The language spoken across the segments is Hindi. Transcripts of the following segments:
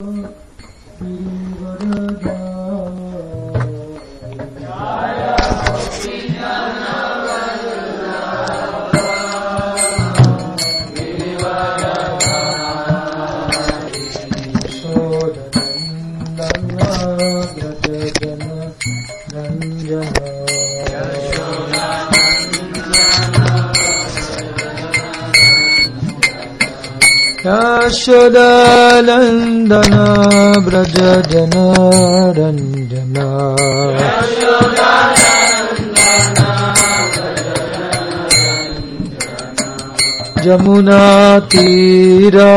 यशोदानन्दन व्रज जन रञ्जन जमुना तीरा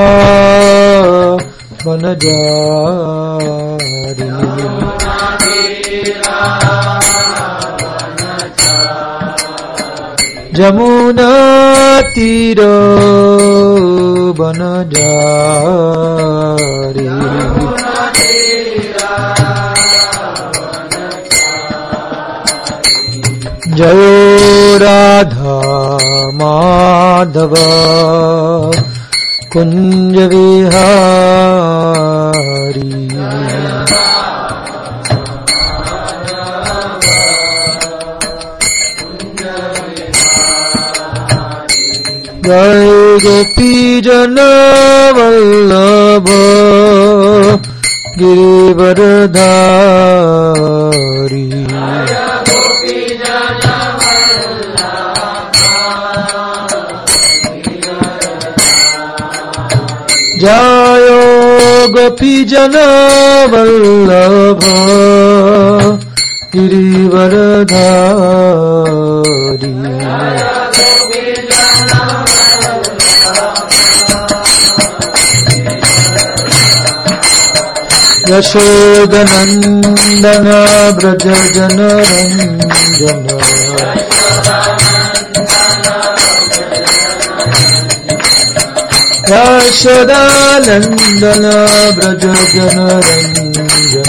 वनचारी जमुना तीरा वनचारी जय राधा माधव कुंज विहारी जय गोपी जन वल्लभ गिरिवरधारी जय गोपी जन वल्लभ गिरिवरधारी यशोदनन्दन व्रज जन रञ्जन यशोदानन्दन व्रज जन रञ्जन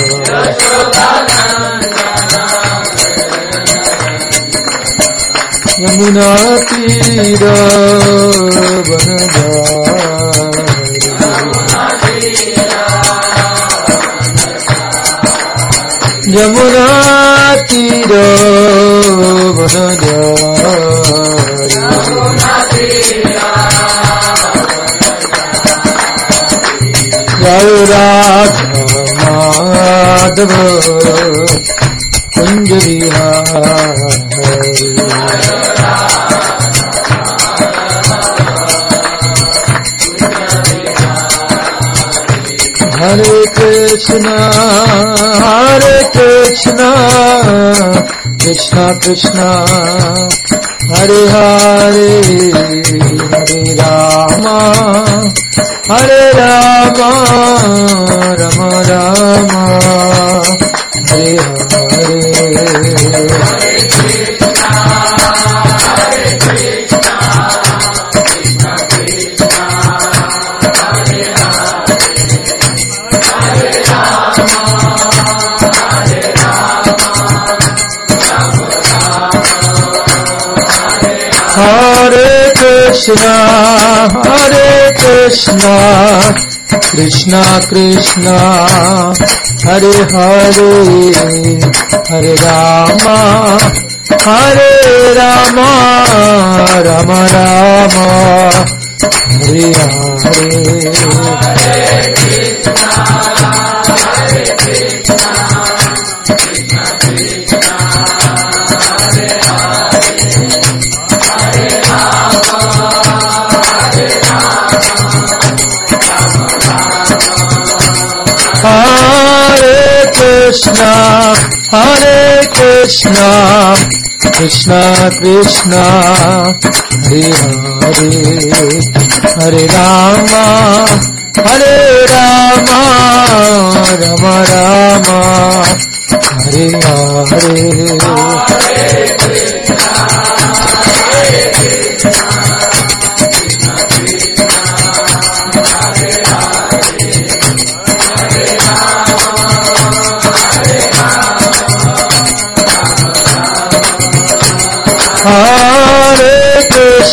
यमुना तीर वनचारी यमुना तीर वनचारी जय राधा माधव कुंज विहारी हरे Krishna Krishna Krishna Hare Hare Hare Rama Ram Ram Hare Hare Hare Krishna Krishna Krishna Hare Hare Hare Rama Ram Ram Hare Hare Krishna Krishna Krishna Hare Hare Hare Ram Ram Hare Hare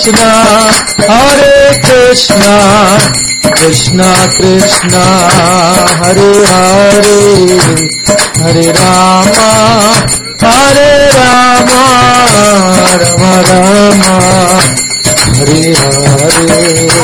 Krishna Hare Krishna Krishna Krishna Hare Hare Hare Rama Hare Rama Rama Rama Hare Hare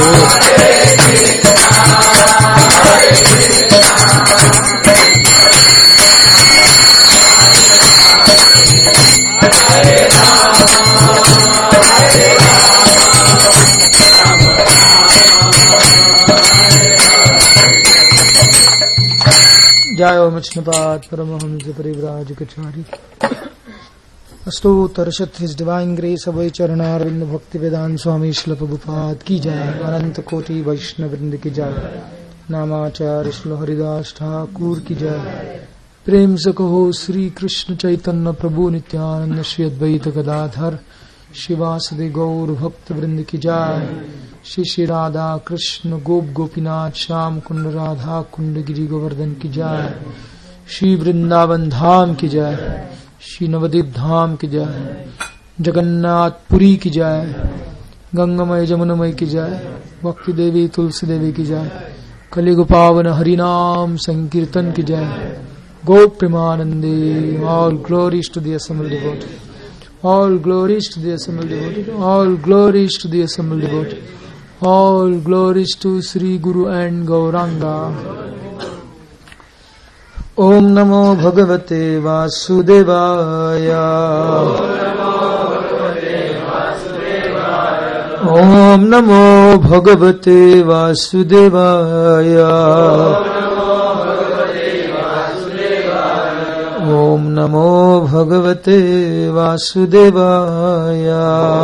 जय ओम Vishnupad Paramhans परिव्राजकचारी अस्तोतर His divine grace अभय चरणारविंद भक्ति वेदांत स्वामी श्रील प्रभुपाद की जय। अनंत कोटि वैष्णव वृंद की जय। नामाचार्य श्री हरिदास ठाकुर की जय। प्रेम से कहो श्री कृष्ण चैतन्य प्रभु नित्यानंद श्री अद्वैत गदाधर शिवासदि गौर भक्त वृंद की जय। श्री श्री राधा कृष्ण गोप गोपीनाथ श्याम कुंड राधा कुंड गिरि गोवर्धन की जय। श्री वृंदावन धाम की जय। श्री नवदीप धाम की जय। जगन्नाथपुरी की जय। गंगामय जमुनामय की जय। भक्ति देवी तुलसी देवी की जय। कलियुग पावन हरिनाम संकीर्तन की जय। गोप प्रेमानंदे। All glories to the assembled devotee. All glories to the assembled devotee. All glories to the assembled devotee. All glories to Sri Guru and Gauranga. Om Namo Bhagavate Vasudevaya. Om Namo Bhagavate Vasudevaya. Om Namo Bhagavate Vasudevaya.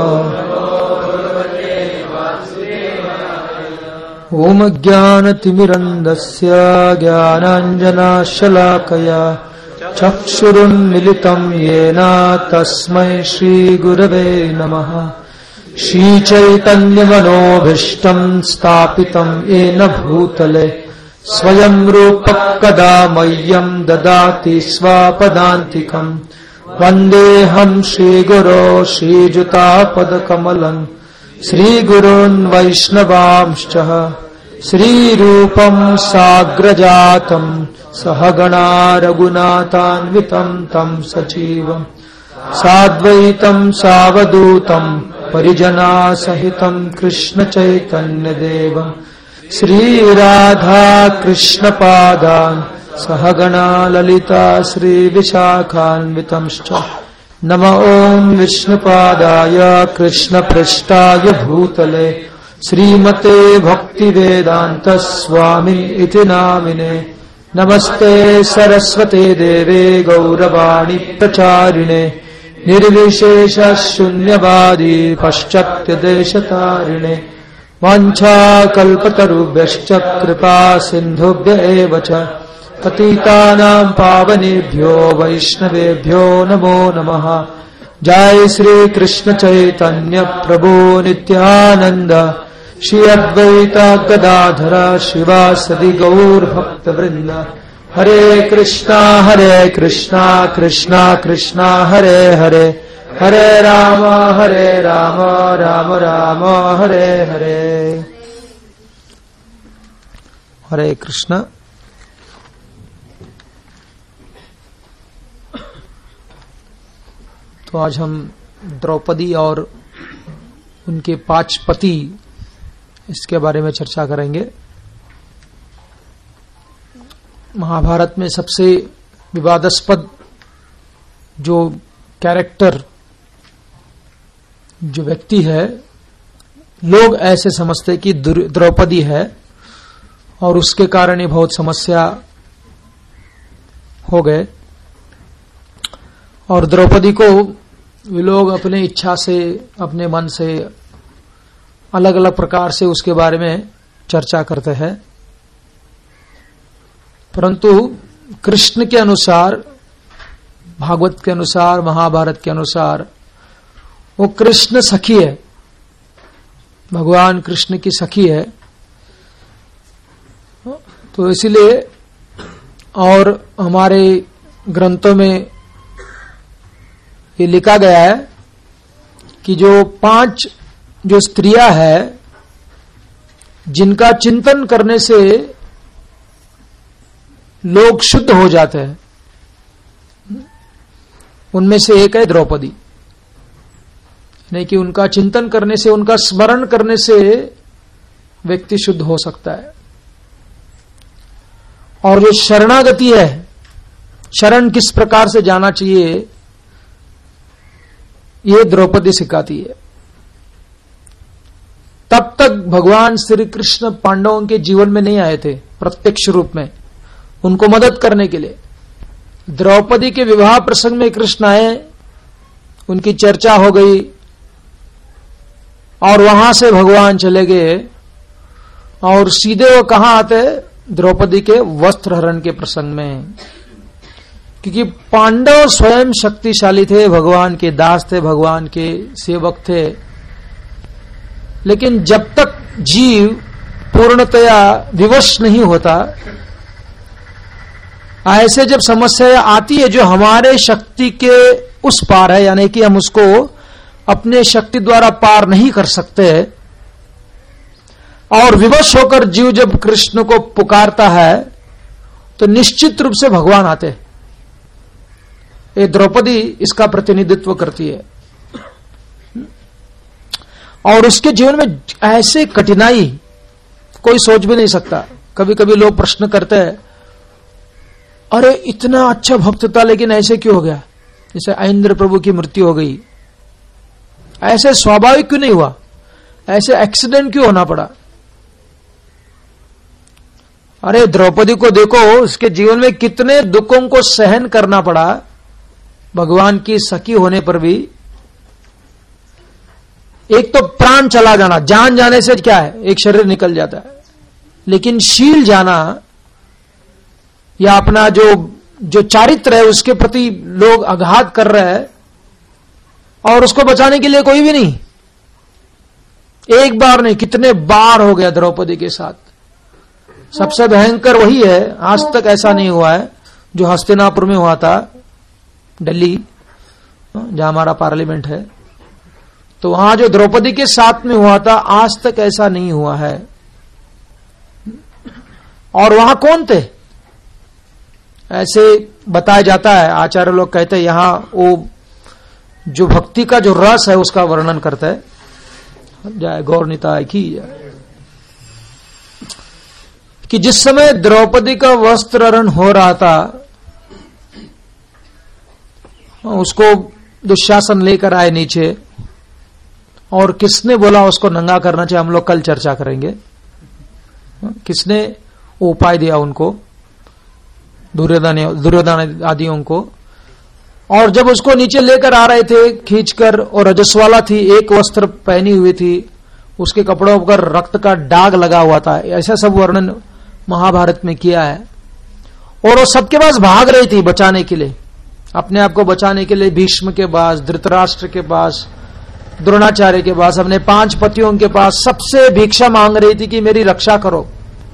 Om Jnanatimirandasya Jnananjanashalakaya Chakshurunmilitam Yena Tasmai Shri Gurave Namaha. Shri Chaitanya Manobhishtam Stapitam Yena Bhutale Swayam Rupak Kada Mayyam Dadati Swapadantikam. Vandeham Shri Guru Shri Jutapad Shri Gurun Vaishnavamscha Shri Rupam Sagrajatam Sahagana Raghunatanvitam Tam Sachivam Sadvaitam Savadutam Parijana Sahitam Krishna Chaitanya Devam Shri Radha Krishna Padan Sahagana Lalita Shri Vishakhanvitamscha Nama Om Vishnupadaya Krishna Prishtaya Bhutale Srimate Bhakti Vedanta Swami Iti Namine Namaste Saraswate Deve Gauravani Pracharine Nirvishesha Shunyavadi Paschatya Deshatarine Vancha Kalpatarubhyascha Kripa Sindhubhya Evacha Patitanam Pavanebhyo Vaishnavebhyo Namo Namaha. Jai Sri Krishna Chaitanya Prabhu Nityananda Shri Advaita Gadadhara Shivasadi Gaur Bhakta Vrinda. Hare Krishna Krishna Krishna Hare Hare Hare Rama Rama Rama Hare Hare. Hare Krishna. तो आज हम द्रौपदी और उनके 5 पति इसके बारे में चर्चा करेंगे। महाभारत में सबसे विवादास्पद जो कैरेक्टर, जो व्यक्ति है, लोग ऐसे समझते कि द्रौपदी है और उसके कारण ही बहुत समस्या हो गए। और द्रौपदी को वे लोग अपने इच्छा से, अपने मन से अलग अलग प्रकार से उसके बारे में चर्चा करते हैं, परंतु कृष्ण के अनुसार, भागवत के अनुसार, महाभारत के अनुसार वो कृष्ण सखी है, भगवान कृष्ण की सखी है। तो इसलिए और हमारे ग्रंथों में ये लिखा गया है कि जो 5 जो स्त्रियां है जिनका चिंतन करने से लोग शुद्ध हो जाते हैं, उनमें से एक है द्रौपदी। नहीं कि उनका चिंतन करने से, उनका स्मरण करने से व्यक्ति शुद्ध हो सकता है। और जो शरणागति है, शरण किस प्रकार से जाना चाहिए, ये द्रौपदी सिखाती है। तब तक भगवान श्री कृष्ण पांडवों के जीवन में नहीं आए थे प्रत्यक्ष रूप में उनको मदद करने के लिए। द्रौपदी के विवाह प्रसंग में कृष्ण आए, उनकी चर्चा हो गई और वहां से भगवान चले गए और सीधे वो कहां आते, द्रौपदी के वस्त्र हरण के प्रसंग में। क्योंकि पांडव स्वयं शक्तिशाली थे, भगवान के दास थे, भगवान के सेवक थे, लेकिन जब तक जीव पूर्णतया विवश नहीं होता, ऐसे जब समस्या आती है जो हमारे शक्ति के उस पार है, यानी कि हम उसको अपने शक्ति द्वारा पार नहीं कर सकते, और विवश होकर जीव जब कृष्ण को पुकारता है तो निश्चित रूप से भगवान आते। ये द्रौपदी इसका प्रतिनिधित्व करती है। और उसके जीवन में ऐसे कठिनाई कोई सोच भी नहीं सकता। कभी कभी लोग प्रश्न करते हैं, अरे इतना अच्छा भक्त था लेकिन ऐसे क्यों हो गया, जैसे इंद्र प्रभु की मृत्यु हो गई, ऐसे स्वाभाविक क्यों नहीं हुआ, ऐसे एक्सीडेंट क्यों होना पड़ा। अरे द्रौपदी को देखो, उसके जीवन में कितने दुखों को सहन करना पड़ा, भगवान की सखी होने पर भी। एक तो प्राण चला जाना, जान जाने से क्या है, एक शरीर निकल जाता है, लेकिन शील जाना या अपना जो चारित्र है उसके प्रति लोग आघात कर रहे हैं और उसको बचाने के लिए कोई भी नहीं। एक बार नहीं, कितने बार हो गया द्रौपदी के साथ। सबसे भयंकर वही है, आज तक ऐसा नहीं हुआ है जो हस्तिनापुर में हुआ था, दिल्ली जहां हमारा पार्लियामेंट है, तो वहां जो द्रौपदी के साथ में हुआ था, आज तक ऐसा नहीं हुआ है। और वहां कौन थे, ऐसे बताया जाता है, आचार्य लोग कहते हैं यहां वो जो भक्ति का जो रस है उसका वर्णन करता है। जय गौर निताय की जय। कि जिस समय द्रौपदी का वस्त्रहरण हो रहा था, उसको दुशासन लेकर आए नीचे, और किसने बोला उसको नंगा करना चाहिए, हम लोग कल चर्चा करेंगे। किसने उपाय दिया उनको, दुर्योधन आदियों को। और जब उसको नीचे लेकर आ रहे थे खींचकर, और रजस्वाला थी, एक वस्त्र पहनी हुई थी, उसके कपड़ों पर रक्त का दाग लगा हुआ था, ऐसा सब वर्णन महाभारत में किया है। और वो सबके पास भाग रही थी बचाने के लिए, अपने आप को बचाने के लिए भीष्म के पास, धृतराष्ट्र के पास, द्रोणाचार्य के पास, अपने 5 पतियों के पास, सबसे भिक्षा मांग रही थी कि मेरी रक्षा करो।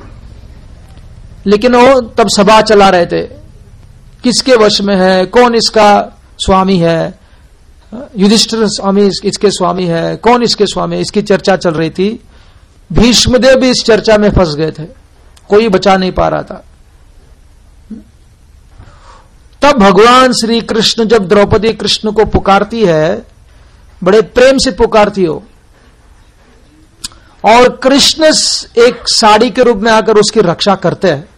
लेकिन वो तब सभा चला रहे थे, किसके वश में है, कौन इसका स्वामी है, युधिष्ठिर स्वामी इसके स्वामी है, कौन इसके स्वामी है, इसकी चर्चा चल रही थी। भीष्मदेव भी इस चर्चा में फंस गए थे, कोई बचा नहीं पा रहा था। तब भगवान श्री कृष्ण जब द्रौपदी कृष्ण को पुकारती है, बड़े प्रेम से पुकारती हो, और कृष्ण एक साड़ी के रूप में आकर उसकी रक्षा करते हैं,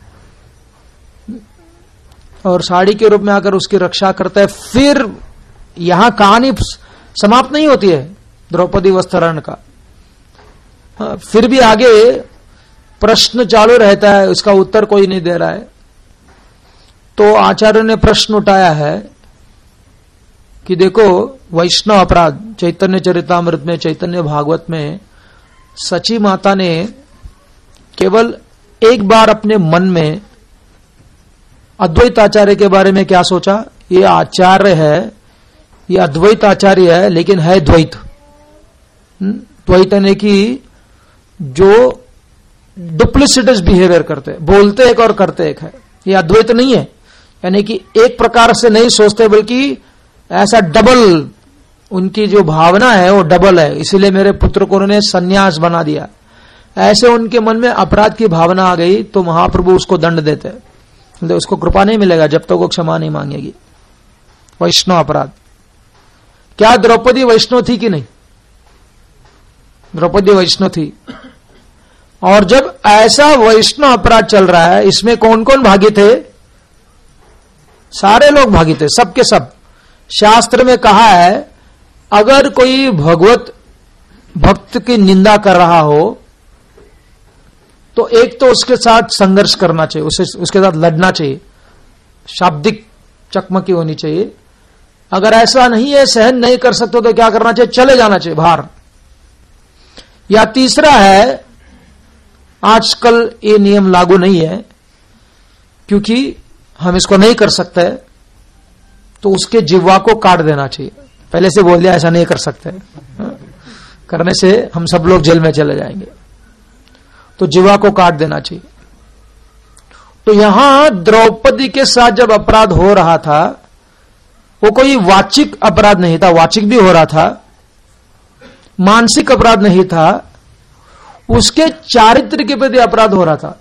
और साड़ी के रूप में आकर उसकी रक्षा करते हैं। फिर यहां कहानी समाप्त नहीं होती है द्रौपदी वस्त्रहरण का, फिर भी आगे प्रश्न चालू रहता है, उसका उत्तर कोई नहीं दे रहा है। तो आचार्य ने प्रश्न उठाया है कि देखो, वैष्णव अपराध चैतन्य चरितामृत में, चैतन्य भागवत में सची माता ने केवल एक बार अपने मन में अद्वैत आचार्य के बारे में क्या सोचा, ये आचार्य है, ये अद्वैत आचार्य है, लेकिन है द्वैत। द्वैत यानी कि जो डुप्लिसिटस बिहेवियर करते, बोलते एक और करते एक है, ये अद्वैत नहीं है। यानी कि एक प्रकार से नहीं सोचते, बल्कि ऐसा डबल उनकी जो भावना है वो डबल है, इसलिए मेरे पुत्र को उन्होंने सन्यास बना दिया। ऐसे उनके मन में अपराध की भावना आ गई तो महाप्रभु उसको दंड देते, तो उसको कृपा नहीं मिलेगा जब तक वो क्षमा नहीं मांगेगी। वैष्णव अपराध। क्या द्रौपदी वैष्णव थी कि नहीं? द्रौपदी वैष्णव थी। और जब ऐसा वैष्णव अपराध चल रहा है, इसमें कौन कौन भागी थे? सारे लोग भागी थे, सबके सब। शास्त्र में कहा है अगर कोई भगवत भक्त की निंदा कर रहा हो तो एक तो उसके साथ संघर्ष करना चाहिए, उसके साथ लड़ना चाहिए, शाब्दिक चकमकी होनी चाहिए। अगर ऐसा नहीं है, सहन नहीं कर सकते तो क्या करना चाहिए? चले जाना चाहिए बाहर। या तीसरा है, आजकल ये नियम लागू नहीं है क्योंकि हम इसको नहीं कर सकते, तो उसके जिह्वा को काट देना चाहिए। पहले से बोल दिया ऐसा नहीं कर सकते, करने से हम सब लोग जेल में चले जाएंगे, तो जिह्वा को काट देना चाहिए। तो यहां द्रौपदी के साथ जब अपराध हो रहा था, वो कोई वाचिक अपराध नहीं था, वाचिक भी हो रहा था, मानसिक अपराध नहीं था, उसके चारित्र के प्रति अपराध हो रहा था।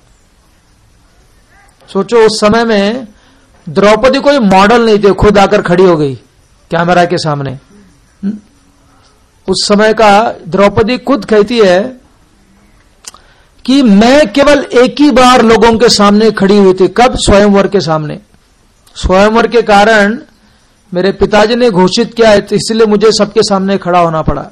सोचो उस समय में द्रौपदी कोई मॉडल नहीं थे, खुद आकर खड़ी हो गई कैमरा के सामने। उस समय का द्रौपदी खुद कहती है कि मैं केवल एक ही बार लोगों के सामने खड़ी हुई थी। कब? स्वयंवर के सामने। स्वयंवर के कारण मेरे पिताजी ने घोषित किया है, इसलिए मुझे सबके सामने खड़ा होना पड़ा।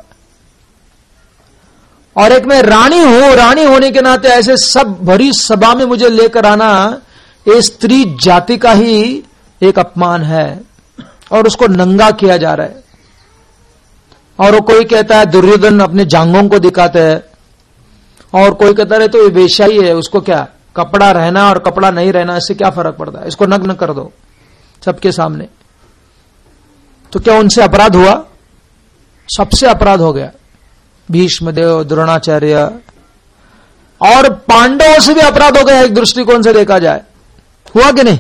और एक मैं रानी हूं, रानी होने के नाते ऐसे सब भरी सभा में मुझे लेकर आना, ये स्त्री जाति का ही एक अपमान है और उसको नंगा किया जा रहा है। और वो कोई कहता है दुर्योधन अपने जांघों को दिखाते हैं, और कोई कहता है तो ये वेश्या ही है, उसको क्या कपड़ा रहना और कपड़ा नहीं रहना इससे क्या फर्क पड़ता है, इसको नग्न कर दो सबके सामने। तो क्या उनसे अपराध हुआ? सबसे अपराध हो गया। भीष्मदेव, द्रोणाचार्य और पांडवों से भी अपराध हो गया एक दृष्टिकोण से देखा जाए। हुआ कि नहीं?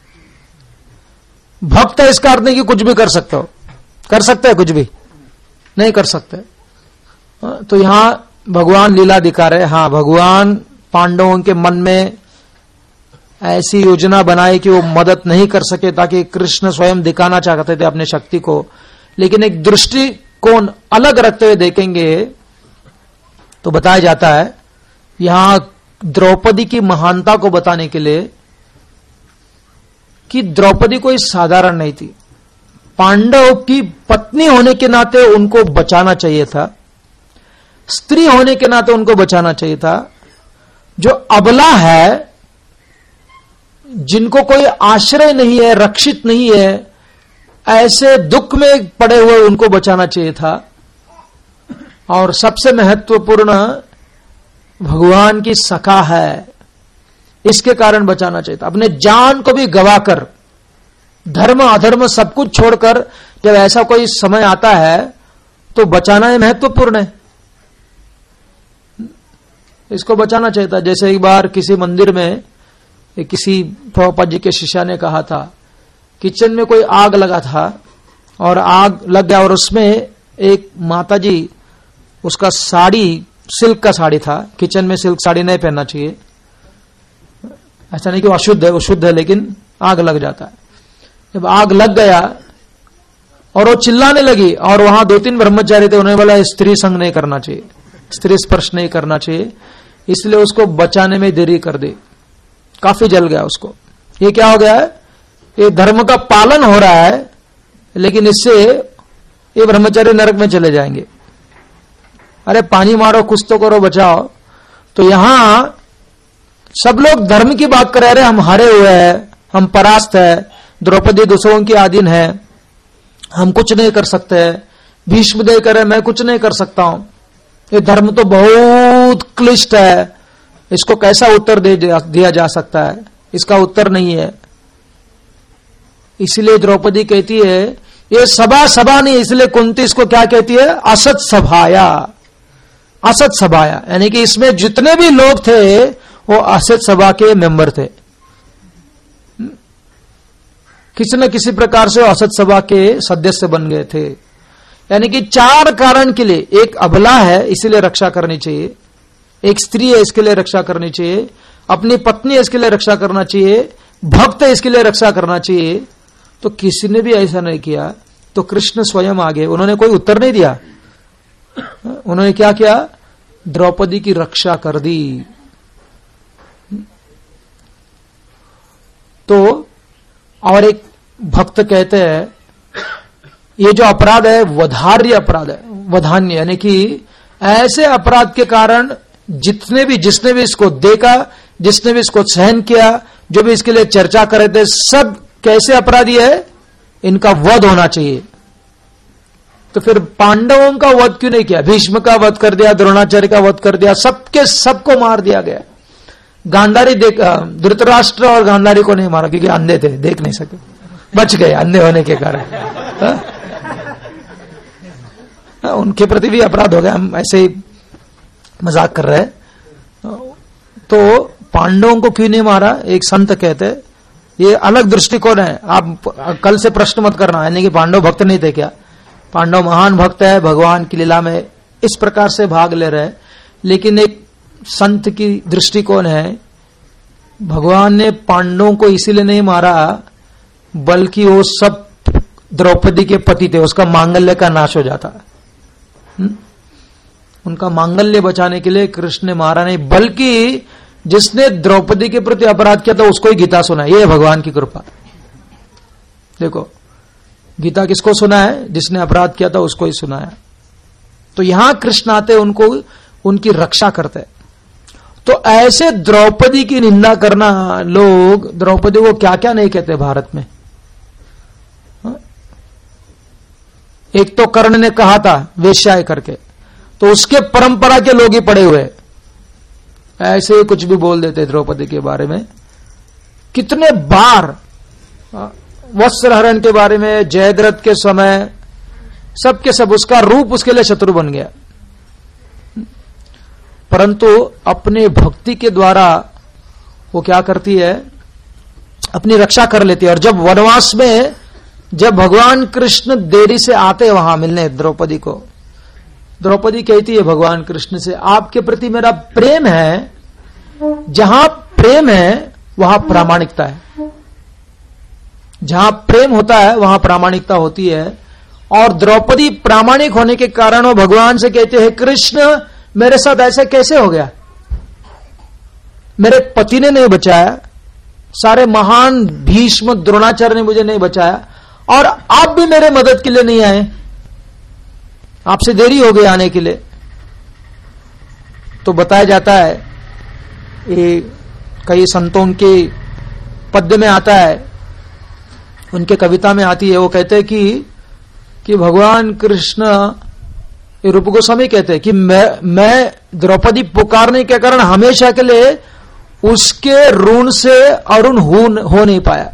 भक्त है इसका अर्थ नहीं कि कुछ भी कर सकते हो, कर सकते हैं, कुछ भी नहीं कर सकते। तो यहां भगवान लीला दिखा रहे। हां, भगवान पांडवों के मन में ऐसी योजना बनाई कि वो मदद नहीं कर सके, ताकि कृष्ण स्वयं दिखाना चाहते थे अपने शक्ति को, लेकिन एक दृष्टिकोण अलग रखते हुए देखेंगे तो बताया जाता है यहां द्रौपदी की महानता को बताने के लिए कि द्रौपदी कोई साधारण नहीं थी। पांडव की पत्नी होने के नाते उनको बचाना चाहिए था, स्त्री होने के नाते उनको बचाना चाहिए था। जो अबला है, जिनको कोई आश्रय नहीं है, रक्षित नहीं है, ऐसे दुख में पड़े हुए उनको बचाना चाहिए था। और सबसे महत्वपूर्ण, भगवान की सखा है, इसके कारण बचाना चाहिए था। अपने जान को भी गवाकर, धर्म अधर्म सब कुछ छोड़कर जब ऐसा कोई समय आता है तो बचाना ही महत्वपूर्ण है, इसको बचाना चाहिए था। जैसे एक बार किसी मंदिर में किसी प्रभुपाद जी के शिष्य ने कहा था, किचन में कोई आग लगा था और आग लग गया, और उसमें एक माताजी, उसका साड़ी सिल्क का साड़ी था। किचन में सिल्क साड़ी नहीं पहनना चाहिए, ऐसा नहीं कि वो अशुद्ध है, वो शुद्ध है, लेकिन आग लग जाता है। जब आग लग गया और वो चिल्लाने लगी, और वहां 2-3 ब्रह्मचारी थे, उन्हें बोला स्त्री संग नहीं करना चाहिए, स्त्री स्पर्श नहीं करना चाहिए, इसलिए उसको बचाने में देरी कर दी, काफी जल गया उसको। ये क्या हो गया है? ये धर्म का पालन हो रहा है, लेकिन इससे ये ब्रह्मचारी नरक में चले जाएंगे। अरे पानी मारो, कुछ तो करो, बचाओ। तो यहां सब लोग धर्म की बात कर रहे हैं, हम हारे हुए हैं, हम परास्त है, द्रौपदी दूसरों की आधीन है, हम कुछ नहीं कर सकते। भीष्मदेव कह रहे मैं कुछ नहीं कर सकता हूं, ये धर्म तो बहुत क्लिष्ट है, इसको कैसा उत्तर दिया जा सकता है? इसका उत्तर नहीं है। इसलिए द्रौपदी कहती है ये सभा नहीं, इसलिए कुंती इसको क्या कहती है? असत सभाया, असत सभाया, यानी कि इसमें जितने भी लोग थे वो असत सभा के मेंबर थे, किसी न किसी प्रकार से असत सभा के सदस्य बन गए थे। यानी कि 4 कारण के लिए, एक अबला है इसलिए रक्षा करनी चाहिए, एक स्त्री है इसके लिए रक्षा करनी चाहिए, अपनी पत्नी है इसके लिए रक्षा करना चाहिए, भक्त है इसके लिए रक्षा करना चाहिए। तो किसी ने भी ऐसा नहीं किया, तो कृष्ण स्वयं आगे, उन्होंने कोई उत्तर नहीं दिया, उन्होंने क्या किया, द्रौपदी की रक्षा कर दी। तो और एक भक्त कहते हैं ये जो अपराध है वधार्य अपराध है, वधान्य, यानी कि ऐसे अपराध के कारण जिसने भी इसको देखा, जिसने भी इसको सहन किया, जो भी इसके लिए चर्चा कर रहे थे, सब कैसे अपराधी है, इनका वध होना चाहिए। तो फिर पांडवों का वध क्यों नहीं किया? भीष्म का वध कर दिया, द्रोणाचार्य का वध कर दिया, सबके सबको मार दिया गया। गांधारी धृतराष्ट्र और गांधारी को नहीं मारा क्योंकि अंधे थे, देख नहीं सके, बच गए अंधे होने के कारण। उनके प्रति भी अपराध हो गया, हम ऐसे ही मजाक कर रहे हैं। तो पांडवों को क्यों नहीं मारा? एक संत कहते ये अलग दृष्टिकोण है, आप कल से प्रश्न मत करना, यानी कि पांडव भक्त नहीं थे क्या? पांडव महान भक्त है, भगवान की लीला में इस प्रकार से भाग ले रहे हैं। लेकिन एक संत की दृष्टिकोण है, भगवान ने पांडवों को इसीलिए नहीं मारा बल्कि वो सब द्रौपदी के पति थे, उसका मांगल्य का नाश हो जाता। उनका मांगल्य बचाने के लिए कृष्ण ने मारा नहीं, बल्कि जिसने द्रौपदी के प्रति अपराध किया था उसको ही गीता सुना। ये है भगवान की कृपा। देखो गीता किसको सुना है? जिसने अपराध किया था उसको ही सुनाया। तो यहां कृष्ण आते उनको उनकी रक्षा करते। तो ऐसे द्रौपदी की निंदा करना, लोग द्रौपदी को क्या क्या नहीं कहते भारत में। एक तो कर्ण ने कहा था वेश्या करके, तो उसके परंपरा के लोग ही पड़े हुए ऐसे ही कुछ भी बोल देते द्रौपदी के बारे में। कितने बार वस्त्रहरण के बारे में, जयद्रथ के समय, सबके सब उसका रूप उसके लिए शत्रु बन गया। परंतु अपने भक्ति के द्वारा वो क्या करती है, अपनी रक्षा कर लेती है। और जब वनवास में जब भगवान कृष्ण देरी से आते वहां मिलने द्रौपदी को, द्रौपदी कहती है भगवान कृष्ण से, आपके प्रति मेरा प्रेम है, जहां प्रेम है वहां प्रामाणिकता है, जहां प्रेम होता है वहां प्रामाणिकता होती है। और द्रौपदी प्रामाणिक होने के कारण वो भगवान से कहते हैं, कृष्ण मेरे साथ ऐसा कैसे हो गया? मेरे पति ने नहीं बचाया, सारे महान भीष्म द्रोणाचार्य ने मुझे नहीं बचाया, और आप भी मेरे मदद के लिए नहीं आए, आपसे देरी हो गई आने के लिए। तो बताया जाता है, ये कई संतों के पद्य में आता है, उनके कविता में आती है, वो कहते हैं कि भगवान कृष्ण, ये रूप गोस्वामी कहते हैं कि मैं द्रौपदी पुकारने के कारण हमेशा के लिए उसके ऋण से अरुण हो नहीं पाया।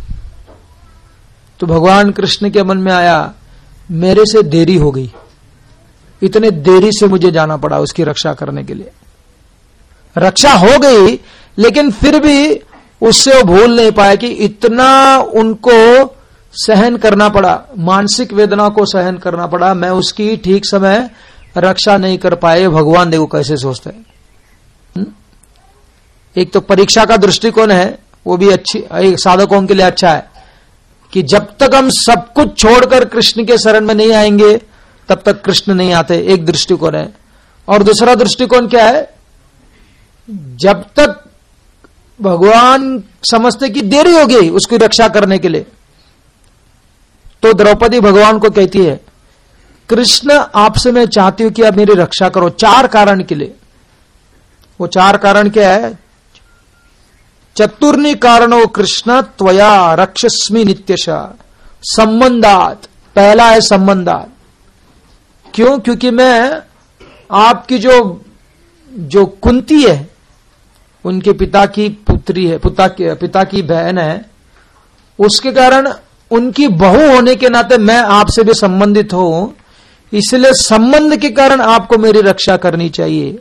तो भगवान कृष्ण के मन में आया, मेरे से देरी हो गई, इतने देरी से मुझे जाना पड़ा उसकी रक्षा करने के लिए। रक्षा हो गई लेकिन फिर भी उससे वो भूल नहीं पाया कि इतना उनको सहन करना पड़ा, मानसिक वेदना को सहन करना पड़ा, मैं उसकी ठीक समय रक्षा नहीं कर पाए। भगवान देखो कैसे सोचते हैं। एक तो परीक्षा का दृष्टिकोण है, वो भी अच्छी, एक साधकों के लिए अच्छा है कि जब तक हम सब कुछ छोड़कर कृष्ण के शरण में नहीं आएंगे तब तक कृष्ण नहीं आते, एक दृष्टिकोण है। और दूसरा दृष्टिकोण क्या है, जब तक भगवान समझते कि देरी हो गई उसकी रक्षा करने के लिए, तो द्रौपदी भगवान को कहती है, कृष्ण आपसे मैं चाहती हूं कि आप मेरी रक्षा करो 4 कारण के लिए। वो 4 कारण क्या है? चतुर्नि कारणों कृष्ण त्वया रक्षस्मि नित्यशः संबंधात। पहला है संबंधात। क्यों? क्योंकि मैं आपकी जो कुंती है, उनके पिता की पुत्री है, पिता की बहन है, उसके कारण उनकी बहू होने के नाते मैं आपसे भी संबंधित हूं, इसलिए संबंध के कारण आपको मेरी रक्षा करनी चाहिए।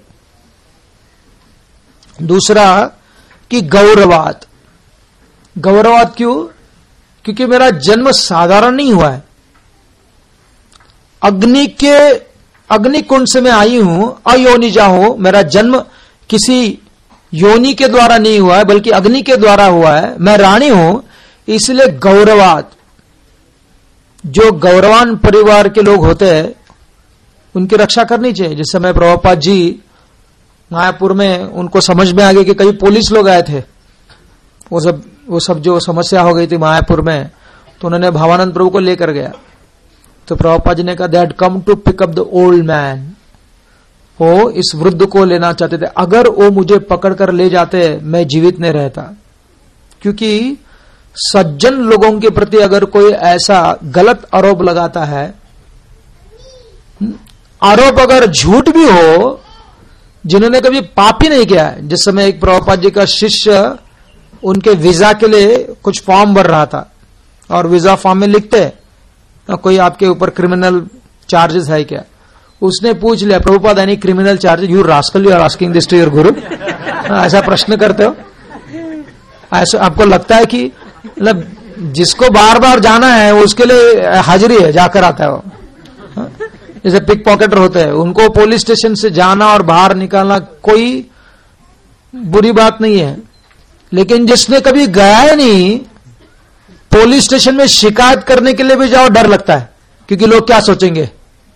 दूसरा कि गौरवात। गौरवात क्यों? क्योंकि मेरा जन्म साधारण नहीं हुआ है, अग्निकुंड से मैं आई हूं, अयोनिजा हूं, मेरा जन्म किसी योनि के द्वारा नहीं हुआ है बल्कि अग्नि के द्वारा हुआ है, मैं रानी हूं, इसलिए गौरवात, जो गौरवान परिवार के लोग होते हैं उनकी रक्षा करनी चाहिए। जिस समय प्रभुपाद जी मायापुर में, उनको समझ में आ गया कि कई पुलिस लोग आए थे, वो सब जो समस्या हो गई थी मायापुर में, तो उन्होंने भावानंद प्रभु को लेकर गया। तो प्रभुपाद जी ने कहा, that come to pick up the old man, वो इस वृद्ध को लेना चाहते थे, अगर वो मुझे पकड़कर ले जाते मैं जीवित नहीं रहता। क्योंकि सज्जन लोगों के प्रति अगर कोई ऐसा गलत आरोप लगाता है, आरोप अगर झूठ भी हो, जिन्होंने कभी पाप ही नहीं किया है। जिस समय एक प्रभुपाद जी का शिष्य उनके वीजा के लिए कुछ फॉर्म भर रहा था, और वीजा फॉर्म में लिखते कोई आपके ऊपर क्रिमिनल चार्जेस है क्या, उसने पूछ लिया, Prabhupada any criminal charges, you rascal, you are asking this to your guru, ऐसा प्रश्न करते हो? ऐसा आपको लगता है कि मतलब जिसको बार बार जाना है उसके लिए हाजिरी है, जाकर आता है वो। जैसे पिक पॉकेटर होते हैं, उनको पुलिस स्टेशन से जाना और बाहर निकालना कोई बुरी बात नहीं है, लेकिन जिसने कभी गया ही नहीं, पुलिस स्टेशन में शिकायत करने के लिए भी जाओ, डर लगता है, क्योंकि लोग क्या सोचेंगे।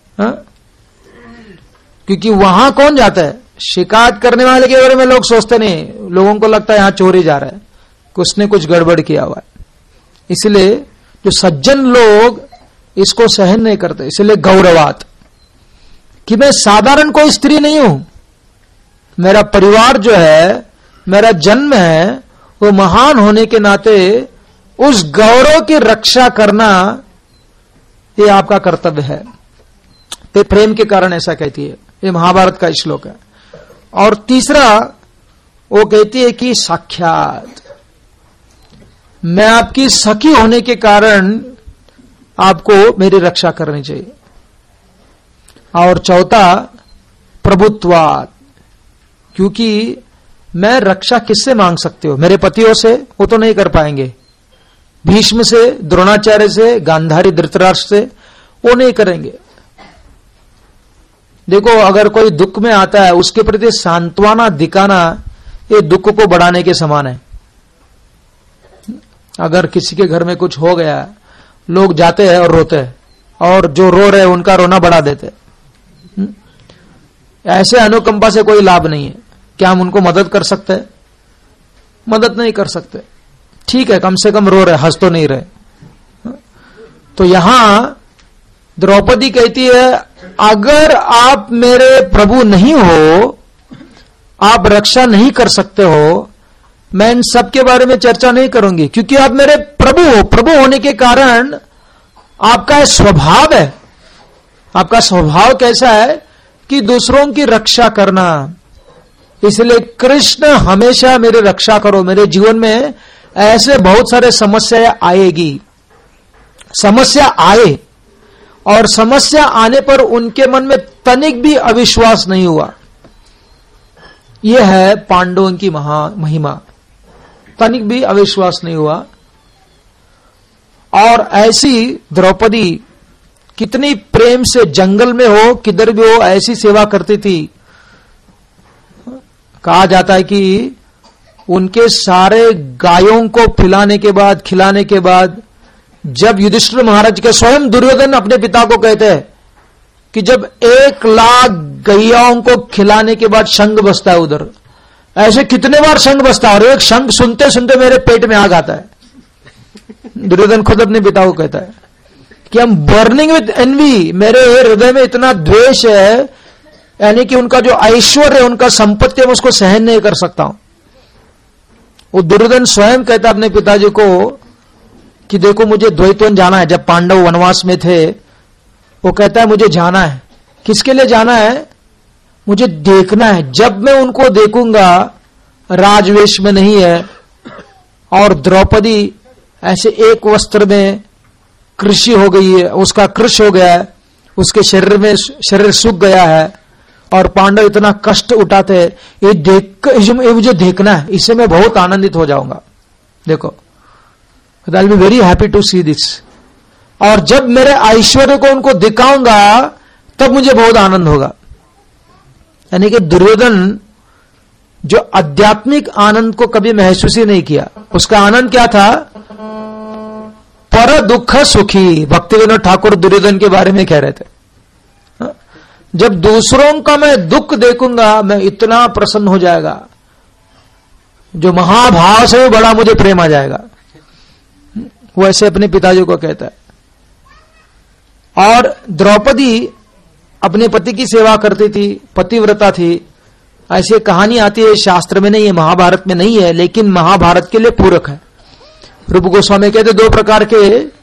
क्योंकि वहां कौन जाता है? शिकायत करने वाले के बारे में लोग सोचते नहीं, लोगों को लगता है यहां चोरी जा रहा है, कुछ ने कुछ गड़बड़ किया हुआ है। इसलिए जो सज्जन लोग इसको सहन नहीं करते, इसलिए गौरवात, कि मैं साधारण कोई स्त्री नहीं हूं, मेरा परिवार जो है, मेरा जन्म है, वो महान होने के नाते उस गौरव की रक्षा करना ये आपका कर्तव्य है। ये प्रेम के कारण ऐसा कहती है, ये महाभारत का श्लोक है। और तीसरा वो कहती है कि साक्षात, मैं आपकी सखी होने के कारण आपको मेरी रक्षा करनी चाहिए। और चौथा प्रभुत्वात्, क्योंकि मैं रक्षा किससे मांग सकते हो? मेरे पतियों से? वो तो नहीं कर पाएंगे। भीष्म से, द्रोणाचार्य से, गांधारी धृतराष्ट्र से, वो नहीं करेंगे। देखो, अगर कोई दुख में आता है, उसके प्रति सांत्वना दिखाना ये दुख को बढ़ाने के समान है। अगर किसी के घर में कुछ हो गया, लोग जाते हैं और रोते हैं, और जो रो रहे हैं उनका रोना बढ़ा देते हैं। ऐसे अनुकंपा से कोई लाभ नहीं है। क्या हम उनको मदद कर सकते हैं? मदद नहीं कर सकते। ठीक है, कम से कम रो रहे, हंस तो नहीं रहे। तो यहां द्रौपदी कहती है, अगर आप मेरे प्रभु नहीं हो, आप रक्षा नहीं कर सकते हो, मैं इन सब के बारे में चर्चा नहीं करूंगी, क्योंकि आप मेरे प्रभु हो। प्रभु होने के कारण आपका स्वभाव है। आपका स्वभाव कैसा है कि दूसरों की रक्षा करना। इसलिए कृष्ण हमेशा मेरी रक्षा करो। मेरे जीवन में ऐसे बहुत सारे समस्याएं आएगी, समस्या आए, और समस्या आने पर उनके मन में तनिक भी अविश्वास नहीं हुआ। यह है पांडवों की महिमा, तनिक भी अविश्वास नहीं हुआ। और ऐसी द्रौपदी कितनी प्रेम से, जंगल में हो किधर भी हो, ऐसी सेवा करती थी। कहा जाता है कि उनके सारे गायों को खिलाने के बाद जब युधिष्ठिर महाराज के स्वयं दुर्योधन अपने पिता को कहते हैं कि जब 1,00,000 गैयाओं को खिलाने के बाद शंख बजता है उधर, ऐसे कितने बार शंख बजता है, और एक शंख सुनते सुनते मेरे पेट में आग आता है। दुर्योधन खुद अपने पिता को कहता है कि हम बर्निंग विद एनवी, मेरे हृदय में इतना द्वेष है, यानी कि उनका जो ऐश्वर्य, उनका संपत्ति, मैं उसको सहन नहीं कर सकता हूं। वो दुर्योधन स्वयं कहता अपने पिताजी को कि देखो मुझे द्वैतवन जाना है। जब पांडव वनवास में थे, वो कहता है मुझे जाना है। किसके लिए जाना है? मुझे देखना है। जब मैं उनको देखूंगा, राजवेश में नहीं है, और द्रौपदी ऐसे एक वस्त्र में कृषि हो गई है, उसका कृष हो गया है, उसके शरीर सूख गया है, और पांडव इतना कष्ट उठाते हैं, ये मुझे देखना है, इससे मैं बहुत आनंदित हो जाऊंगा। देखो, I will be very happy to see this. और जब मेरे ऐश्वर्य को उनको दिखाऊंगा तब मुझे बहुत आनंद होगा। यानी कि दुर्योधन जो आध्यात्मिक आनंद को कभी महसूस ही नहीं किया, उसका आनंद क्या था? पर दुख सुखी। भक्तिविनोद ठाकुर दुर्योधन के बारे में कह रहे थे, जब दूसरों का मैं दुख देखूंगा मैं इतना प्रसन्न हो जाएगा, जो महाभाव से भी बड़ा मुझे प्रेम आ जाएगा। वो ऐसे अपने पिताजी को कहता है। और द्रौपदी अपने पति की सेवा करती थी, पतिव्रता थी। ऐसी कहानी आती है, शास्त्र में नहीं है, महाभारत में नहीं है, लेकिन महाभारत के लिए पूरक है। रूप गोस्वामी कहते दो प्रकार के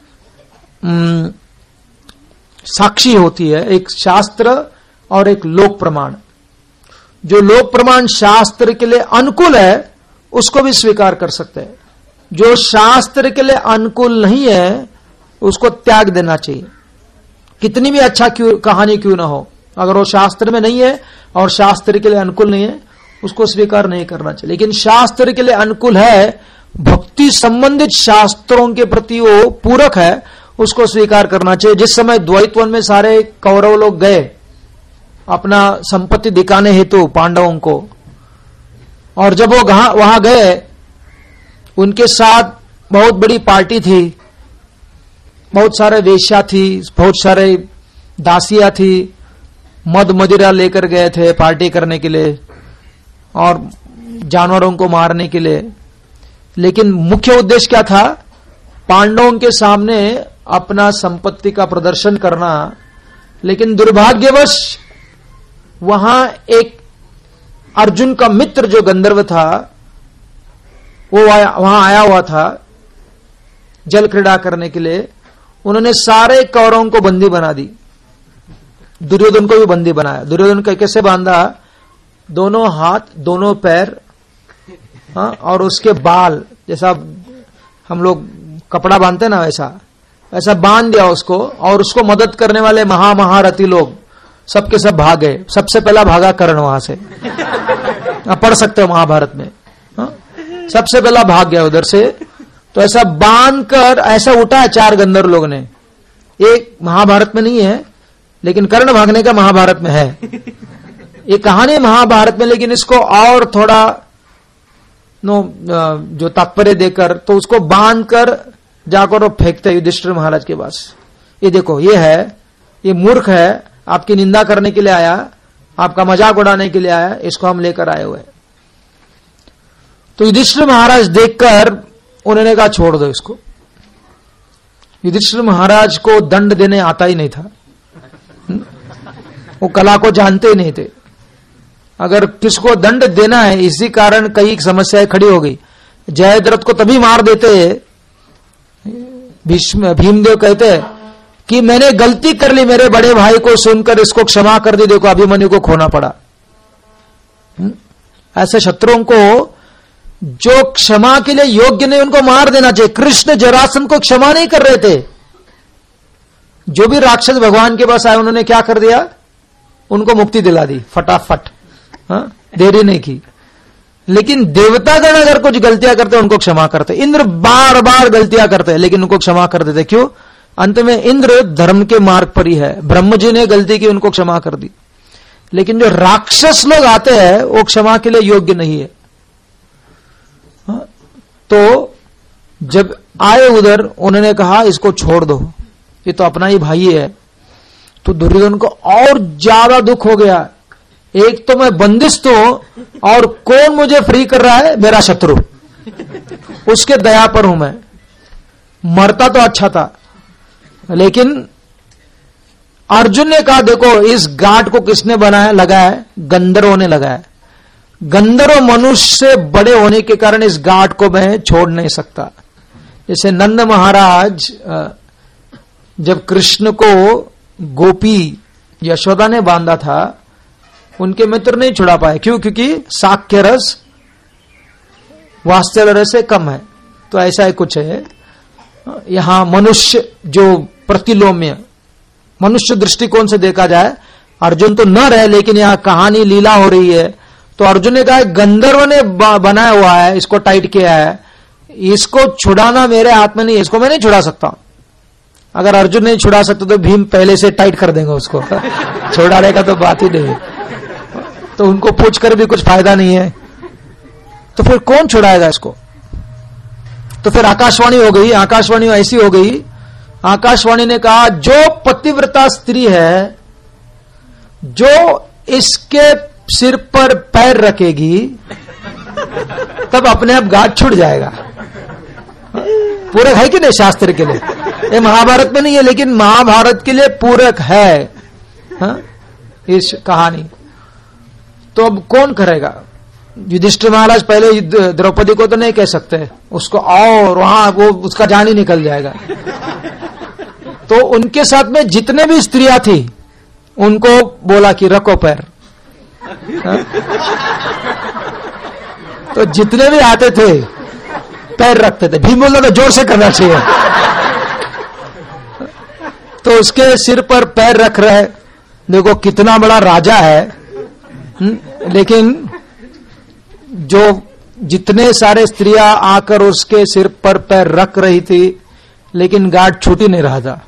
साक्षी होती है, एक शास्त्र और एक लोक प्रमाण। जो लोक प्रमाण शास्त्र के लिए अनुकूल है उसको भी स्वीकार कर सकते हैं, जो शास्त्र के लिए अनुकूल नहीं है उसको त्याग देना चाहिए। कितनी भी अच्छा कहानी क्यों ना हो, अगर वो शास्त्र में नहीं है और शास्त्र के लिए अनुकूल नहीं है उसको स्वीकार नहीं करना चाहिए। लेकिन शास्त्र के लिए अनुकूल है, भक्ति संबंधित शास्त्रों के प्रति वो पूरक है, उसको स्वीकार करना चाहिए। जिस समय द्वैत वन में सारे कौरव लोग गए अपना संपत्ति दिखाने हेतु पांडवों को, और जब वो वहां गए उनके साथ बहुत बड़ी पार्टी थी, बहुत सारे वेश्या थी, बहुत सारे दासियां थी, मद मदिरा लेकर गए थे पार्टी करने के लिए और जानवरों को मारने के लिए। लेकिन मुख्य उद्देश्य क्या था? पांडवों के सामने अपना संपत्ति का प्रदर्शन करना। लेकिन दुर्भाग्यवश वहां एक अर्जुन का मित्र जो गंधर्व था वो वहां आया हुआ था जल क्रीड़ा करने के लिए। उन्होंने सारे कौरवों को बंदी बना दी, दुर्योधन को भी बंदी बनाया। दुर्योधन को कैसे बांधा? दोनों हाथ, दोनों पैर, हाँ, और उसके बाल, जैसा हम लोग कपड़ा बांधते हैं ना वैसा बांध दिया उसको। और उसको मदद करने वाले महारथी लोग सबके सब भाग गए। सबसे पहला भागा कर्ण वहां से, आप पढ़ सकते हो महाभारत में, हाँ? सबसे पहला भाग गया उधर से। तो ऐसा बांध कर ऐसा उठा है 4 गंधर्व लोग ने। एक महाभारत में नहीं है लेकिन कर्ण भागने का महाभारत में है। ये कहानी महाभारत में, लेकिन इसको और थोड़ा जो तात्पर्य देकर तो उसको बांध कर जाकर वो फेंकते युधिष्ठिर महाराज के पास। ये देखो, ये है, ये मूर्ख है, आपकी निंदा करने के लिए आया, आपका मजाक उड़ाने के लिए आया, इसको हम लेकर आए हुए। तो युधिष्ठिर महाराज देखकर उन्होंने कहा छोड़ दो इसको। युधिष्ठिर महाराज को दंड देने आता ही नहीं था, वो कला को जानते ही नहीं थे। अगर किसको दंड देना है, इसी कारण कई समस्याएं खड़ी हो गई। जयद्रथ को तभी मार देते, भीमदेव कहते हैं कि मैंने गलती कर ली, मेरे बड़े भाई को सुनकर इसको क्षमा कर दी, देखो अभिमन्यु को खोना पड़ा। ऐसे शत्रुओं को जो क्षमा के लिए योग्य नहीं उनको मार देना चाहिए। कृष्ण जरासंध को क्षमा नहीं कर रहे थे, जो भी राक्षस भगवान के पास आए उन्होंने क्या कर दिया? उनको मुक्ति दिला दी फटाफट, हाँ? देरी नहीं की। लेकिन देवतागण अगर कुछ गलतियां करते उनको क्षमा करते। इंद्र बार बार गलतियां करते लेकिन उनको क्षमा कर देते। क्यों? अंत में इंद्र धर्म के मार्ग पर ही है। ब्रह्म जी ने गलती की, उनको क्षमा कर दी। लेकिन जो राक्षस लोग आते हैं वो क्षमा के लिए योग्य नहीं है। हाँ? तो जब आए उधर उन्होंने कहा इसको छोड़ दो, ये तो अपना ही भाई है। तो दुर्योधन को और ज्यादा दुख हो गया। एक तो मैं बंदिस्त हूं और कौन मुझे फ्री कर रहा है? मेरा शत्रु, उसके दया पर हूं मैं। मरता तो अच्छा था। लेकिन अर्जुन ने कहा देखो इस गांठ को किसने बनाया, लगाया है? गंधर्वों ने लगाया। गंधर्व मनुष्य से बड़े होने के कारण इस गांठ को मैं छोड़ नहीं सकता। जैसे नंद महाराज जब कृष्ण को गोपी यशोदा ने बांधा था, उनके मित्र नहीं छुड़ा पाए। क्यों? क्योंकि साक्ष्य रस वास्तव रस से कम है। तो ऐसा ही कुछ है। यहां मनुष्य जो प्रतिलोम्य मनुष्य दृष्टिकोण से देखा जाए, अर्जुन तो न रहे लेकिन यहां कहानी लीला हो रही है। तो अर्जुन ने कहा गंधर्व ने बनाया हुआ है, इसको टाइट किया है, इसको छुड़ाना मेरे हाथ में नहीं है, इसको मैं नहीं छुड़ा सकता। अगर अर्जुन नहीं छुड़ा सकते तो भीम पहले से टाइट कर देंगे उसको। छुड़ाने का तो बात ही नहीं, तो उनको पूछ कर भी कुछ फायदा नहीं है, तो फिर कौन छुड़ाएगा इसको? तो फिर आकाशवाणी हो गई। आकाशवाणी ऐसी हो गई, आकाशवाणी ने कहा जो पतिव्रता स्त्री है, जो इसके सिर पर पैर रखेगी तब अपने आप घाट छूट जाएगा। पूरक है कि नहीं शास्त्र के लिए? ये महाभारत में नहीं है, लेकिन महाभारत के लिए पूरक है इस कहानी। तो अब कौन करेगा? युधिष्ठिर महाराज पहले द्रौपदी को तो नहीं कह सकते, उसको और वहां वो उसका जान ही निकल जाएगा। तो उनके साथ में जितने भी स्त्रियां थी उनको बोला कि रखो पैर। तो जितने भी आते थे पैर रखते थे। भीम बोला तो जोर से करना चाहिए। तो उसके सिर पर पैर रख रहे। देखो कितना बड़ा राजा है, लेकिन जो जितने सारे स्त्रियां आकर उसके सिर पर पैर रख रही थी, लेकिन गार्ड छूट ही नहीं रहा था।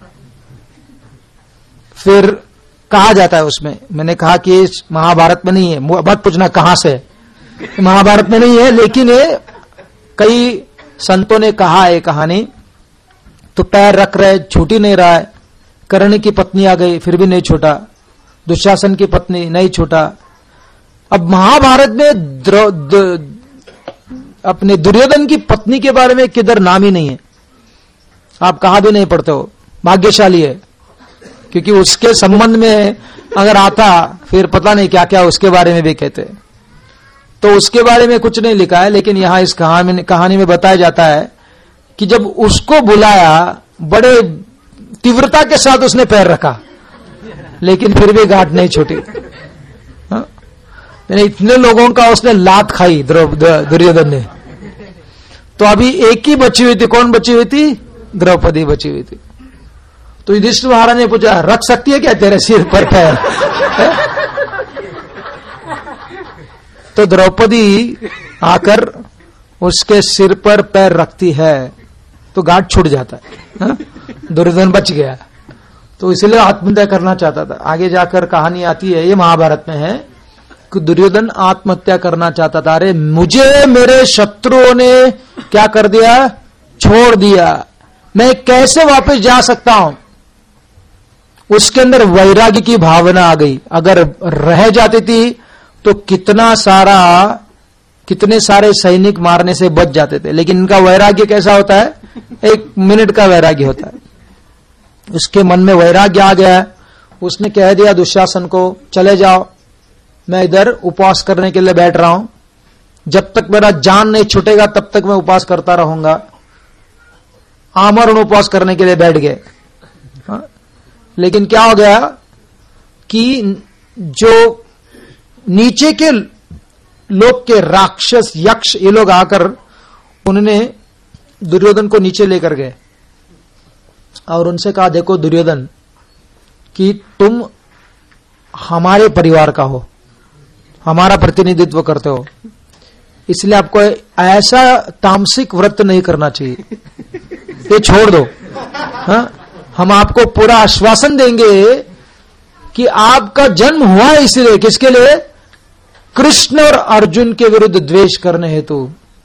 फिर कहा जाता है उसमें, मैंने कहा कि महाभारत में नहीं है, मत पूछना कहां से, महाभारत में नहीं है, लेकिन ये कई संतों ने कहा है कहानी। तो पैर रख रहे, छूट ही नहीं रहा है। कर्ण की पत्नी आ गई, फिर भी नहीं छूटा। दुशासन की पत्नी, नहीं छूटा। अब महाभारत में अपने दुर्योधन की पत्नी के बारे में किधर नाम ही नहीं है। आप कहां भी नहीं पढ़ते हो, भाग्यशाली है, क्योंकि उसके संबंध में अगर आता फिर पता नहीं क्या क्या उसके बारे में भी कहते। तो उसके बारे में कुछ नहीं लिखा है, लेकिन यहां इस कहानी में बताया जाता है कि जब उसको बुलाया बड़े तीव्रता के साथ उसने पैर रखा, लेकिन फिर भी गांठ नहीं छूटी। इतने लोगों का उसने लात खाई दुर्योधन ने। तो अभी एक ही बची हुई थी। कौन बची हुई थी? द्रौपदी बची हुई थी। तो युधिष्ठिर महाराज ने पूछा, रख सकती है क्या तेरे सिर पर पैर? तो द्रौपदी आकर उसके सिर पर पैर रखती है तो गांठ छूट जाता है। दुर्योधन बच गया। तो इसलिए आत्महत्या करना चाहता था। आगे जाकर कहानी आती है, ये महाभारत में है कि दुर्योधन आत्महत्या करना चाहता था। अरे मुझे मेरे शत्रुओं ने क्या कर दिया? छोड़ दिया। मैं कैसे वापस जा सकता हूं? उसके अंदर वैराग्य की भावना आ गई। अगर रह जाती थी तो कितने सारे सैनिक मारने से बच जाते थे। लेकिन इनका वैराग्य कैसा होता है? 1 मिनट का वैराग्य होता है। उसके मन में वैराग्य आ गया। उसने कह दिया दुशासन को, चले जाओ, मैं इधर उपवास करने के लिए बैठ रहा हूं। जब तक मेरा जान नहीं छूटेगा तब तक मैं उपवास करता रहूंगा। आमरण उपवास करने के लिए बैठ गए। लेकिन क्या हो गया कि जो नीचे के लोग के राक्षस, यक्ष, ये लोग आकर उन्होंने दुर्योधन को नीचे लेकर गए और उनसे कहा, देखो दुर्योधन, कि तुम हमारे परिवार का हो, हमारा प्रतिनिधित्व करते हो, इसलिए आपको ऐसा तामसिक व्रत नहीं करना चाहिए, ये छोड़ दो। हाँ? हम आपको पूरा आश्वासन देंगे कि आपका जन्म हुआ है इसलिए, किसके लिए? कृष्ण और अर्जुन के विरुद्ध द्वेष करने हेतु।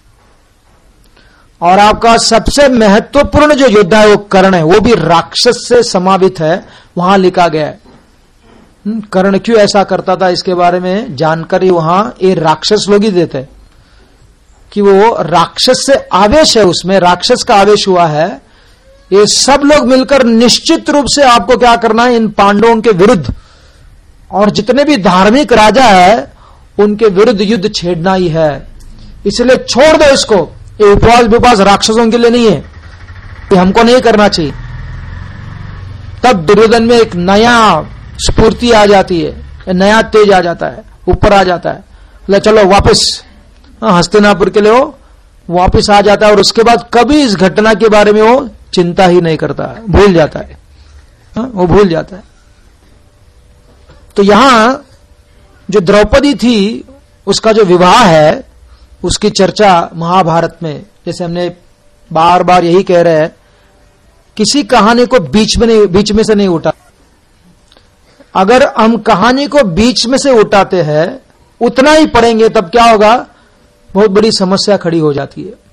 और आपका सबसे महत्वपूर्ण जो योद्धा है वो कर्ण है, वो भी राक्षस से समावित है, वहां लिखा गया है। कर्ण क्यों ऐसा करता था इसके बारे में जानकारी वहां ये राक्षस लोग ही देते, कि वो राक्षस से आवेश है, उसमें राक्षस का आवेश हुआ है। ये सब लोग मिलकर निश्चित रूप से आपको क्या करना है, इन पांडवों के विरुद्ध और जितने भी धार्मिक राजा है उनके विरुद्ध युद्ध छेड़ना ही है। इसलिए छोड़ दो इसको, ये उपवास राक्षसों के लिए नहीं है, ये हमको नहीं करना चाहिए। तब दुर्योधन में एक नया स्फूर्ति आ जाती है, नया तेज आ जाता है, ऊपर आ जाता है। ले चलो वापस हस्तिनापुर के लिए वो वापस आ जाता है। और उसके बाद कभी इस घटना के बारे में वो चिंता ही नहीं करता, भूल जाता है। वो भूल जाता है। तो यहां जो द्रौपदी थी उसका जो विवाह है उसकी चर्चा महाभारत में, जैसे हमने बार बार यही कह रहे हैं किसी कहानी को बीच में से नहीं उठा। अगर हम कहानी को बीच में से उठाते हैं, उतना ही पढ़ेंगे, तब क्या होगा, बहुत बड़ी समस्या खड़ी हो जाती है।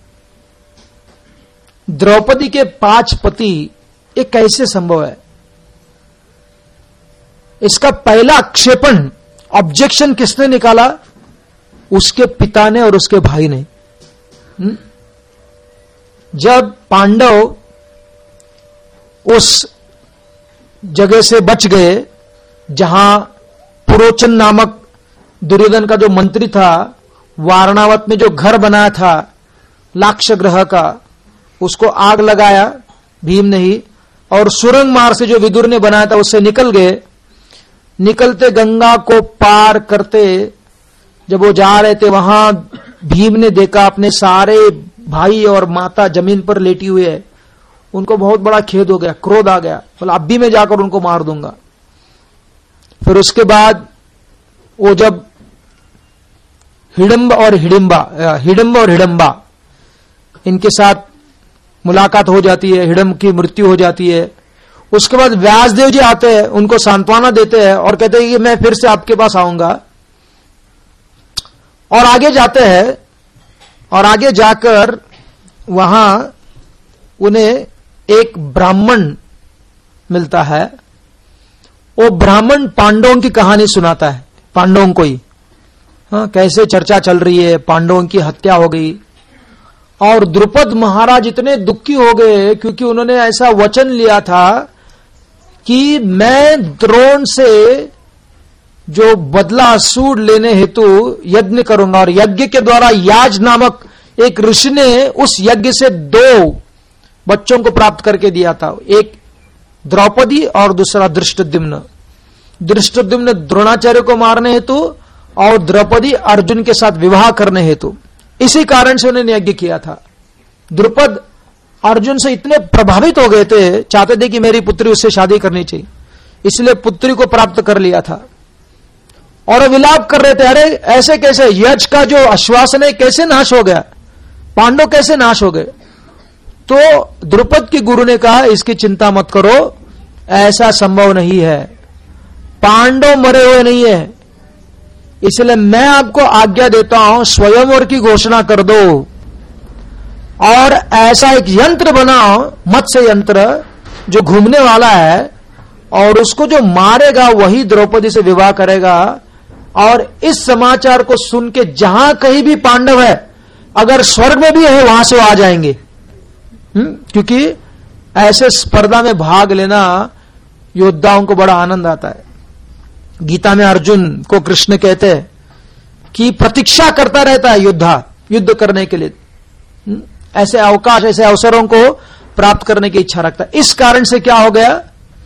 द्रौपदी के 5 पति ये कैसे संभव है? इसका पहला आक्षेपण, ऑब्जेक्शन किसने निकाला? उसके पिता ने और उसके भाई ने। जब पांडव उस जगह से बच गए जहां पुरोचन नामक दुर्योधन का जो मंत्री था, वारणावत में जो घर बनाया था लाक्षग्रह का, उसको आग लगाया भीम ने ही, और सुरंग मार्ग से जो विदुर ने बनाया था उससे निकल गए। निकलते गंगा को पार करते जब वो जा रहे थे, वहां भीम ने देखा अपने सारे भाई और माता जमीन पर लेटी हुई है। उनको बहुत बड़ा खेद हो गया, क्रोध आ गया, बोला अब भी मैं जाकर उनको मार दूंगा। फिर उसके बाद वो जब हिडंब और हिडंबा इनके साथ मुलाकात हो जाती है, हिडंब की मृत्यु हो जाती है। उसके बाद व्यासदेव जी आते हैं, उनको सांत्वना देते हैं और कहते हैं कि मैं फिर से आपके पास आऊंगा। और आगे जाते हैं, और आगे जाकर वहां उन्हें एक ब्राह्मण मिलता है। वो ब्राह्मण पांडवों की कहानी सुनाता है, पांडवों को ही। हाँ, कैसे चर्चा चल रही है, पांडवों की हत्या हो गई। और द्रुपद महाराज इतने दुखी हो गए क्योंकि उन्होंने ऐसा वचन लिया था कि मैं द्रोण से जो बदला सूड लेने हेतु यज्ञ करूंगा। और यज्ञ के द्वारा याज नामक एक ऋषि ने उस यज्ञ से 2 बच्चों को प्राप्त करके दिया था, एक द्रौपदी और दूसरा धृष्टद्युम्न। धृष्टद्युम्न द्रोणाचार्य को मारने हेतु और द्रौपदी अर्जुन के साथ विवाह करने हेतु। इसी कारण से उन्होंने यज्ञ किया था। द्रुपद अर्जुन से इतने प्रभावित हो गए थे, चाहते थे कि मेरी पुत्री उससे शादी करनी चाहिए, इसलिए पुत्री को प्राप्त कर लिया था। और विलाप कर रहे थे, अरे ऐसे कैसे, यज्ञ का जो आश्वासन है कैसे नाश हो गया, पांडव कैसे नाश हो गए। तो द्रुपद के गुरु ने कहा इसकी चिंता मत करो, ऐसा संभव नहीं है, पांडव मरे हुए नहीं है, इसलिए मैं आपको आज्ञा देता हूं स्वयंवर की घोषणा कर दो और ऐसा एक यंत्र बनाओ, मत्स्य यंत्र जो घूमने वाला है, और उसको जो मारेगा वही द्रौपदी से विवाह करेगा। और इस समाचार को सुन के जहां कहीं भी पांडव है, अगर स्वर्ग में भी है वहां से वो आ जाएंगे। क्योंकि ऐसे स्पर्धा में भाग लेना योद्धाओं को बड़ा आनंद आता है। गीता में अर्जुन को कृष्ण कहते हैं कि प्रतीक्षा करता रहता है युद्ध करने के लिए, ऐसे अवकाश, ऐसे अवसरों को प्राप्त करने की इच्छा रखता है। इस कारण से क्या हो गया,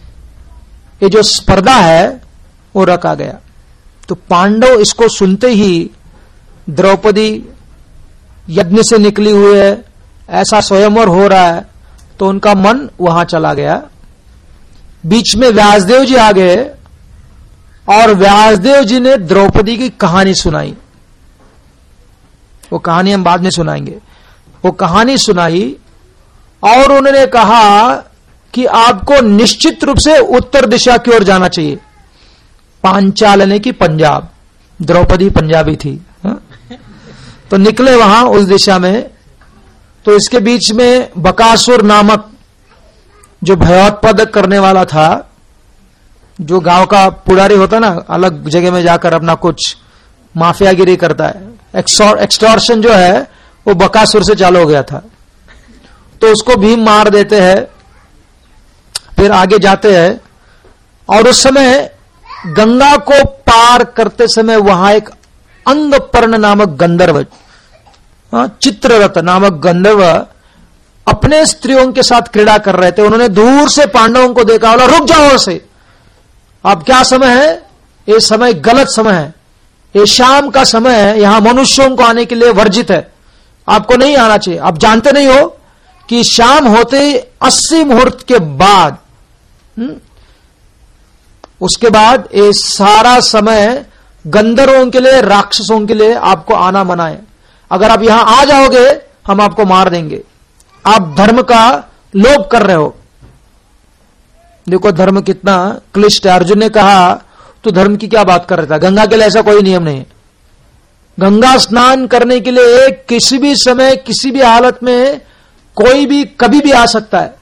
ये जो स्पर्धा है वो रखा गया। तो पांडव इसको सुनते ही, द्रौपदी यज्ञ से निकली हुई है, ऐसा स्वयंवर हो रहा है, तो उनका मन वहां चला गया। बीच में व्यासदेव जी आ गए और व्यासदेव जी ने द्रौपदी की कहानी सुनाई। वो कहानी हम बाद में सुनाएंगे। वो कहानी सुनाई और उन्होंने कहा कि आपको निश्चित रूप से उत्तर दिशा की ओर जाना चाहिए। पांचाल की पंजाब, द्रौपदी पंजाबी थी, हा? तो निकले वहां उस दिशा में। तो इसके बीच में बकासुर नामक जो भयोत्पादक करने वाला था, जो गांव का पुजारी होता ना, अलग जगह में जाकर अपना कुछ माफियागिरी करता है, एक्सटॉर्शन जो है वो बकासुर से चालू हो गया था। तो उसको भीम मार देते हैं। फिर आगे जाते हैं और उस समय गंगा को पार करते समय वहां एक अंगपर्ण नामक गंधर्व, चित्ररथ नामक गंधर्व अपने स्त्रियों के साथ क्रीड़ा कर रहे थे। उन्होंने दूर से पांडवों को देखा, बोला रुक जाओ से, अब क्या समय है, ये समय गलत समय है, ये शाम का समय है, यहां मनुष्यों को आने के लिए वर्जित है, आपको नहीं आना चाहिए। आप जानते नहीं हो कि शाम होते ही 80 मुहूर्त के बाद, उसके बाद ये सारा समय गंधर्वों के लिए, राक्षसों के लिए आपको आना मना है। अगर आप यहां आ जाओगे हम आपको मार देंगे, आप धर्म का लोभ कर रहे हो, देखो धर्म कितना क्लिष्ट है। अर्जुन ने कहा तो धर्म की क्या बात कर रहा था, गंगा के लिए ऐसा कोई नियम नहीं है। गंगा स्नान करने के लिए किसी भी समय किसी भी हालत में कोई भी कभी भी आ सकता है।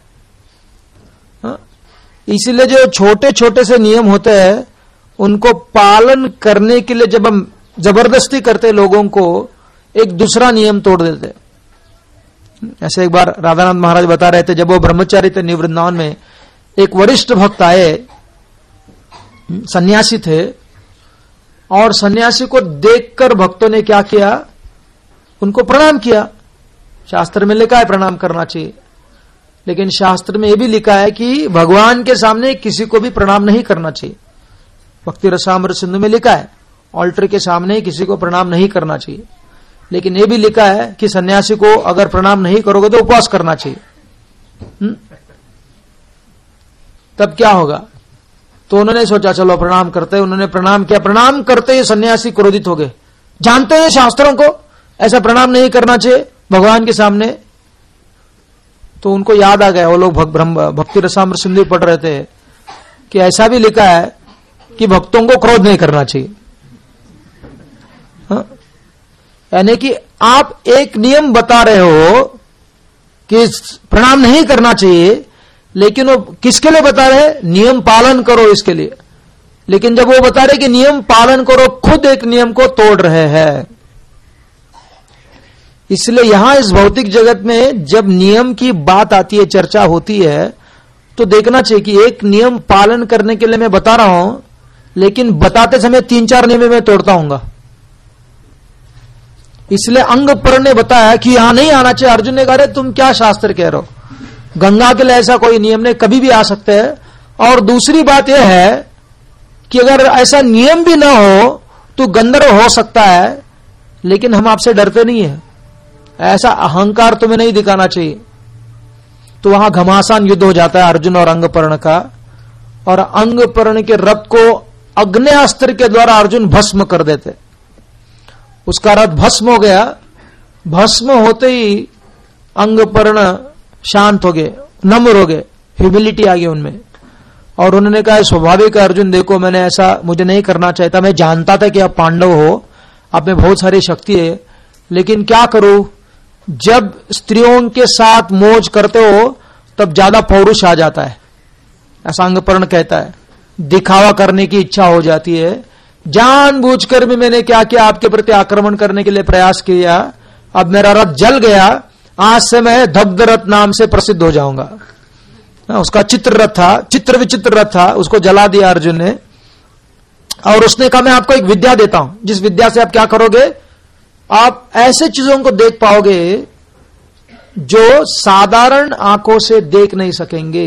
इसीलिए जो छोटे छोटे से नियम होते हैं उनको पालन करने के लिए जब हम जबरदस्ती करते लोगों को, एक दूसरा नियम तोड़ देते। ऐसे एक बार राधानाथ महाराज बता रहे थे, जब वो ब्रह्मचारी थे न्यू वृंदावन में, एक वरिष्ठ भक्त आए, सन्यासी थे, और सन्यासी को देखकर भक्तों ने क्या किया, उनको प्रणाम किया। शास्त्र में लिखा है प्रणाम करना चाहिए, लेकिन शास्त्र में यह भी लिखा है कि भगवान के सामने किसी को भी प्रणाम नहीं करना चाहिए। भक्ति रसामृत सिंधु में लिखा है ऑल्टर के सामने किसी को प्रणाम नहीं करना चाहिए, लेकिन यह भी लिखा है कि सन्यासी को अगर प्रणाम नहीं करोगे तो उपवास करना चाहिए। तब क्या होगा? तो उन्होंने सोचा चलो प्रणाम करते हैं। उन्होंने प्रणाम किया। प्रणाम करते ही सन्यासी क्रोधित हो गए। जानते हैं शास्त्रों को ऐसा प्रणाम नहीं करना चाहिए भगवान के सामने। तो उनको याद आ गया, वो लोग भक्ति रसामृत सिंधु पढ़ रहे थे कि ऐसा भी लिखा है कि भक्तों को क्रोध नहीं करना चाहिए। यानी कि आप एक नियम बता रहे हो कि प्रणाम नहीं करना चाहिए, लेकिन वो किसके लिए बता रहे हैं? नियम पालन करो इसके लिए। लेकिन जब वो बता रहे कि नियम पालन करो, खुद एक नियम को तोड़ रहे हैं। इसलिए यहां इस भौतिक जगत में जब नियम की बात आती है, चर्चा होती है, तो देखना चाहिए कि एक नियम पालन करने के लिए मैं बता रहा हूं, लेकिन बताते समय 3-4 नियम मैं तोड़ता हूंगा। इसलिए अंगपर ने बताया कि यहां नहीं आना चाहिए। अर्जुन ने कहा तुम क्या शास्त्र कह रहे हो, गंगा के लिए ऐसा कोई नियम नहीं, कभी भी आ सकते हैं। और दूसरी बात यह है कि अगर ऐसा नियम भी ना हो तो गंधर्व हो सकता है, लेकिन हम आपसे डरते नहीं है। ऐसा अहंकार तुम्हें नहीं दिखाना चाहिए। तो वहां घमासान युद्ध हो जाता है अर्जुन और अंगपर्ण का, और अंगपर्ण के रथ को अग्नेयास्त्र के द्वारा अर्जुन भस्म कर देते। उसका रथ भस्म हो गया। भस्म होते ही अंगपर्ण शांत हो गए, नम्र हो गए, ह्यूमिलिटी आ गई उनमें। और उन्होंने कहा स्वाभाविक है अर्जुन, देखो मैंने ऐसा मुझे नहीं करना चाहिए था। मैं जानता था कि आप पांडव हो, आप में बहुत सारी शक्ति है, लेकिन क्या करूं, जब स्त्रियों के साथ मौज करते हो तब ज्यादा पौरुष आ जाता है, ऐसा अंगपर्ण कहता है। दिखावा करने की इच्छा हो जाती है। जानबूझकर भी मैंने क्या किया, आपके प्रति आक्रमण करने के लिए प्रयास किया। अब मेरा रथ जल गया, आज से मैं दग्धरथ नाम से प्रसिद्ध हो जाऊंगा। उसका चित्र रथ था, चित्र विचित्र रथ था, उसको जला दिया अर्जुन ने। और उसने कहा मैं आपको एक विद्या देता हूं, जिस विद्या से आप क्या करोगे, आप ऐसे चीजों को देख पाओगे जो साधारण आंखों से देख नहीं सकेंगे।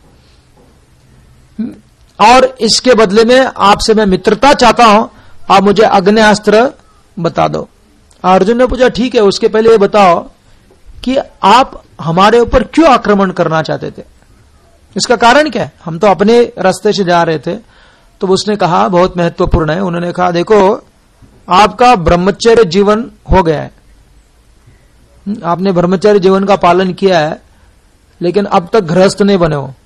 और इसके बदले में आपसे मैं मित्रता चाहता हूं, आप मुझे अग्नेयास्त्र बता दो। अर्जुन ने पूछा ठीक है, उसके पहले ये बताओ कि आप हमारे ऊपर क्यों आक्रमण करना चाहते थे, इसका कारण क्या है? हम तो अपने रास्ते से जा रहे थे। तो उसने कहा बहुत महत्वपूर्ण है। उन्होंने कहा देखो आपका ब्रह्मचर्य जीवन हो गया है, आपने ब्रह्मचर्य जीवन का पालन किया है, लेकिन अब तक गृहस्थ नहीं बने हो।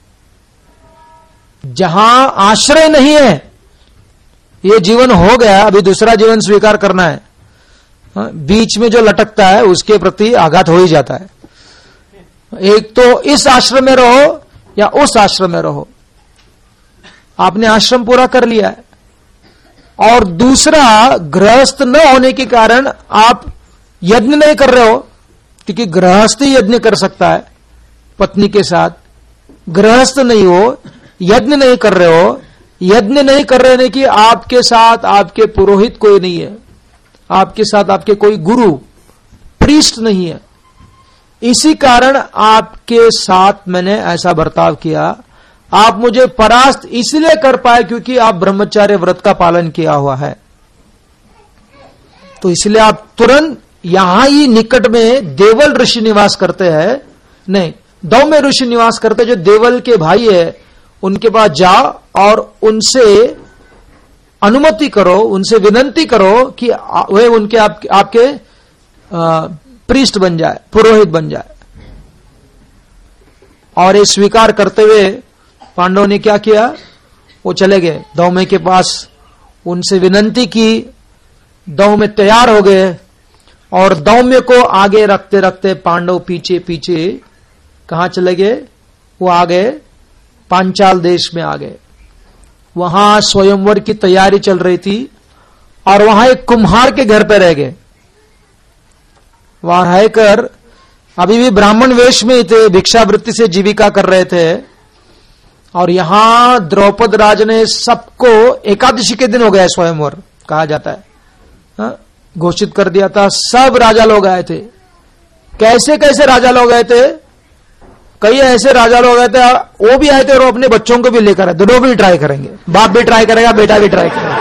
जहां आश्रय नहीं है, ये जीवन हो गया, अभी दूसरा जीवन स्वीकार करना है। बीच में जो लटकता है उसके प्रति आघात हो ही जाता है। एक तो इस आश्रम में रहो या उस आश्रम में रहो। आपने आश्रम पूरा कर लिया है, और दूसरा गृहस्थ न होने के कारण आप यज्ञ नहीं कर रहे हो, क्योंकि गृहस्थ ही यज्ञ कर सकता है पत्नी के साथ। गृहस्थ नहीं हो, यज्ञ नहीं कर रहे हो। यज्ञ नहीं कर रहे हैं कि आपके साथ आपके पुरोहित कोई नहीं है, आपके साथ आपके कोई गुरु प्रीस्ट नहीं है। इसी कारण आपके साथ मैंने ऐसा बर्ताव किया। आप मुझे परास्त इसलिए कर पाए क्योंकि आप ब्रह्मचर्य व्रत का पालन किया हुआ है। तो इसलिए आप तुरंत यहां ही निकट में देवल ऋषि निवास करते हैं, नहीं दौम्य ऋषि निवास करते, जो देवल के भाई है, उनके पास जाओ और उनसे अनुमति करो, उनसे विनंती करो कि वे उनके आपके प्रीस्ट बन जाए, पुरोहित बन जाए। और ये स्वीकार करते हुए पांडवों ने क्या किया, वो चले गए दौमे के पास, उनसे विनंती की, दौमे तैयार हो गए और दौम्य को आगे रखते रखते पांडव पीछे पीछे कहां चले गए, वो आ गए पांचाल देश में आ गए। वहां स्वयंवर की तैयारी चल रही थी और वहां एक कुम्हार के घर पे रह गए। वहां रहकर अभी भी ब्राह्मण वेश में ही थे, भिक्षावृत्ति से जीविका कर रहे थे। और यहां द्रौपद राज ने सबको, एकादशी के दिन हो गया स्वयंवर कहा जाता है, घोषित कर दिया था। सब राजा लोग आए थे। कैसे कैसे राजा लोग आए थे, कई ऐसे राजा लोग आए थे, वो भी आए थे और अपने बच्चों को भी लेकर आए, दोनों भी ट्राई करेंगे, बाप भी ट्राई करेगा, बेटा भी ट्राई करेगा।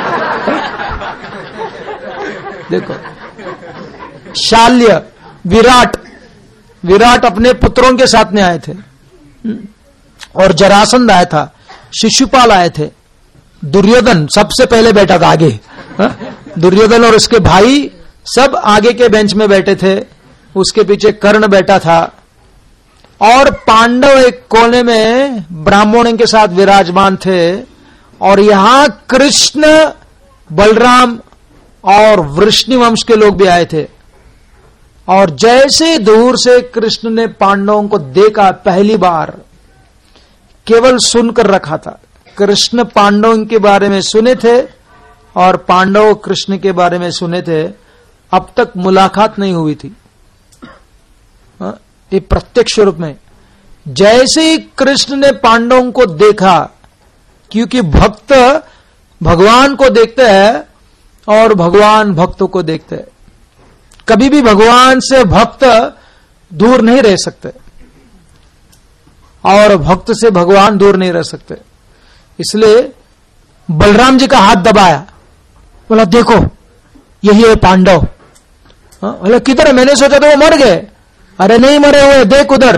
देखो, शाल्य, विराट अपने पुत्रों के साथ में आए थे, और जरासंध आया था, शिशुपाल आए थे, दुर्योधन सबसे पहले बैठा था आगे, दुर्योधन और उसके भाई सब आगे के बेंच में बैठे थे, उसके पीछे कर्ण बैठा था, और पांडव एक कोने में ब्राह्मणों के साथ विराजमान थे। और यहां कृष्ण, बलराम और वृष्णि वंश के लोग भी आए थे। और जैसे दूर से कृष्ण ने पांडवों को देखा, पहली बार केवल सुनकर रखा था, कृष्ण पांडवों के बारे में सुने थे और पांडव कृष्ण के बारे में सुने थे, अब तक मुलाकात नहीं हुई थी। ये प्रत्यक्ष रूप में जैसे ही कृष्ण ने पांडवों को देखा, क्योंकि भक्त भगवान को देखते हैं और भगवान भक्तों को देखते हैं, कभी भी भगवान से भक्त दूर नहीं रह सकते और भक्त से भगवान दूर नहीं रह सकते। इसलिए बलराम जी का हाथ दबाया, बोला देखो यही है पांडव। बोला किधर है, मैंने सोचा तो वो मर गए। अरे नहीं मरे हुए, देख उधर।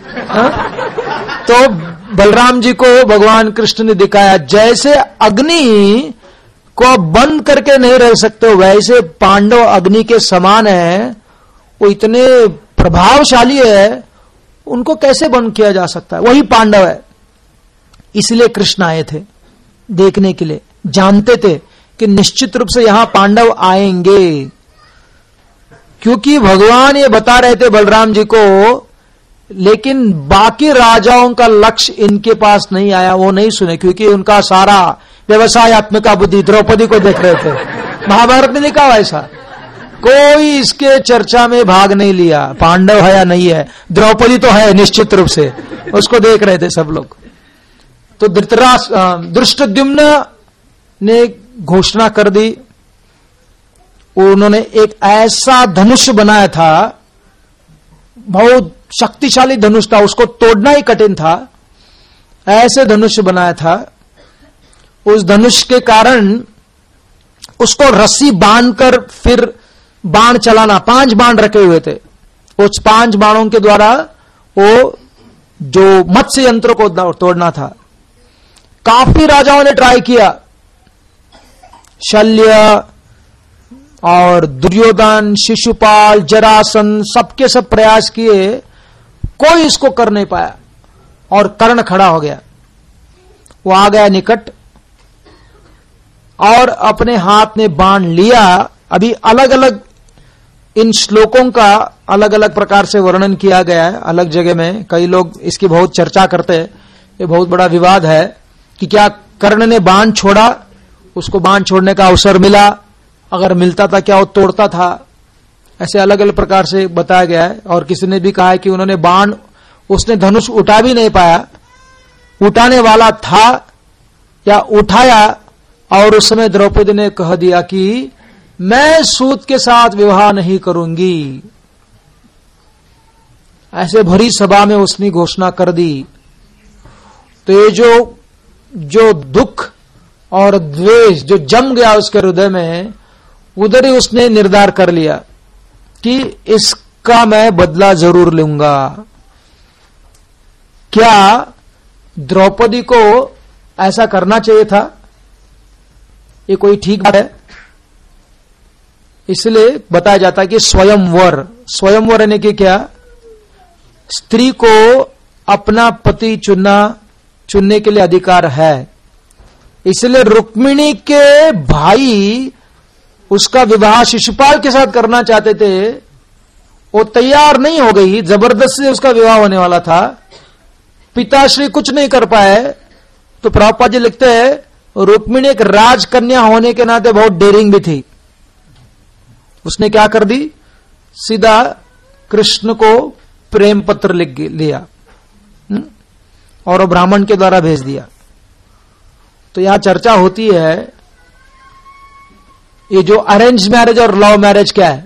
तो बलराम जी को भगवान कृष्ण ने दिखाया, जैसे अग्नि को आप बंद करके नहीं रह सकते, वैसे पांडव अग्नि के समान है, वो इतने प्रभावशाली है, उनको कैसे बंद किया जा सकता है, वही पांडव है। इसलिए कृष्ण आए थे देखने के लिए, जानते थे कि निश्चित रूप से यहां पांडव आएंगे, क्योंकि भगवान ये बता रहे थे बलराम जी को, लेकिन बाकी राजाओं का लक्ष्य इनके पास नहीं आया, वो नहीं सुने, क्योंकि उनका सारा व्यवसायत्मक बुद्धि द्रौपदी को देख रहे थे। महाभारत में लिखा हुआ ऐसा, कोई इसके चर्चा में भाग नहीं लिया, पांडव है या नहीं है, द्रौपदी तो है निश्चित रूप से, उसको देख रहे थे सब लोग। तो धृष्टद्युम्न ने घोषणा कर दी, उन्होंने एक ऐसा धनुष बनाया था, बहुत शक्तिशाली धनुष था, उसको तोड़ना ही कठिन था, ऐसे धनुष बनाया था। उस धनुष के कारण उसको रस्सी बांधकर फिर बाण चलाना, 5 बाण रखे हुए थे, उस 5 बाणों के द्वारा वो जो मत्स्य यंत्र को तोड़ना था। काफी राजाओं ने ट्राई किया, शल्य और दुर्योधन, शिशुपाल, जरासंध, सबके सब प्रयास किए, कोई इसको कर नहीं पाया। और कर्ण खड़ा हो गया, वो आ गया निकट और अपने हाथ में बाण लिया। अभी अलग अलग इन श्लोकों का अलग अलग प्रकार से वर्णन किया गया है, अलग जगह में कई लोग इसकी बहुत चर्चा करते हैं, ये बहुत बड़ा विवाद है कि क्या कर्ण ने बाण छोड़ा, उसको बाण छोड़ने का अवसर मिला, अगर मिलता था क्या वो तोड़ता था, ऐसे अलग अलग प्रकार से बताया गया है। और किसी ने भी कहा है कि उन्होंने बाण, उसने धनुष उठा भी नहीं पाया, उठाने वाला था या उठाया, और उस समय द्रौपदी ने कह दिया कि मैं सूत के साथ विवाह नहीं करूंगी, ऐसे भरी सभा में उसने घोषणा कर दी। तो ये जो दुख और द्वेष जो जम गया उसके हृदय में, उधर ही उसने निर्धार कर लिया कि इसका मैं बदला जरूर लूंगा। क्या द्रौपदी को ऐसा करना चाहिए था? ये कोई ठीक बात है? इसलिए बताया जाता है कि स्वयंवर यानी कि क्या, स्त्री को अपना पति चुनना चुनने के लिए अधिकार है। इसलिए रुक्मिणी के भाई उसका विवाह शिशुपाल के साथ करना चाहते थे, वो तैयार नहीं हो गई, जबरदस्ती उसका विवाह होने वाला था। पिताश्री कुछ नहीं कर पाए, तो प्रभुपाद जी लिखते हैं रुक्मिणी एक राजकन्या होने के नाते बहुत डेयरिंग भी थी। उसने क्या कर दी, सीधा कृष्ण को प्रेम पत्र लिख लिया और वो ब्राह्मण के द्वारा भेज दिया। तो यहां चर्चा होती है ये जो अरेंज मैरिज और लव मैरिज क्या है।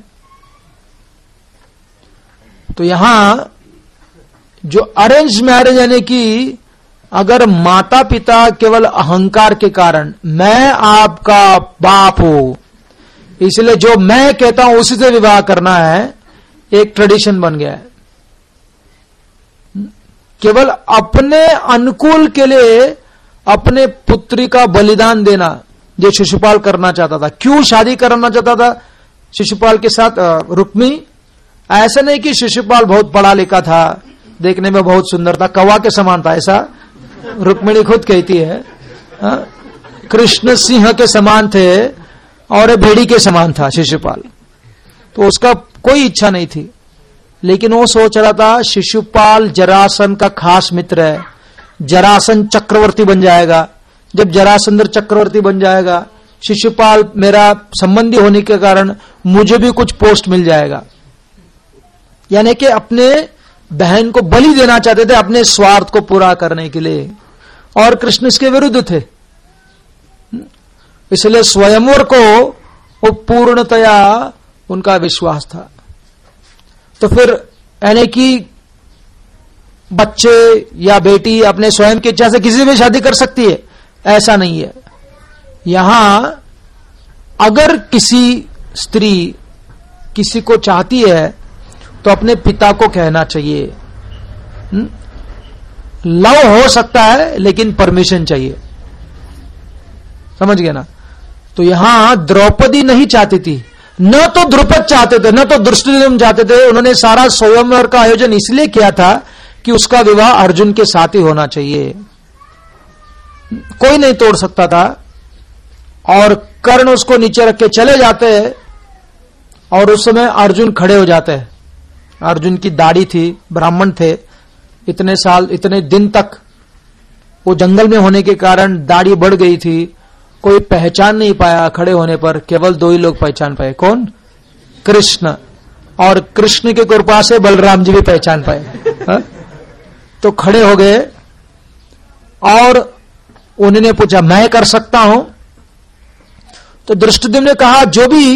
तो यहां जो अरेंज मैरिज यानी कि अगर माता पिता केवल अहंकार के कारण मैं आपका बाप हूं इसलिए जो मैं कहता हूं उसी से विवाह करना है, एक ट्रेडिशन बन गया है। केवल अपने अनुकूल के लिए अपने पुत्री का बलिदान देना जो शिशुपाल करना चाहता था। क्यों शादी करना चाहता था शिशुपाल के साथ रुक्मिणी? ऐसा नहीं कि शिशुपाल बहुत पढ़ा लिखा था, देखने में बहुत सुंदर था, कौवा के समान था, ऐसा रुक्मिणी खुद कहती है। कृष्ण सिंह के समान थे और भेड़ी के समान था शिशुपाल, तो उसका कोई इच्छा नहीं थी। लेकिन वो सोच रहा था शिशुपाल जरासन का खास मित्र है, जरासन चक्रवर्ती बन जाएगा, जब जरासंधर चक्रवर्ती बन जाएगा शिशुपाल मेरा संबंधी होने के कारण मुझे भी कुछ पोस्ट मिल जाएगा। यानी कि अपने बहन को बलि देना चाहते थे अपने स्वार्थ को पूरा करने के लिए, और कृष्ण इसके विरुद्ध थे। इसलिए स्वयंवर को वो पूर्णतया उनका विश्वास था। तो फिर यानी कि बच्चे या बेटी अपने स्वयं की इच्छा से किसी भी शादी कर सकती है, ऐसा नहीं है। यहां अगर किसी स्त्री किसी को चाहती है तो अपने पिता को कहना चाहिए। लव हो सकता है लेकिन परमिशन चाहिए, समझ गए ना। तो यहां द्रौपदी नहीं चाहती थी, न तो द्रुपद चाहते थे, न तो धृष्टद्युम्न चाहते थे। उन्होंने सारा स्वयंवर का आयोजन इसलिए किया था कि उसका विवाह अर्जुन के साथ ही होना चाहिए, कोई नहीं तोड़ सकता था। और कर्ण उसको नीचे रख के चले जाते और उस समय अर्जुन खड़े हो जाते हैं। अर्जुन की दाढ़ी थी, ब्राह्मण थे, इतने साल इतने दिन तक वो जंगल में होने के कारण दाढ़ी बढ़ गई थी, कोई पहचान नहीं पाया। खड़े होने पर केवल दो ही लोग पहचान पाए, कौन? कृष्ण, और कृष्ण की कृपा से बलराम जी भी पहचान पाए। तो खड़े हो गए और उन्होंने पूछा मैं कर सकता हूं? तो धृष्टद्युम्न ने कहा जो भी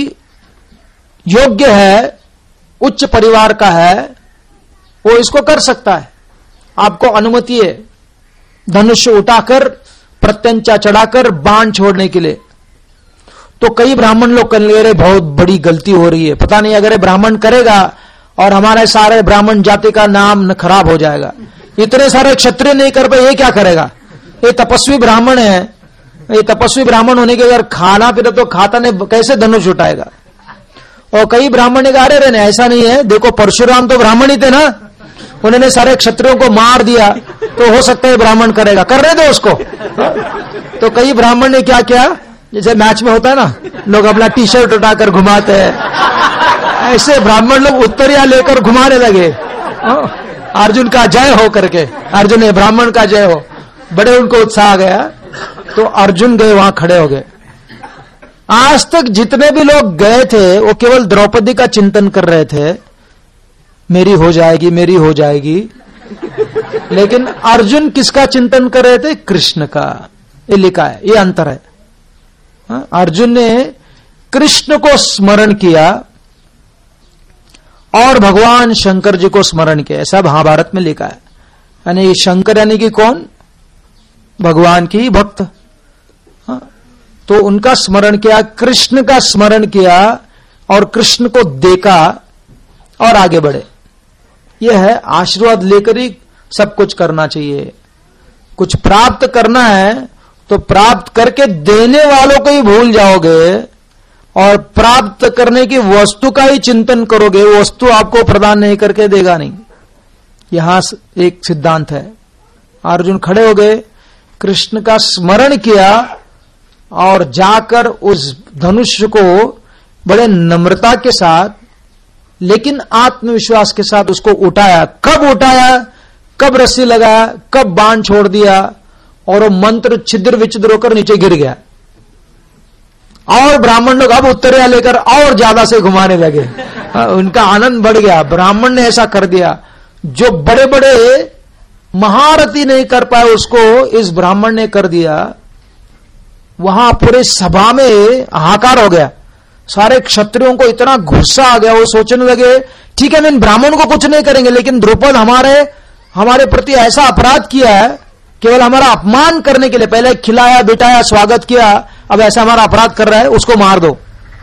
योग्य है, उच्च परिवार का है, वो इसको कर सकता है, आपको अनुमति है धनुष उठाकर प्रत्यंचा चढ़ाकर बाण छोड़ने के लिए। तो कई ब्राह्मण लोग कहने लगे बहुत बड़ी गलती हो रही है, पता नहीं अगर ये ब्राह्मण करेगा और हमारे सारे ब्राह्मण जाति का नाम खराब हो जाएगा। इतने सारे क्षत्रिय नहीं कर पाए, ये क्या करेगा? ये तपस्वी ब्राह्मण है, ये तपस्वी ब्राह्मण होने के अगर खाना पीना तो खाता नहीं, कैसे धनुष उठाएगा? और कई ब्राह्मण ने कहा अरे नहीं ऐसा नहीं है, देखो परशुराम तो ब्राह्मण ही थे ना, उन्होंने सारे क्षत्रियों को मार दिया, तो हो सकता है ब्राह्मण करेगा, कर रहे थे उसको। तो कई ब्राह्मण ने क्या किया, जैसे मैच में होता है ना, लोग अपना टी शर्ट उठाकर घुमाते हैं, ऐसे ब्राह्मण लोग उत्तरिया लेकर घुमाने लगे, अर्जुन का जय हो करके, अर्जुन ने ब्राह्मण का जय हो, बड़े उनको उत्साह गया। तो अर्जुन गए वहां खड़े हो गए। आज तक जितने भी लोग गए थे वो केवल द्रौपदी का चिंतन कर रहे थे, मेरी हो जाएगी मेरी हो जाएगी। लेकिन अर्जुन किसका चिंतन कर रहे थे? कृष्ण का। ये लिखा है, ये अंतर है। अर्जुन ने कृष्ण को स्मरण किया और भगवान शंकर जी को स्मरण किया, ऐसा महाभारत में लिखा है। यानी शंकर यानी कि कौन? भगवान की भक्त। तो उनका स्मरण किया, कृष्ण का स्मरण किया और कृष्ण को देखा और आगे बढ़े। यह है आशीर्वाद लेकर ही सब कुछ करना चाहिए। कुछ प्राप्त करना है तो प्राप्त करके देने वालों को ही भूल जाओगे और प्राप्त करने की वस्तु का ही चिंतन करोगे, वस्तु आपको प्रदान नहीं करके देगा नहीं। यहां एक सिद्धांत है। अर्जुन खड़े हो गए, कृष्ण का स्मरण किया और जाकर उस धनुष को बड़े नम्रता के साथ लेकिन आत्मविश्वास के साथ उसको उठाया। कब उठाया, कब रस्सी लगाया, कब बाण छोड़ दिया और वो मंत्र छिद्र विचिद्र होकर नीचे गिर गया। और ब्राह्मण लोग अब उत्तरिया लेकर और ज्यादा से घुमाने लगे। उनका आनंद बढ़ गया। ब्राह्मण ने ऐसा कर दिया, जो बड़े बड़े महारथी नहीं कर पाए उसको इस ब्राह्मण ने कर दिया। वहां पूरे सभा में हाहाकार हो गया। सारे क्षत्रियों को इतना गुस्सा आ गया, वो सोचने लगे ठीक है हम इन ब्राह्मण को कुछ नहीं करेंगे, लेकिन द्रुपद हमारे प्रति ऐसा अपराध किया है, केवल हमारा अपमान करने के लिए, पहले खिलाया बिठाया स्वागत किया, अब ऐसा हमारा अपराध कर रहा है, उसको मार दो।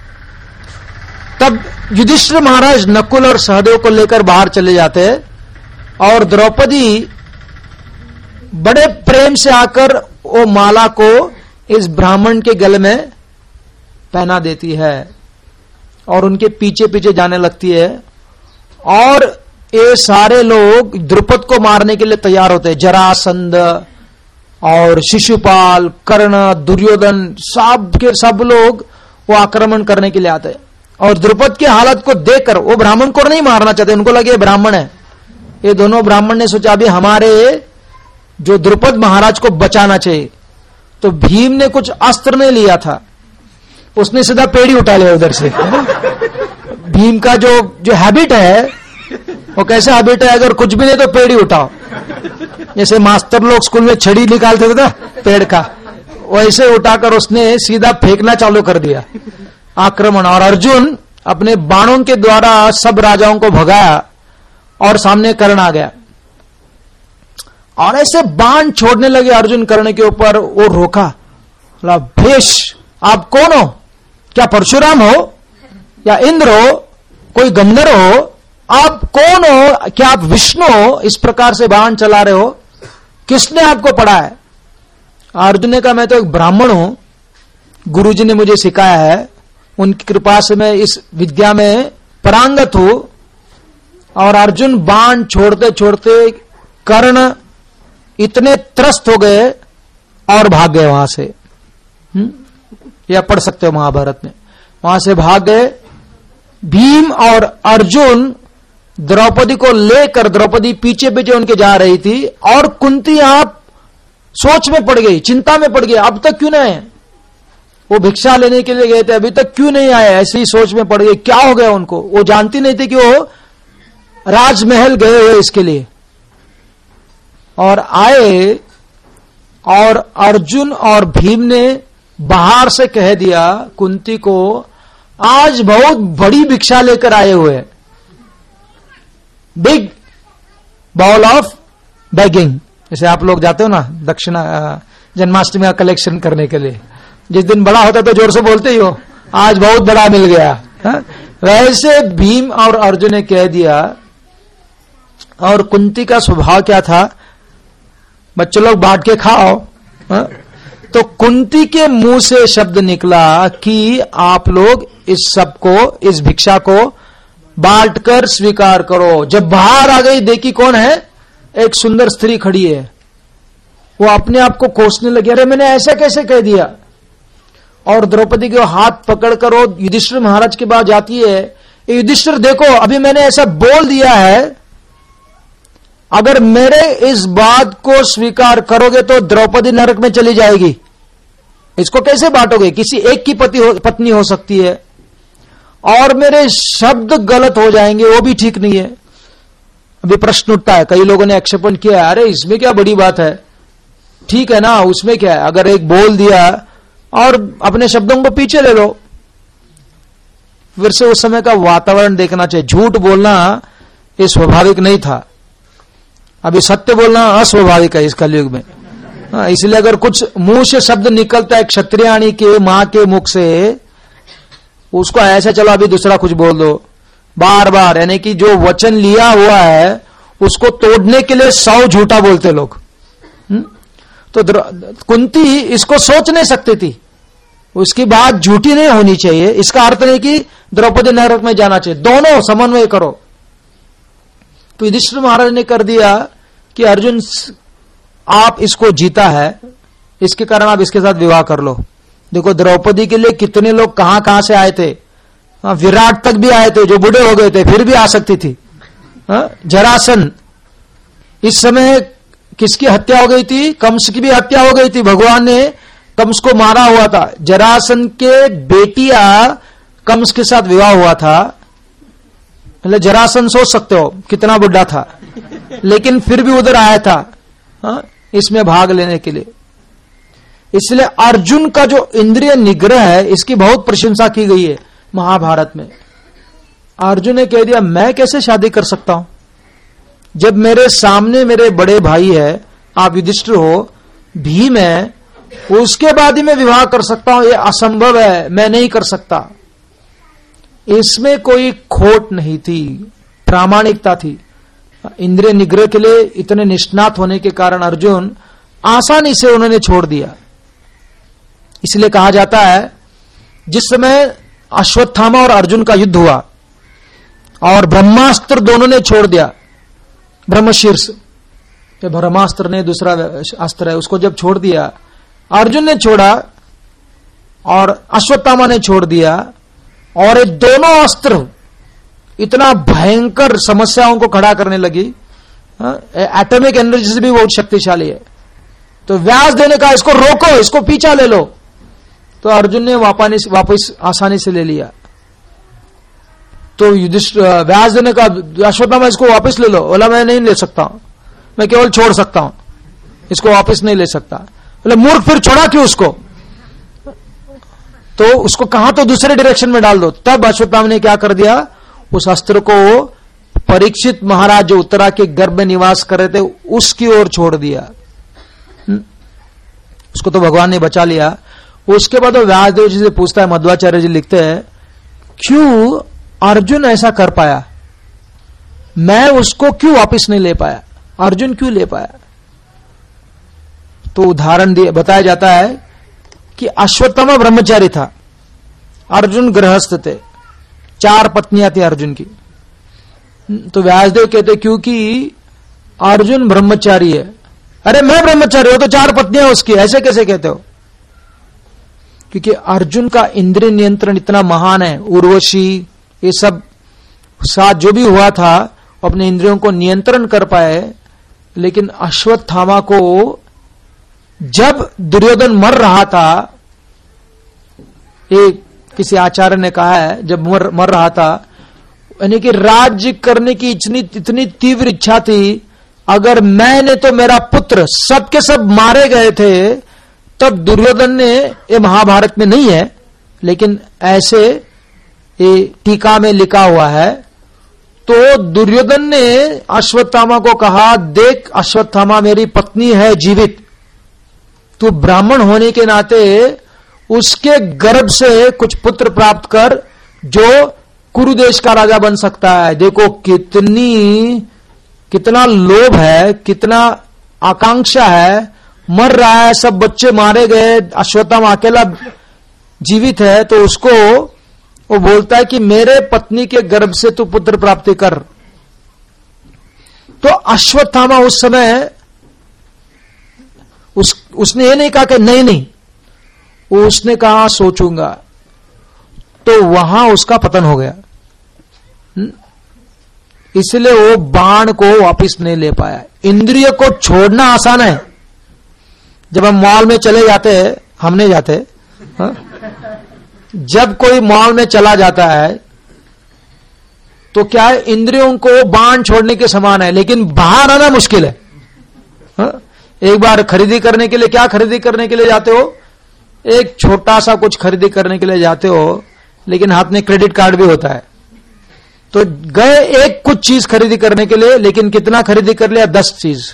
तब युधिष्ठिर महाराज नकुल और सहदेव को लेकर बाहर चले जाते हैं और द्रौपदी बड़े प्रेम से आकर वो माला को इस ब्राह्मण के गले में पहना देती है और उनके पीछे पीछे जाने लगती है। और ये सारे लोग द्रुपद को मारने के लिए तैयार होते हैं। जरासंध और शिशुपाल, कर्ण, दुर्योधन, सब के सब लोग वो आक्रमण करने के लिए आते हैं। और द्रुपद की हालत को देखकर वो ब्राह्मण को नहीं मारना चाहते, उनको लगे ब्राह्मण है। ये दोनों ब्राह्मण ने सोचा अभी हमारे जो द्रुपद महाराज को बचाना चाहिए। तो भीम ने कुछ अस्त्र नहीं लिया था, उसने सीधा पेड़ी उठा लिया उधर से। भीम का जो हैबिट है वो कैसा हैबिट है, अगर कुछ भी नहीं तो पेड़ी उठाओ। जैसे मास्टर लोग स्कूल में छड़ी निकालते थे ना पेड़ का, वैसे उठाकर उसने सीधा फेंकना चालू कर दिया आक्रमण। और अर्जुन अपने बाणों के द्वारा सब राजाओं को भगाया और सामने कर्ण आ गया और ऐसे बाण छोड़ने लगे अर्जुन कर्ण के ऊपर। वो रोका, बोला भेष आप कौन हो, क्या परशुराम हो या इंद्र हो, कोई गंधर्व हो, आप कौन हो, क्या आप विष्णु हो, इस प्रकार से बाण चला रहे हो, किसने आपको पढ़ा है। अर्जुन ने कहा मैं तो एक ब्राह्मण हूं, गुरुजी ने मुझे सिखाया है, उनकी कृपा से मैं इस विद्या में पारंगत हूं। और अर्जुन बाण छोड़ते छोड़ते कर्ण इतने त्रस्त हो गए और भाग गए वहां से। यह पढ़ सकते हो महाभारत में, वहां से भाग गए। भीम और अर्जुन द्रौपदी को लेकर, द्रौपदी पीछे पीछे उनके जा रही थी और कुंती आप सोच में पड़ गई, चिंता में पड़ गई, अब तक क्यों नहीं आए। वो भिक्षा लेने के लिए गए थे, अभी तक क्यों नहीं आए, ऐसी सोच में पड़ गई, क्या हो गया उनको। वो जानती नहीं थी कि वो राजमहल गए हुए इसके लिए। और आए और अर्जुन और भीम ने बाहर से कह दिया कुंती को, आज बहुत बड़ी भिक्षा लेकर आए हुए हैं, बिग बाउल ऑफ बेगिंग। जैसे आप लोग जाते हो ना दक्षिणा जन्माष्टमी का कलेक्शन करने के लिए, जिस दिन बड़ा होता तो जोर से बोलते ही हो आज बहुत बड़ा मिल गया हा? वैसे भीम और अर्जुन ने कह दिया। और कुंती का स्वभाव क्या था, बच्चों लोग बांट के खाओ हा? तो कुंती के मुंह से शब्द निकला कि आप लोग इस सबको, इस भिक्षा को बांटकर स्वीकार करो। जब बाहर आ गई देखी कौन है, एक सुंदर स्त्री खड़ी है। वो अपने आप को कोसने लगी, अरे मैंने ऐसा कैसे कह दिया। और द्रौपदी के हाथ पकड़कर वो युधिष्ठिर महाराज के पास जाती है, युधिष्ठिर देखो अभी मैंने ऐसा बोल दिया है, अगर मेरे इस बात को स्वीकार करोगे तो द्रौपदी नरक में चली जाएगी, इसको कैसे बांटोगे, किसी एक की पत्नी हो सकती है, और मेरे शब्द गलत हो जाएंगे, वो भी ठीक नहीं है। अभी प्रश्न उठता है, कई लोगों ने आक्षेपण किया, अरे इसमें क्या बड़ी बात है, ठीक है ना, उसमें क्या है, अगर एक बोल दिया और अपने शब्दों को पीछे ले लो। फिर से उस समय का वातावरण देखना चाहिए। झूठ बोलना ये स्वाभाविक नहीं था, अभी सत्य बोलना अस्वाभाविक है इस कलयुग में। इसलिए अगर कुछ मुंह से शब्द निकलता है क्षत्रियाणी के मां के मुख से, उसको ऐसा चलो अभी दूसरा कुछ बोल दो बार बार, यानी कि जो वचन लिया हुआ है उसको तोड़ने के लिए 100 झूठा बोलते लोग। तो कुंती इसको सोच नहीं सकती थी, उसकी बात झूठी नहीं होनी चाहिए। इसका अर्थ नहीं कि द्रौपदी नरक में जाना चाहिए, दोनों समन्वय करो। तो युधिष्ठिर महाराज ने कर दिया कि अर्जुन आप इसको जीता है, इसके कारण आप इसके साथ विवाह कर लो। देखो द्रौपदी के लिए कितने लोग कहां कहां से आए थे, विराट तक भी आए थे जो बूढ़े हो गए थे, फिर भी आ सकती थी। जरासन, इस समय किसकी हत्या हो गई थी? कंस की भी हत्या हो गई थी। भगवान ने कंस को मारा हुआ था। जरासन के बेटिया कंस के साथ विवाह हुआ था। मतलब जरासन सोच सकते हो कितना बुढ़ा था, लेकिन फिर भी उधर आया था इसमें भाग लेने के लिए। इसलिए अर्जुन का जो इंद्रिय निग्रह है, इसकी बहुत प्रशंसा की गई है महाभारत में। अर्जुन ने कह दिया मैं कैसे शादी कर सकता हूं जब मेरे सामने मेरे बड़े भाई है, आप युधिष्ठिर हो, भीम है, उसके बाद ही मैं विवाह कर सकता हूं, यह असंभव है, मैं नहीं कर सकता। इसमें कोई खोट नहीं थी, प्रामाणिकता थी। इंद्रिय निग्रह के लिए इतने निष्णात होने के कारण अर्जुन आसानी से उन्होंने छोड़ दिया। इसलिए कहा जाता है जिस समय अश्वत्थामा और अर्जुन का युद्ध हुआ और ब्रह्मास्त्र दोनों ने छोड़ दिया, ब्रह्मशीर्ष ब्रह्मास्त्र ने दूसरा अस्त्र है, उसको जब छोड़ दिया, अर्जुन ने छोड़ा और अश्वत्थामा ने छोड़ दिया, और ये दोनों अस्त्र इतना भयंकर समस्याओं को खड़ा करने लगी। एटॉमिक एनर्जी से भी बहुत शक्तिशाली है। तो व्यास देने का इसको रोको, इसको पीछा ले लो, तो अर्जुन ने वापस आसानी से ले लिया। तो व्यास देने का अश्वत्थामा इसको वापस ले लो, बोला मैं नहीं ले सकता हूं, मैं केवल छोड़ सकता हूं, इसको वापस नहीं ले सकता। बोले मूर्ख, फिर छोड़ा क्यों उसको? तो उसको कहां तो दूसरे डायरेक्शन में डाल दो। तब अश्वत्थामा ने क्या कर दिया, उस अस्त्र को परीक्षित महाराज जो उत्तरा के गर्भ में निवास कर रहे थे उसकी ओर छोड़ दिया। उसको तो भगवान ने बचा लिया। उसके बाद वो व्यासदेव जी से पूछता है, मध्वाचार्य जी लिखते हैं, क्यों अर्जुन ऐसा कर पाया, मैं उसको क्यों वापस नहीं ले पाया, अर्जुन क्यों ले पाया? तो उदाहरण बताया जाता है कि अश्वत्थामा ब्रह्मचारी था, अर्जुन गृहस्थ थे, 4 पत्नियां थी अर्जुन की। तो व्यासदेव कहते क्योंकि अर्जुन ब्रह्मचारी है। अरे मैं ब्रह्मचारी हूं तो 4 पत्नियां उसकी, ऐसे कैसे कहते हो? क्योंकि अर्जुन का इंद्रिय नियंत्रण इतना महान है। उर्वशी ये सब साथ जो भी हुआ था अपने इंद्रियों को नियंत्रण कर पाए। लेकिन अश्वत्थामा को जब दुर्योधन मर रहा था, एक किसी आचार्य ने कहा है जब मर रहा था, यानी कि राज्य करने की इतनी तीव्र इच्छा थी, अगर मैंने तो मेरा पुत्र, सबके सब मारे गए थे, तब दुर्योधन ने, ये महाभारत में नहीं है लेकिन ऐसे ये टीका में लिखा हुआ है, तो दुर्योधन ने अश्वत्थामा को कहा, देख अश्वत्थामा मेरी पत्नी है जीवित, तू ब्राह्मण होने के नाते उसके गर्भ से कुछ पुत्र प्राप्त कर जो कुरुदेश का राजा बन सकता है। देखो कितना लोभ है, कितना आकांक्षा है। मर रहा है, सब बच्चे मारे गए, अश्वत्थामा अकेला जीवित है, तो उसको वो बोलता है कि मेरे पत्नी के गर्भ से तू पुत्र प्राप्ति कर। तो अश्वत्थामा उस समय उसने ये नहीं कहा कि नहीं, उसने कहा सोचूंगा, तो वहां उसका पतन हो गया। इसलिए वो बाण को वापस नहीं ले पाया। इंद्रिय को छोड़ना आसान है। जब हम मॉल में चले जाते हैं, हम नहीं जाते, जब कोई मॉल में चला जाता है तो क्या है, इंद्रियों को बाण छोड़ने के समान है, लेकिन बाहर आना मुश्किल है। एक बार खरीदी करने के लिए, क्या खरीदी करने के लिए जाते हो? एक छोटा सा कुछ खरीदी करने के लिए जाते हो, लेकिन हाथ में क्रेडिट कार्ड भी होता है। तो गए एक कुछ चीज खरीदी करने के लिए, लेकिन कितना खरीदी कर लिया? 10 चीज।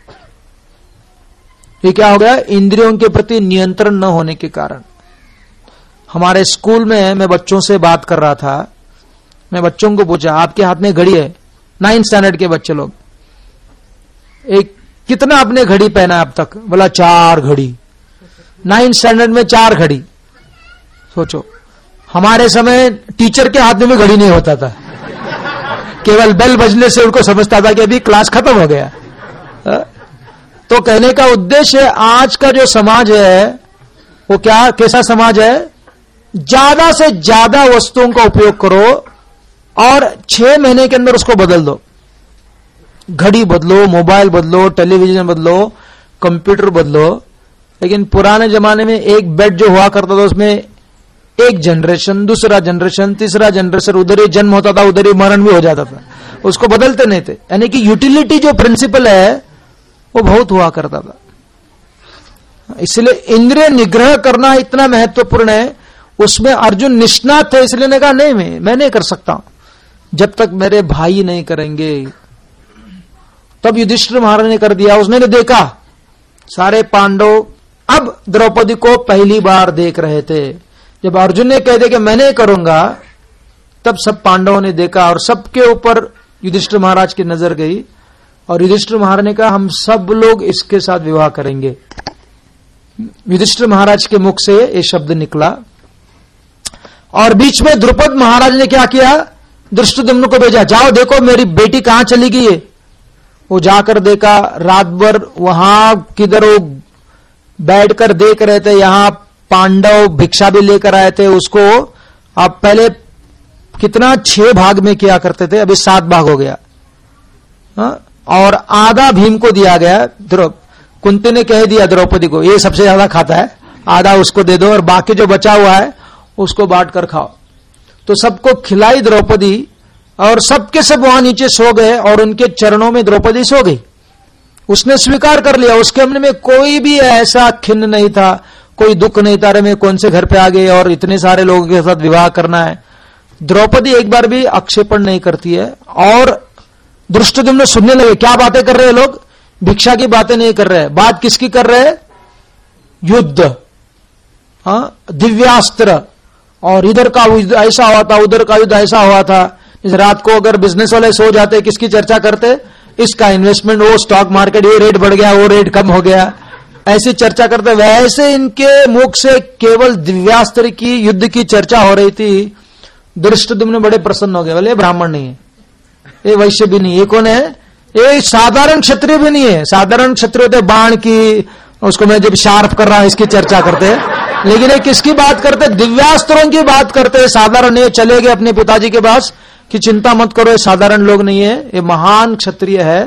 ये क्या हो गया? इंद्रियों के प्रति नियंत्रण न होने के कारण। हमारे स्कूल में मैं बच्चों से बात कर रहा था, मैं बच्चों को पूछा, आपके हाथ में घड़ी है? 9th स्टैंडर्ड के बच्चे लोग, एक कितना आपने घड़ी पहना अब तक? बोला 4 घड़ी। 9th स्टैंडर्ड में 4 घड़ी। सोचो, हमारे समय टीचर के हाथ में घड़ी नहीं होता था, केवल बेल बजने से उनको समझता था कि अभी क्लास खत्म हो गया। तो कहने का उद्देश्य आज का जो समाज है वो कैसा समाज है? ज्यादा से ज्यादा वस्तुओं का उपयोग करो और 6 महीने के अंदर उसको बदल दो। घड़ी बदलो, मोबाइल बदलो, टेलीविजन बदलो, कंप्यूटर बदलो। लेकिन पुराने जमाने में एक बेड जो हुआ करता था उसमें एक जनरेशन, दूसरा जनरेशन, तीसरा जनरेशन, उधर ही जन्म होता था, उधर ही मरण भी हो जाता था, उसको बदलते नहीं थे। यानी कि यूटिलिटी जो प्रिंसिपल है वो बहुत हुआ करता था। इसलिए इंद्रिय निग्रह करना इतना महत्वपूर्ण है। उसमें अर्जुन निष्णात थे, इसलिए ने कहा नहीं, मैं नहीं कर सकता जब तक मेरे भाई नहीं करेंगे। तब युधिष्ठिर महाराज ने कर दिया। उसने देखा सारे पांडव अब द्रौपदी को पहली बार देख रहे थे। जब अर्जुन ने कह दिया कि मैं नहीं करूंगा, तब सब पांडवों ने देखा और सबके ऊपर युधिष्ठिर महाराज की नजर गई और युधिष्ठिर महाराज ने कहा हम सब लोग इसके साथ विवाह करेंगे। युधिष्ठिर महाराज के मुख से ये शब्द निकला। और बीच में द्रुपद महाराज ने क्या किया? धृष्टद्युम्न को भेजा, जाओ देखो मेरी बेटी कहां चली गई है। वो जाकर देखा, रात भर वहां किधर वो बैठकर देख रहे थे। यहां पांडव भिक्षा भी लेकर आए थे उसको। अब पहले कितना 6 भाग में किया करते थे, अभी 7 भाग हो गया। और आधा भीम को दिया गया। कुंती ने कह दिया द्रौपदी को, ये सबसे ज्यादा खाता है, आधा उसको दे दो और बाकी जो बचा हुआ है उसको बांट कर खाओ। तो सबको खिलाई द्रौपदी और सबके सब वहां नीचे सो गए और उनके चरणों में द्रौपदी सो गई। उसने स्वीकार कर लिया। उसके मन में कोई भी ऐसा खिन्न नहीं था, कोई दुख नहीं था, मैं कौन से घर पे आ गए और इतने सारे लोगों के साथ विवाह करना है। द्रौपदी एक बार भी आक्षेपण नहीं करती है। और धृष्टद्युम्न सुनने लगे, क्या बातें कर रहे हैं लोग? भिक्षा की बातें नहीं कर रहे। बात किसकी कर रहे हैं? युद्ध, दिव्यास्त्र, और इधर का युद्ध ऐसा हुआ था, उधर का युद्ध ऐसा हुआ था। इस रात को अगर बिजनेस वाले सो जाते, किसकी चर्चा करते? इसका इन्वेस्टमेंट, वो स्टॉक मार्केट, ये रेट बढ़ गया, वो रेट कम हो गया, ऐसी चर्चा करते। वैसे इनके मुख से केवल दिव्यास्त्र की, युद्ध की चर्चा हो रही थी। धृष्टद्युम्न बड़े प्रसन्न हो गए, बोले ब्राह्मण नहीं है, ये वैश्य भी नहीं, ये कौन है? ये साधारण क्षत्रिय भी नहीं है। साधारण क्षत्रिय होते बाण की, उसको मैं जब शार्प कर रहा हूं इसकी चर्चा करते हैं, लेकिन ये किसकी बात करते? दिव्यास्त्रों की बात करते हैं। साधारण नहीं, चले गए अपने पिताजी के पास कि चिंता मत करो, ये साधारण लोग नहीं है, ये महान क्षत्रिय है।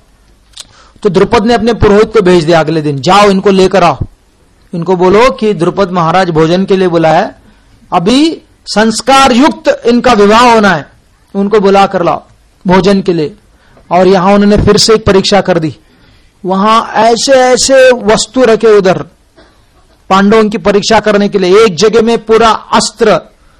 तो द्रुपद ने अपने पुरोहित को भेज दिया अगले दिन, जाओ इनको लेकर आओ, इनको बोलो कि द्रुपद महाराज भोजन के लिए बुलाया, अभी संस्कार युक्त इनका विवाह होना है, उनको बुला कर लाओ भोजन के लिए। और यहां उन्होंने फिर से एक परीक्षा कर दी। वहां ऐसे ऐसे वस्तु रखे उधर पांडवों की परीक्षा करने के लिए। एक जगह में पूरा अस्त्र,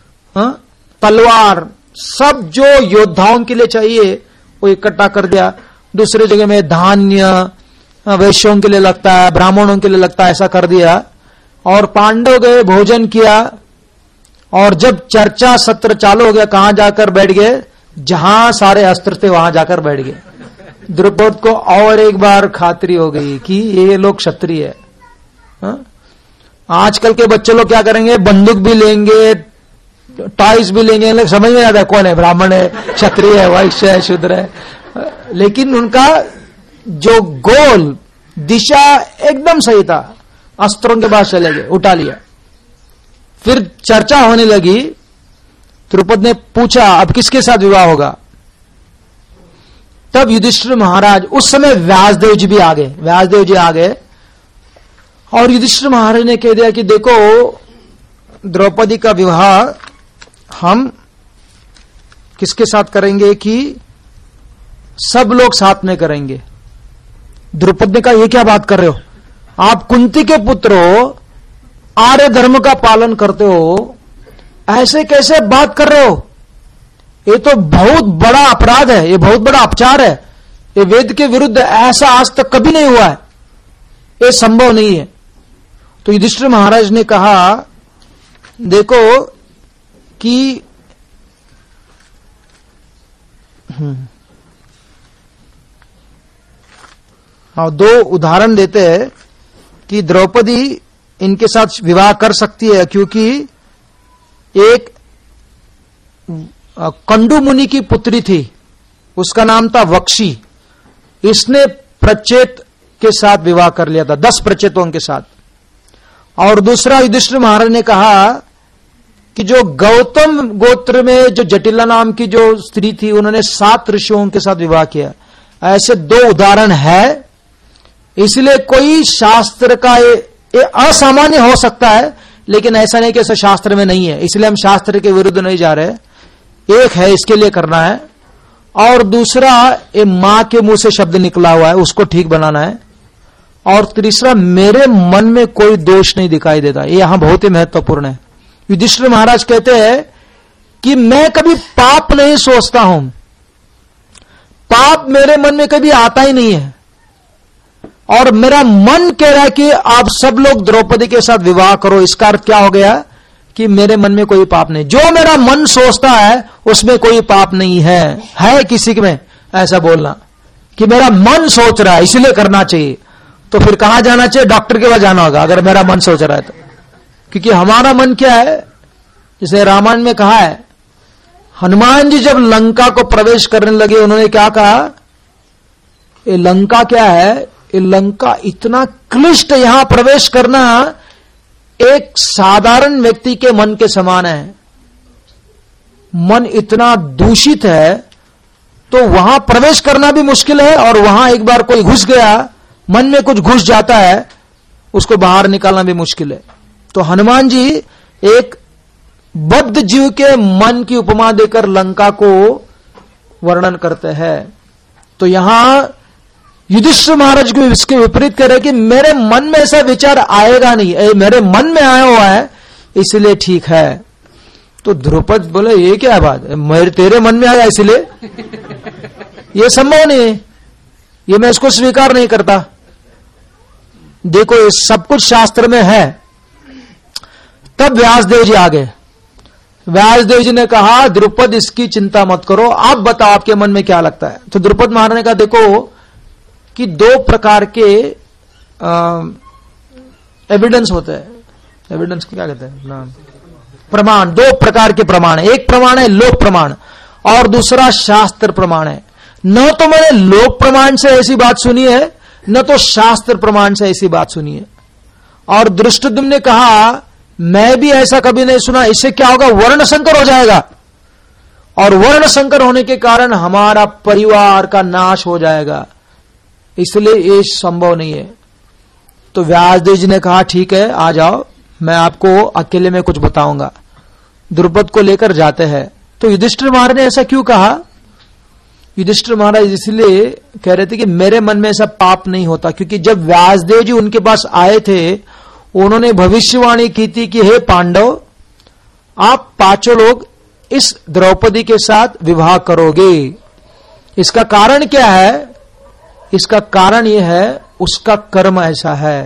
तलवार, सब जो योद्धाओं के लिए चाहिए वो इकट्ठा कर दिया। दूसरी जगह में धान्य, वैश्यों के लिए लगता है, ब्राह्मणों के लिए लगता है, ऐसा कर दिया। और पांडव गए, भोजन किया, और जब चर्चा सत्र चालू हो गया, कहां जाकर बैठ गए? जहां सारे अस्त्र थे वहां जाकर बैठ गए। द्रुपद को और एक बार खातरी हो गई कि ये लोग क्षत्रिय है। आजकल के बच्चे लोग क्या करेंगे? बंदूक भी लेंगे, टॉयज भी लेंगे, समझ में आता है कौन है, ब्राह्मण है, क्षत्रिय है, वैश्य है, शूद्र है। लेकिन उनका जो गोल, दिशा एकदम सही था। अस्त्रों के पास चले गए, उठा लिया। फिर चर्चा होने लगी। द्रुपद ने पूछा अब किसके साथ विवाह होगा? तब युधिष्ठिर महाराज, उस समय व्यासदेव जी भी आ गए। व्यासदेव जी आ गए और युधिष्ठिर महाराज ने कह दिया कि देखो द्रौपदी का विवाह हम किसके साथ करेंगे? कि सब लोग साथ में करेंगे। द्रुपद ने कहा ये क्या बात कर रहे हो? आप कुंती के पुत्र हो, आर्य धर्म का पालन करते हो, ऐसे कैसे बात कर रहे हो? ये तो बहुत बड़ा अपराध है, ये बहुत बड़ा अपचार है, ये वेद के विरुद्ध, ऐसा आज तक कभी नहीं हुआ है, ये संभव नहीं है। तो युधिष्ठिर महाराज ने कहा देखो कि हाँ, 2 उदाहरण देते हैं कि द्रौपदी इनके साथ विवाह कर सकती है, क्योंकि एक कंडू मुनि की पुत्री थी, उसका नाम था वक्षी। इसने प्रचेत के साथ विवाह कर लिया था, 10 प्रचेतों के साथ। और दूसरा युधिष्ठिर महाराज ने कहा कि जो गौतम गोत्र में जो जटिला नाम की जो स्त्री थी, उन्होंने 7 ऋषियों के साथ विवाह किया। ऐसे 2 उदाहरण है। इसलिए कोई शास्त्र का ये असामान्य हो सकता है, लेकिन ऐसा नहीं कि ऐसा शास्त्र में नहीं है, इसलिए हम शास्त्र के विरुद्ध नहीं जा रहे। एक है, इसके लिए करना है। और दूसरा, ये मां के मुंह से शब्द निकला हुआ है, उसको ठीक बनाना है। और तीसरा, मेरे मन में कोई दोष नहीं दिखाई देता। ये यहां बहुत ही महत्वपूर्ण है। युधिष्ठिर महाराज कहते हैं कि मैं कभी पाप नहीं सोचता हूं, पाप मेरे मन में कभी आता ही नहीं है। और मेरा मन कह रहा है कि आप सब लोग द्रौपदी के साथ विवाह करो। इसका अर्थ क्या हो गया कि मेरे मन में कोई पाप नहीं। जो मेरा मन सोचता है उसमें कोई पाप नहीं है किसी में ऐसा बोलना कि मेरा मन सोच रहा है इसलिए करना चाहिए, तो फिर कहां जाना चाहिए? डॉक्टर के पास जाना होगा अगर मेरा मन सोच रहा है तो। क्योंकि हमारा मन क्या है, जैसे रामायण में कहा है, हनुमान जी जब लंका को प्रवेश करने लगे, उन्होंने क्या कहा? ये लंका क्या है? ये लंका इतना क्लिष्ट, यहां प्रवेश करना एक साधारण व्यक्ति के मन के समान है। मन इतना दूषित है तो वहां प्रवेश करना भी मुश्किल है, और वहां एक बार कोई घुस गया, मन में कुछ घुस जाता है, उसको बाहर निकालना भी मुश्किल है। तो हनुमान जी एक बद्ध जीव के मन की उपमा देकर लंका को वर्णन करते हैं। तो यहां युधिष्ठिर महाराज को इसके विपरीत कह रहे कि मेरे मन में ऐसा विचार आएगा नहीं, मेरे मन में आया हुआ है इसलिए ठीक है। तो द्रौपदी बोले ये क्या बात है, मेरे तेरे मन में आया इसलिए? ये संभव नहीं है, ये मैं इसको स्वीकार नहीं करता। देखो ये सब कुछ शास्त्र में है। तब व्यासदेव जी आ गए। व्यासदेव जी ने कहा द्रुपद इसकी चिंता मत करो, आप बताओ आपके मन में क्या लगता है। तो द्रुपद महाराज ने कहा देखो कि 2 प्रकार के एविडेंस होते हैं। एविडेंस क्या कहते हैं? प्रमाण। 2 प्रकार के प्रमाण है। एक प्रमाण है लोक प्रमाण और दूसरा शास्त्र प्रमाण है। न तो मैंने लोक प्रमाण से ऐसी बात सुनी है, न तो शास्त्र प्रमाण से ऐसी बात सुनी है। और धृष्टद्युम्न ने कहा मैं भी ऐसा कभी नहीं सुना, इससे क्या होगा? वर्ण संकर हो जाएगा, और वर्ण संकर होने के कारण हमारा परिवार का नाश हो जाएगा, इसलिए ये संभव नहीं है। तो व्यासदेव जी ने कहा ठीक है आ जाओ, मैं आपको अकेले में कुछ बताऊंगा। द्रुपद को लेकर जाते हैं। तो युधिष्ठिर महाराज ने ऐसा क्यों कहा? युधिष्ठिर महाराज इसलिए कह रहे थे कि मेरे मन में ऐसा पाप नहीं होता, क्योंकि जब व्यासदेव जी उनके पास आए थे, उन्होंने भविष्यवाणी की थी कि हे पांडव, आप 5 लोग इस द्रौपदी के साथ विवाह करोगे। इसका कारण क्या है? इसका कारण यह है उसका कर्म ऐसा है।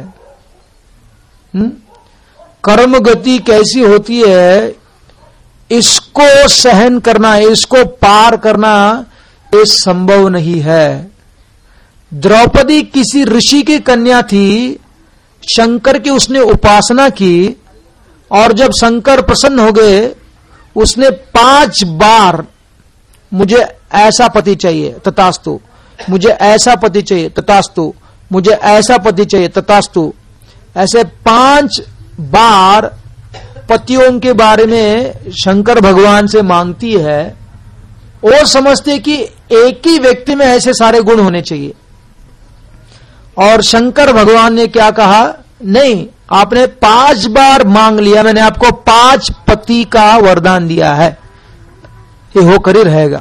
कर्म गति कैसी होती है, इसको सहन करना, इसको पार करना ये संभव नहीं है। द्रौपदी किसी ऋषि की कन्या थी, शंकर की उसने उपासना की, और जब शंकर प्रसन्न हो गए, उसने 5 बार मुझे ऐसा पति चाहिए तथास्तु, मुझे ऐसा पति चाहिए तथास्तु, मुझे ऐसा पति चाहिए तथास्तु, ऐसे 5 बार पतियों के बारे में शंकर भगवान से मांगती है। और समझते कि एक ही व्यक्ति में ऐसे सारे गुण होने चाहिए। और शंकर भगवान ने क्या कहा? नहीं, आपने 5 बार मांग लिया, मैंने आपको 5 पति का वरदान दिया है, ये होकर ही रहेगा।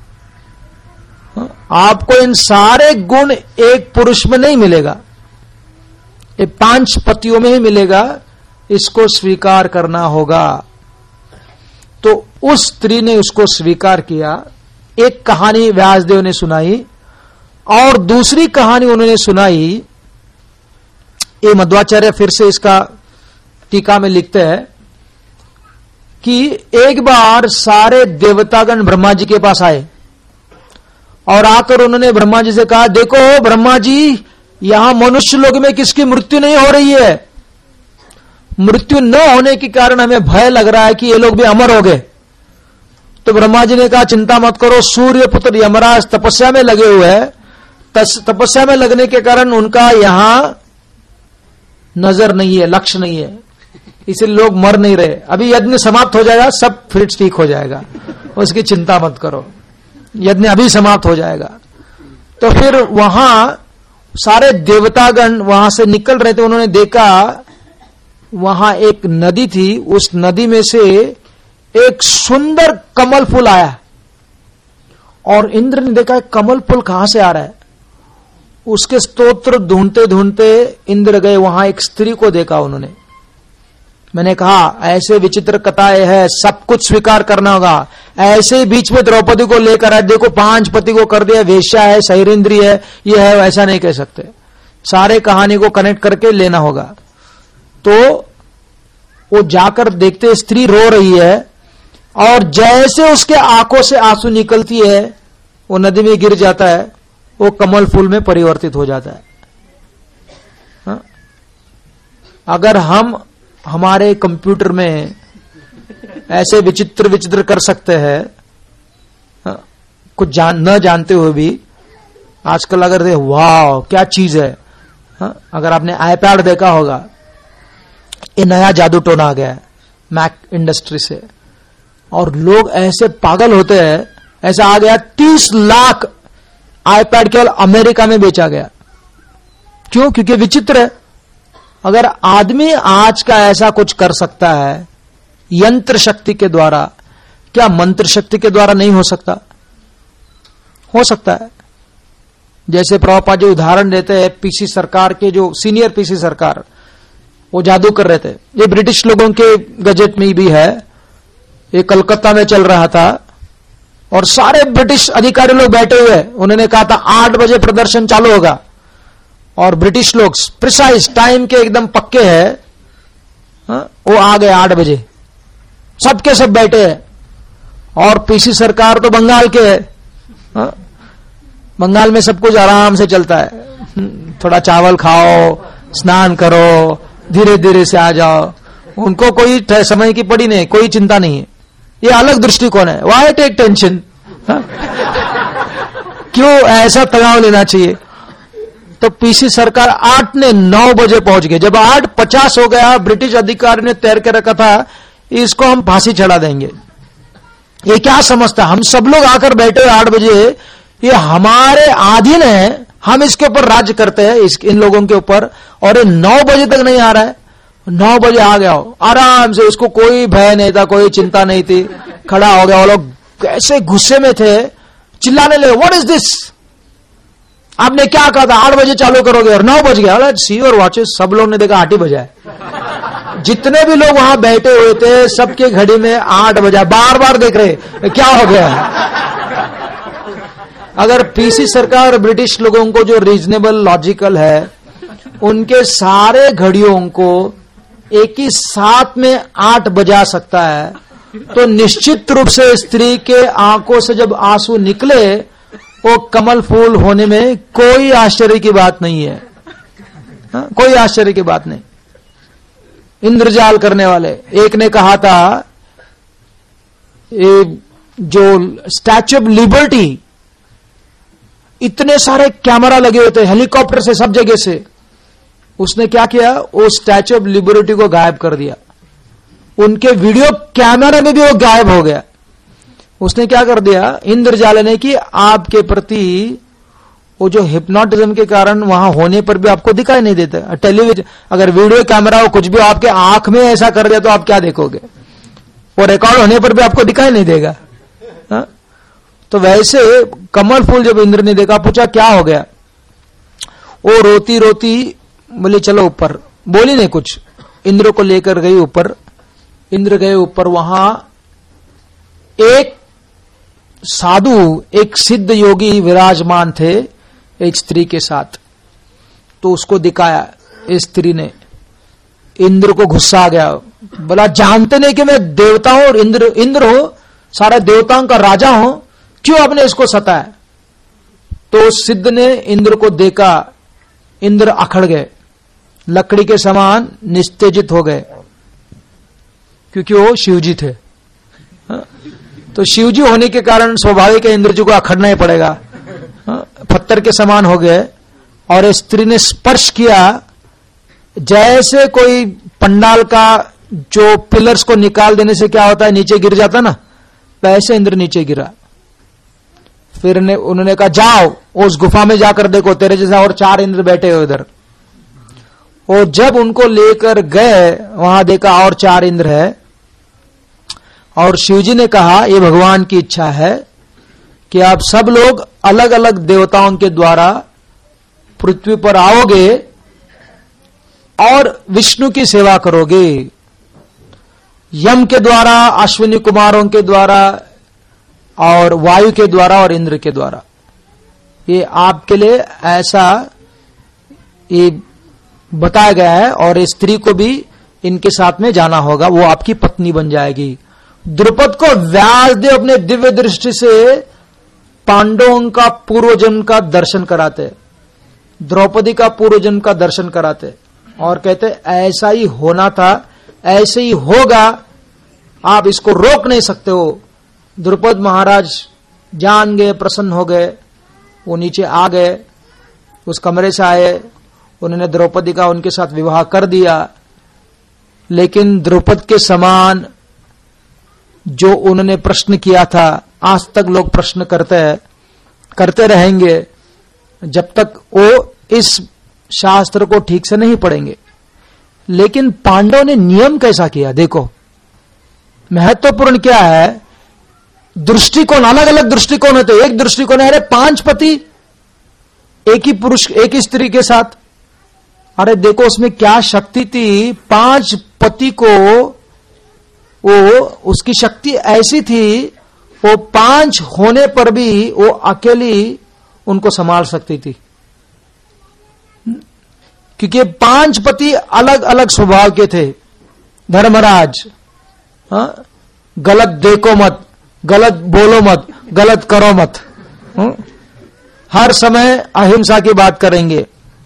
आपको इन सारे गुण एक पुरुष में नहीं मिलेगा, ये 5 पतियों में ही मिलेगा, इसको स्वीकार करना होगा। तो उस स्त्री ने उसको स्वीकार किया। एक कहानी व्यासदेव ने सुनाई, और दूसरी कहानी उन्होंने सुनाई, ये मध्वाचार्य फिर से इसका टीका में लिखते हैं कि एक बार सारे देवतागण ब्रह्मा जी के पास आए, और आकर उन्होंने ब्रह्मा जी से कहा देखो ब्रह्मा जी, यहां मनुष्य लोग में किसकी मृत्यु नहीं हो रही है, मृत्यु न होने के कारण हमें भय लग रहा है कि ये लोग भी अमर हो गए। तो ब्रह्मा जी ने कहा चिंता मत करो, सूर्य पुत्र यमराज तपस्या में लगे हुए हैं, तपस्या में लगने के कारण उनका यहां नजर नहीं है, लक्ष्य नहीं है, इसलिए लोग मर नहीं रहे। अभी यज्ञ समाप्त हो जाएगा, सब फिर ठीक हो जाएगा, उसकी चिंता मत करो, यज्ञ अभी समाप्त हो जाएगा। तो फिर वहां सारे देवतागण वहां से निकल रहे थे, उन्होंने देखा वहां एक नदी थी, उस नदी में से एक सुंदर कमल फूल आया और इंद्र ने देखा कमल फूल कहां से आ रहा है। उसके स्तोत्र ढूंढते ढूंढते इंद्र गए, वहां एक स्त्री को देखा उन्होंने। मैंने कहा ऐसे विचित्र कथाएं है, सब कुछ स्वीकार करना होगा। ऐसे ही बीच में द्रौपदी को लेकर आए, देखो 5 पति को कर दिया, वेश्या है, शैरेंद्री है, ये है, ऐसा नहीं कह सकते। सारे कहानी को कनेक्ट करके लेना होगा। तो वो जाकर देखते स्त्री रो रही है और जैसे उसके आंखों से आंसू निकलती है वो नदी में गिर जाता है, वो कमल फूल में परिवर्तित हो जाता है। हा? अगर हम हमारे कंप्यूटर में ऐसे विचित्र विचित्र कर सकते हैं, कुछ न जानते हुए भी, आजकल अगर दे वाह क्या चीज है, अगर आपने आईपैड देखा होगा, ये नया जादू टोना आ गया है मैक इंडस्ट्री से, और लोग ऐसे पागल होते हैं, ऐसा आ गया 30 लाख आईपैड केवल अमेरिका में बेचा गया। क्यों? क्योंकि विचित्र है। अगर आदमी आज का ऐसा कुछ कर सकता है यंत्र शक्ति के द्वारा, क्या मंत्र शक्ति के द्वारा नहीं हो सकता? हो सकता है। जैसे प्रभुपाद जी उदाहरण देते हैं, पीसी सरकार के जो सीनियर पीसी सरकार, वो जादू कर रहे थे। ये ब्रिटिश लोगों के गजट में भी है, ये कलकत्ता में चल रहा था और सारे ब्रिटिश अधिकारी लोग बैठे हुए, उन्होंने कहा था 8 बजे प्रदर्शन चालू होगा, और ब्रिटिश लोग प्रिसाइज टाइम के एकदम पक्के हैं, वो आ गए 8 बजे, सबके सब बैठे हैं। और पीसी सरकार तो बंगाल के है, बंगाल में सब कुछ आराम से चलता है, थोड़ा चावल खाओ, स्नान करो, धीरे धीरे से आ जाओ, उनको कोई समय की पड़ी नहीं, कोई चिंता नहीं है। ये अलग दृष्टिकोण है। Why take tension? क्यों ऐसा तनाव लेना चाहिए? तो पीसी सरकार 8 ने 9 बजे पहुंच गए। जब 8:50 हो गया, ब्रिटिश अधिकारी ने तैर के रखा था इसको हम फांसी चढ़ा देंगे। ये क्या समझता, हम सब लोग आकर बैठे 8 बजे, ये हमारे अधीन है, हम इसके ऊपर राज्य करते हैं, इन लोगों के ऊपर, और ये 9 बजे तक नहीं आ रहा है। 9 बजे आ गया हो आराम से, उसको कोई भय नहीं था, कोई चिंता नहीं थी, खड़ा हो गया। वो लोग कैसे गुस्से में थे, चिल्लाने लगे, व्हाट इज दिस, आपने क्या कहा था 8 बजे चालू करोगे और 9 बज गया। सी और वॉचेस, सब लोग ने देखा 8 ही बजा है। जितने भी लोग वहां बैठे हुए थे सबके घड़ी में 8 बजा, बार बार देख रहे क्या हो गया। अगर पीसी सरकार ब्रिटिश लोगों को जो रीजनेबल लॉजिकल है, उनके सारे घड़ियों को एक ही साथ में 8 बजा सकता है, तो निश्चित रूप से स्त्री के आंखों से जब आंसू निकले वो कमल फूल होने में कोई आश्चर्य की बात नहीं है। कोई आश्चर्य की बात नहीं। इंद्रजाल करने वाले एक ने कहा था, जो स्टैच्यू ऑफ लिबर्टी, इतने सारे कैमरा लगे होते हेलीकॉप्टर से सब जगह से, उसने क्या किया, वो स्टैच्यू ऑफ लिबर्टी को गायब कर दिया। उनके वीडियो कैमरा में भी वो गायब हो गया। उसने क्या कर दिया इंद्रजाल ने कि आपके प्रति वो जो हिप्नोटिज्म के कारण वहां होने पर भी आपको दिखाई नहीं देता। टेलीविजन अगर वीडियो कैमरा हो कुछ भी आपके आंख में ऐसा कर दिया तो आप क्या देखोगे, वो रिकॉर्ड होने पर भी आपको दिखाई नहीं देगा। तो वैसे कमल फूल जब इंद्र ने देखा, पूछा क्या हो गया, वो रोती रोती बोली चलो ऊपर, बोली नहीं कुछ, इंद्र को लेकर गई ऊपर। इंद्र गए ऊपर, वहां एक साधु, एक सिद्ध योगी विराजमान थे एक स्त्री के साथ। तो उसको दिखाया इस स्त्री ने, इंद्र को गुस्सा आ गया, बोला जानते नहीं कि मैं देवता हूं और इंद्र हो, सारे देवताओं का राजा हूं, क्यों आपने इसको सताया। तो सिद्ध ने इंद्र को देखा, इंद्र अखड़ गए, लकड़ी के समान निस्तेजित हो गए, क्योंकि वो शिवजी थे। तो शिवजी होने के कारण स्वाभाविक है इंद्र जी को अखड़ना ही पड़ेगा। पत्थर के समान हो गए। और स्त्री ने स्पर्श किया, जैसे कोई पंडाल का जो पिलर्स को निकाल देने से क्या होता है, नीचे गिर जाता ना, वैसे इंद्र नीचे गिरा। फिर उन्होंने कहा जाओ उस गुफा में जाकर देखो, तेरे जैसा और 4 इंद्र बैठे हो इधर। और जब उनको लेकर गए वहां देखा और 4 इंद्र है। और शिवजी ने कहा ये भगवान की इच्छा है कि आप सब लोग अलग अलग देवताओं के द्वारा पृथ्वी पर आओगे और विष्णु की सेवा करोगे। यम के द्वारा, अश्विनी कुमारों के द्वारा, और वायु के द्वारा और इंद्र के द्वारा। ये आपके लिए ऐसा ये बताया गया है। और स्त्री को भी इनके साथ में जाना होगा, वो आपकी पत्नी बन जाएगी। द्रुपद को व्यासदेव अपने दिव्य दृष्टि से पांडवों का पूर्वजन्म का दर्शन कराते, द्रौपदी का पूर्वजन्म का दर्शन कराते और कहते ऐसा ही होना था, ऐसे ही होगा, आप इसको रोक नहीं सकते हो। द्रुपद महाराज जान गए, प्रसन्न हो गए, वो नीचे आ गए, उस कमरे से आए, उन्होंने द्रौपदी का उनके साथ विवाह कर दिया। लेकिन द्रुपद के समान जो उन्होंने प्रश्न किया था, आज तक लोग प्रश्न करते रहेंगे जब तक वो इस शास्त्र को ठीक से नहीं पढ़ेंगे। लेकिन पांडव ने नियम कैसा किया देखो, महत्वपूर्ण क्या है, दृष्टिकोण, अलग अलग दृष्टिकोण होते। एक दृष्टिकोण है 5 पति एक ही पुरुष एक ही स्त्री के साथ। अरे देखो उसमें क्या शक्ति थी, 5 पति को वो उसकी शक्ति ऐसी थी, वो 5 होने पर भी वो अकेली उनको संभाल सकती थी, क्योंकि 5 पति अलग अलग स्वभाव के थे। धर्मराज, गलत देखो मत, गलत बोलो मत, गलत करो मत, हर समय अहिंसा की बात करेंगे।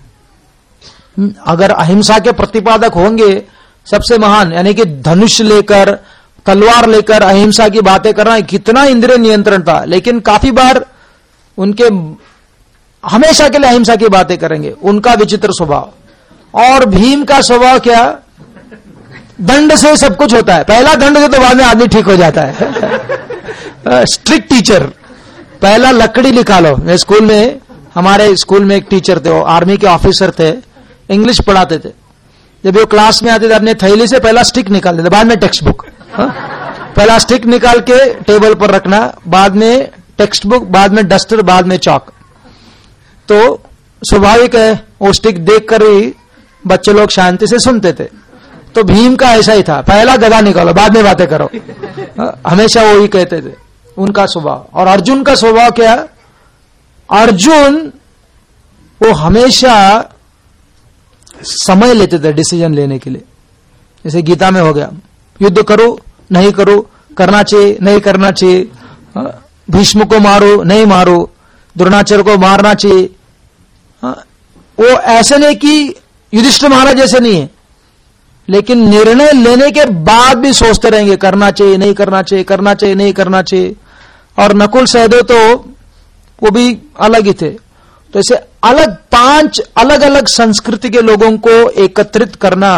अगर अहिंसा के प्रतिपादक होंगे, सबसे महान, यानी कि धनुष लेकर, तलवार लेकर अहिंसा की बातें करना, कितना इंद्रिय नियंत्रण था। लेकिन काफी बार उनके हमेशा के लिए अहिंसा की बातें करेंगे, उनका विचित्र स्वभाव। और भीम का स्वभाव क्या, दंड से सब कुछ होता है, पहला दंड से तो बाद में आदमी ठीक हो जाता है। स्ट्रिक्ट टीचर, पहला लकड़ी निकालो। स्कूल में, हमारे स्कूल में एक टीचर थे, वो आर्मी के ऑफिसर थे, इंग्लिश पढ़ाते थे। जब वो क्लास में आते थे अपने थैली से पहला स्टिक निकाल देते, बाद में टेक्स्ट बुक। पहला स्टिक निकाल के टेबल पर रखना, बाद में टेक्स्ट बुक, बाद में डस्टर, बाद में चौक। तो स्वाभाविक है वो स्टिक देखकर ही बच्चे लोग शांति से सुनते थे। तो भीम का ऐसा ही था, पहला गदा निकालो, बाद में बातें करो, हमेशा वो ही कहते थे, उनका स्वभाव। और अर्जुन का स्वभाव क्या, अर्जुन वो हमेशा समय लेते थे डिसीजन लेने के लिए। जैसे गीता में हो गया, युद्ध करो नहीं करो, करना चाहिए नहीं करना चाहिए, भीष्म को मारो नहीं मारो, द्रोणाचार्य को मारना चाहिए। वो ऐसे नहीं कि युधिष्ठिर महाराज जैसे नहीं है, लेकिन निर्णय लेने के बाद भी सोचते रहेंगे, करना चाहिए नहीं करना चाहिए, करना चाहिए नहीं करना चाहिए। और नकुल सहदेव तो वो भी अलग ही थे। तो ऐसे अलग 5 अलग अलग संस्कृति के लोगों को एकत्रित करना,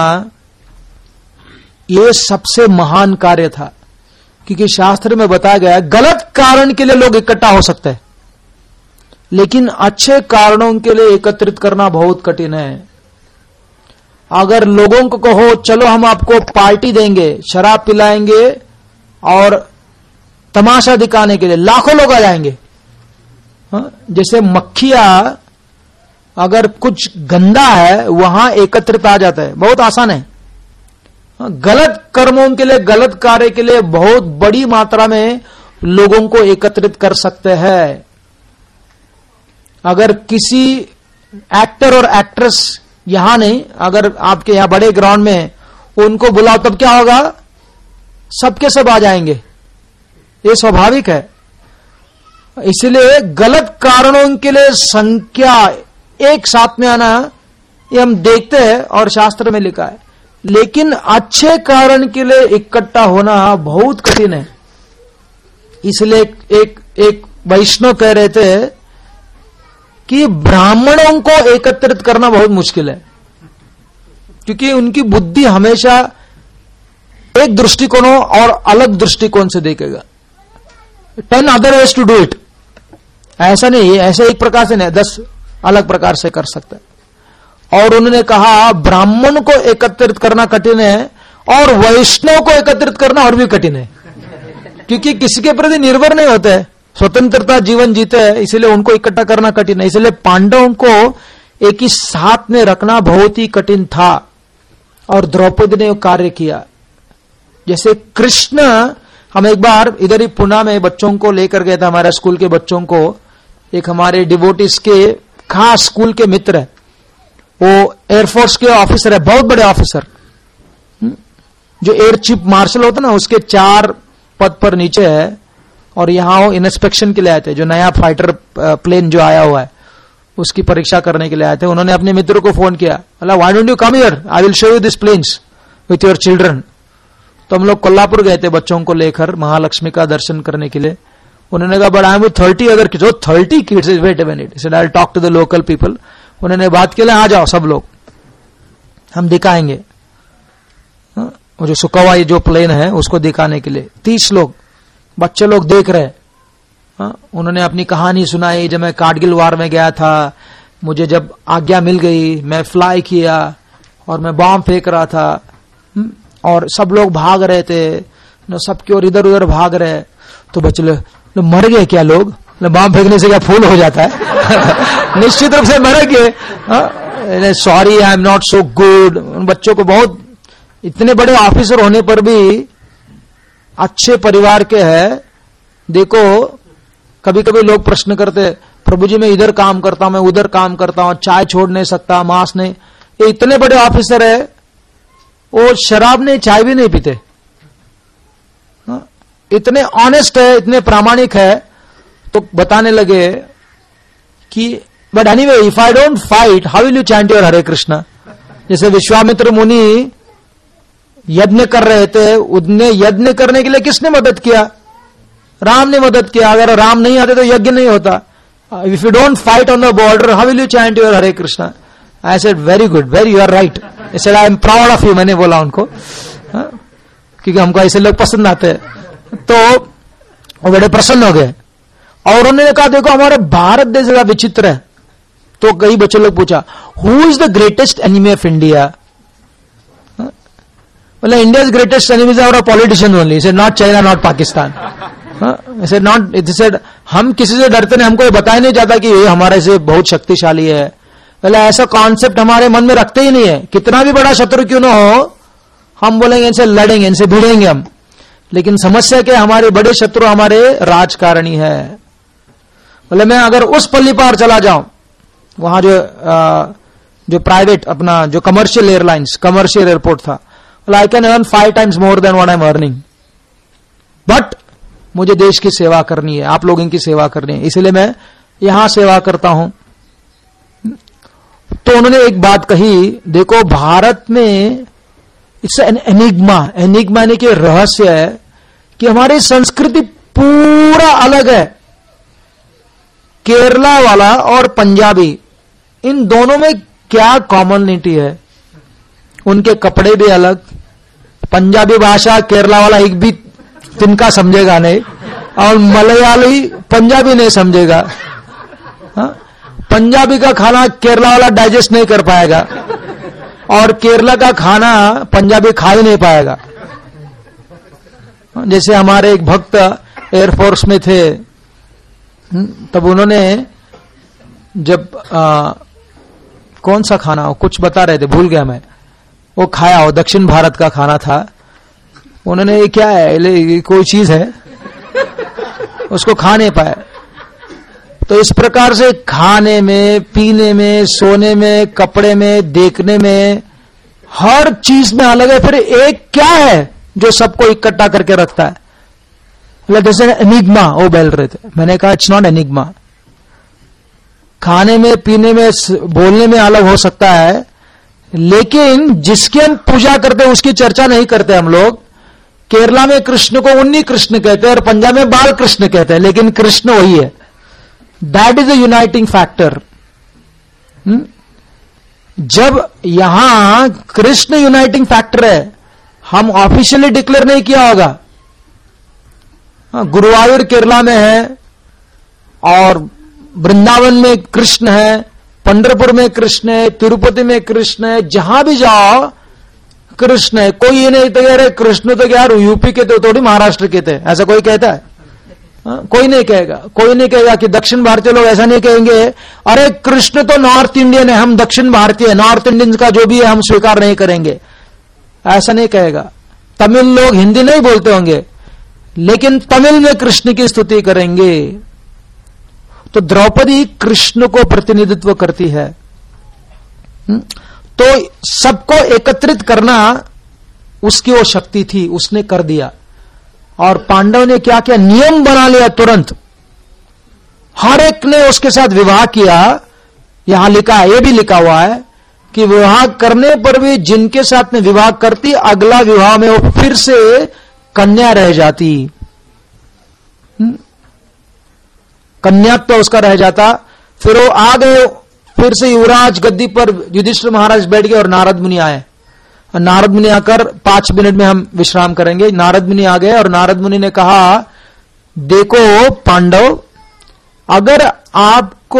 ये सबसे महान कार्य था। क्योंकि शास्त्र में बताया गया है, गलत कारण के लिए लोग इकट्ठा हो सकते हैं, लेकिन अच्छे कारणों के लिए एकत्रित करना बहुत कठिन है। अगर लोगों को कहो चलो हम आपको पार्टी देंगे, शराब पिलाएंगे और तमाशा दिखाने के लिए, लाखों लोग आ जाएंगे। जैसे मक्खियां अगर कुछ गंदा है वहां एकत्रित आ जाता है, बहुत आसान है। गलत कर्मों के लिए, गलत कार्य के लिए बहुत बड़ी मात्रा में लोगों को एकत्रित कर सकते हैं। अगर किसी एक्टर और एक्ट्रेस यहां नहीं, अगर आपके यहां बड़े ग्राउंड में उनको बुलाओ तब क्या होगा, सबके सब आ जाएंगे, ये स्वाभाविक है। इसलिए गलत कारणों के लिए संख्या एक साथ में आना ये हम देखते हैं और शास्त्र में लिखा है, लेकिन अच्छे कारण के लिए इकट्ठा होना बहुत कठिन है। इसलिए एक वैष्णव कह रहे थे कि ब्राह्मणों को एकत्रित करना बहुत मुश्किल है, क्योंकि उनकी बुद्धि हमेशा एक दृष्टिकोणों और अलग दृष्टिकोण से देखेगा। 10 other ways to do it, ऐसा नहीं, ऐसे एक प्रकार से नहीं, 10 अलग प्रकार से कर सकता है। और उन्होंने कहा ब्राह्मण को एकत्रित करना कठिन है और वैष्णव को एकत्रित करना और भी कठिन है, क्योंकि किसी के प्रति निर्भर नहीं होते, स्वतंत्रता जीवन जीते हैं, इसलिए उनको इकट्ठा करना कठिन है। इसलिए पांडवों को एक ही साथ में रखना बहुत ही कठिन था और द्रौपदी ने कार्य किया। जैसे कृष्ण, हम एक बार इधर ही पुणे में बच्चों को लेकर गए थे, हमारे स्कूल के बच्चों को, एक हमारे डिवोटिस के खास स्कूल के मित्र है, वो एयरफोर्स के ऑफिसर है, बहुत बड़े ऑफिसर, जो एयर चीफ मार्शल होता ना उसके 4 पद पर नीचे है, और यहां वो इंस्पेक्शन के लिए आए थे, जो नया फाइटर प्लेन जो आया हुआ है उसकी परीक्षा करने के लिए आए थे। उन्होंने अपने मित्र को फोन किया, बोला why don't you come here, I will show you this planes with your children. तो हम लोग कोल्हापुर गए थे बच्चों को लेकर महालक्ष्मी का दर्शन करने के लिए। उन्होंने कहा but I am with 30 other kids. 30 kids, wait a minute, said I will talk to the local people. उन्होंने बात के लिए आ जाओ सब लोग, हम दिखाएंगे, वो जो सुखवा जो प्लेन है उसको दिखाने के लिए। 30 लोग बच्चे लोग देख रहे। उन्होंने अपनी कहानी सुनाई, जब मैं कारगिल वार में गया था, मुझे जब आज्ञा मिल गई मैं फ्लाई किया और मैं बॉम्ब फेंक रहा था, और सब लोग भाग रहे थे, सबकी ओर इधर उधर भाग रहे। तो बच्चे लोग मर गए क्या, लोग बॉम्ब फेंकने से क्या फूल हो जाता है? निश्चित रूप से मर गए। Sorry I am not so good. उन बच्चों को बहुत, इतने बड़े ऑफिसर होने पर भी अच्छे परिवार के हैं। देखो कभी कभी लोग प्रश्न करते, प्रभु जी मैं इधर काम करता हूं, मैं उधर काम करता हूं, चाय छोड़ नहीं सकता, मांस नहीं। ये इतने बड़े ऑफिसर है, वो शराब नहीं, चाय भी नहीं पीते, इतने ऑनेस्ट है, इतने प्रामाणिक है। तो बताने लगे कि but anyway if I don't fight how will you chant your Hare Krishna. जैसे विश्वामित्र मुनि यज्ञ कर रहे थे, उन्हें यज्ञ करने के लिए किसने मदद किया? राम ने मदद किया। अगर राम नहीं आते तो यज्ञ नहीं होता। If you don't fight on the border how will you chant your Hare Krishna. I said very good, very you are right. I said I am proud of you, मैंने बोला उनको, क्योंकि हमको ऐसे लोग पसंद आते हैं। तो वो बड़े प्रसन्न हो गए और उन्होंने कहा देखो हमारे भारत देश जरा विचित्र है। तो कई बच्चे लोग पूछा who is the greatest enemy of India? Well, India's greatest enemies are our politicians only. He said, not China, not Pakistan. He said, not. He said, हम किसी से डरते नहीं, हमको ये बताया नहीं जाता कि ये हमारे से बहुत शक्तिशाली है। पहले ऐसा कॉन्सेप्ट हमारे मन में रखते ही नहीं है। कितना भी बड़ा शत्रु क्यों ना हो, हम बोलेंगे इनसे लड़ेंगे, इनसे भिड़ेंगे हम। लेकिन समस्या क्या, हमारे बड़े शत्रु हमारे राजकारणी है। बोले मैं अगर उस पल्ली पार चला जाऊं, वहां जो प्राइवेट अपना जो कमर्शियल एयरलाइंस, कमर्शियल एयरपोर्ट था, well, I can earn 5 times more than what I'm earning. But मुझे देश की सेवा करनी है, आप लोगों की सेवा करनी है, इसलिए मैं यहां सेवा करता हूं। तो उन्होंने एक बात कही, देखो भारत में इट्स एन एनिग्मा। एनिग्मा यानी कि रहस्य है कि हमारी संस्कृति पूरा अलग है। केरला वाला और पंजाबी, इन दोनों में क्या कॉमनिटी है? उनके कपड़े भी अलग, पंजाबी भाषा केरला वाला एक भी तिनका समझेगा नहीं, और मलयाली पंजाबी नहीं समझेगा। पंजाबी का खाना केरला वाला डाइजेस्ट नहीं कर पाएगा, और केरला का खाना पंजाबी खा ही नहीं पाएगा। जैसे हमारे एक भक्त एयरफोर्स में थे, तब उन्होंने जब कौन सा खाना कुछ बता रहे थे, भूल गया मैं, वो खाया, हो दक्षिण भारत का खाना था। उन्होंने ये क्या है, ये कोई चीज है, उसको खा नहीं पाए। तो इस प्रकार से खाने में, पीने में, सोने में, कपड़े में, देखने में, हर चीज में अलग है। फिर एक क्या है जो सबको इकट्ठा करके रखता है? जैसे एनिग्मा, वो बोल रहे थे। मैंने कहा इट्स नॉट एनिग्मा। खाने में, पीने में, बोलने में अलग हो सकता है, लेकिन जिसकी हम पूजा करते हैं उसकी चर्चा नहीं करते हम लोग। केरला में कृष्ण को उन्नी कृष्ण कहते हैं और पंजाब में बाल कृष्ण कहते हैं, लेकिन कृष्ण वही है। That is a uniting factor. जब यहां कृष्ण यूनाइटिंग फैक्टर है, हम ऑफिशियली डिक्लेयर नहीं किया होगा। गुरुवायूर केरला में है और वृंदावन में कृष्ण है, पंढरपुर में कृष्ण है, तिरुपति में कृष्ण है, जहां भी जाओ कृष्ण है। कोई ये नहीं कह रहे कृष्ण तो यार यूपी के थे, थोड़ी महाराष्ट्र के थे, ऐसा कोई कहता है? कोई नहीं कहेगा। कोई नहीं कहेगा कि दक्षिण भारतीय लोग ऐसा नहीं कहेंगे, अरे कृष्ण तो नॉर्थ इंडियन है, हम दक्षिण भारतीय, नॉर्थ इंडियंस का जो भी है हम स्वीकार नहीं करेंगे, ऐसा नहीं कहेगा। तमिल लोग हिंदी नहीं बोलते होंगे लेकिन तमिल में कृष्ण की स्तुति करेंगे। तो द्रौपदी कृष्ण को प्रतिनिधित्व करती है। तो सबको एकत्रित करना उसकी वो शक्ति थी, उसने कर दिया। और पांडव ने क्या किया, नियम बना लिया तुरंत। हर एक ने उसके साथ विवाह किया। यहां लिखा है, ये भी लिखा हुआ है कि विवाह करने पर भी जिनके साथ में विवाह करती, अगला विवाह में वो फिर से कन्या रह जाती, कन्यात्व उसका रह जाता। फिर वो आ गए, फिर से युवराज गद्दी पर युधिष्ठिर महाराज बैठ गए और नारद मुनि आए। नारद मुनि आकर 5 मिनट में हम विश्राम करेंगे। नारद मुनि आ गए और नारद मुनि ने कहा, देखो पांडव, अगर आपको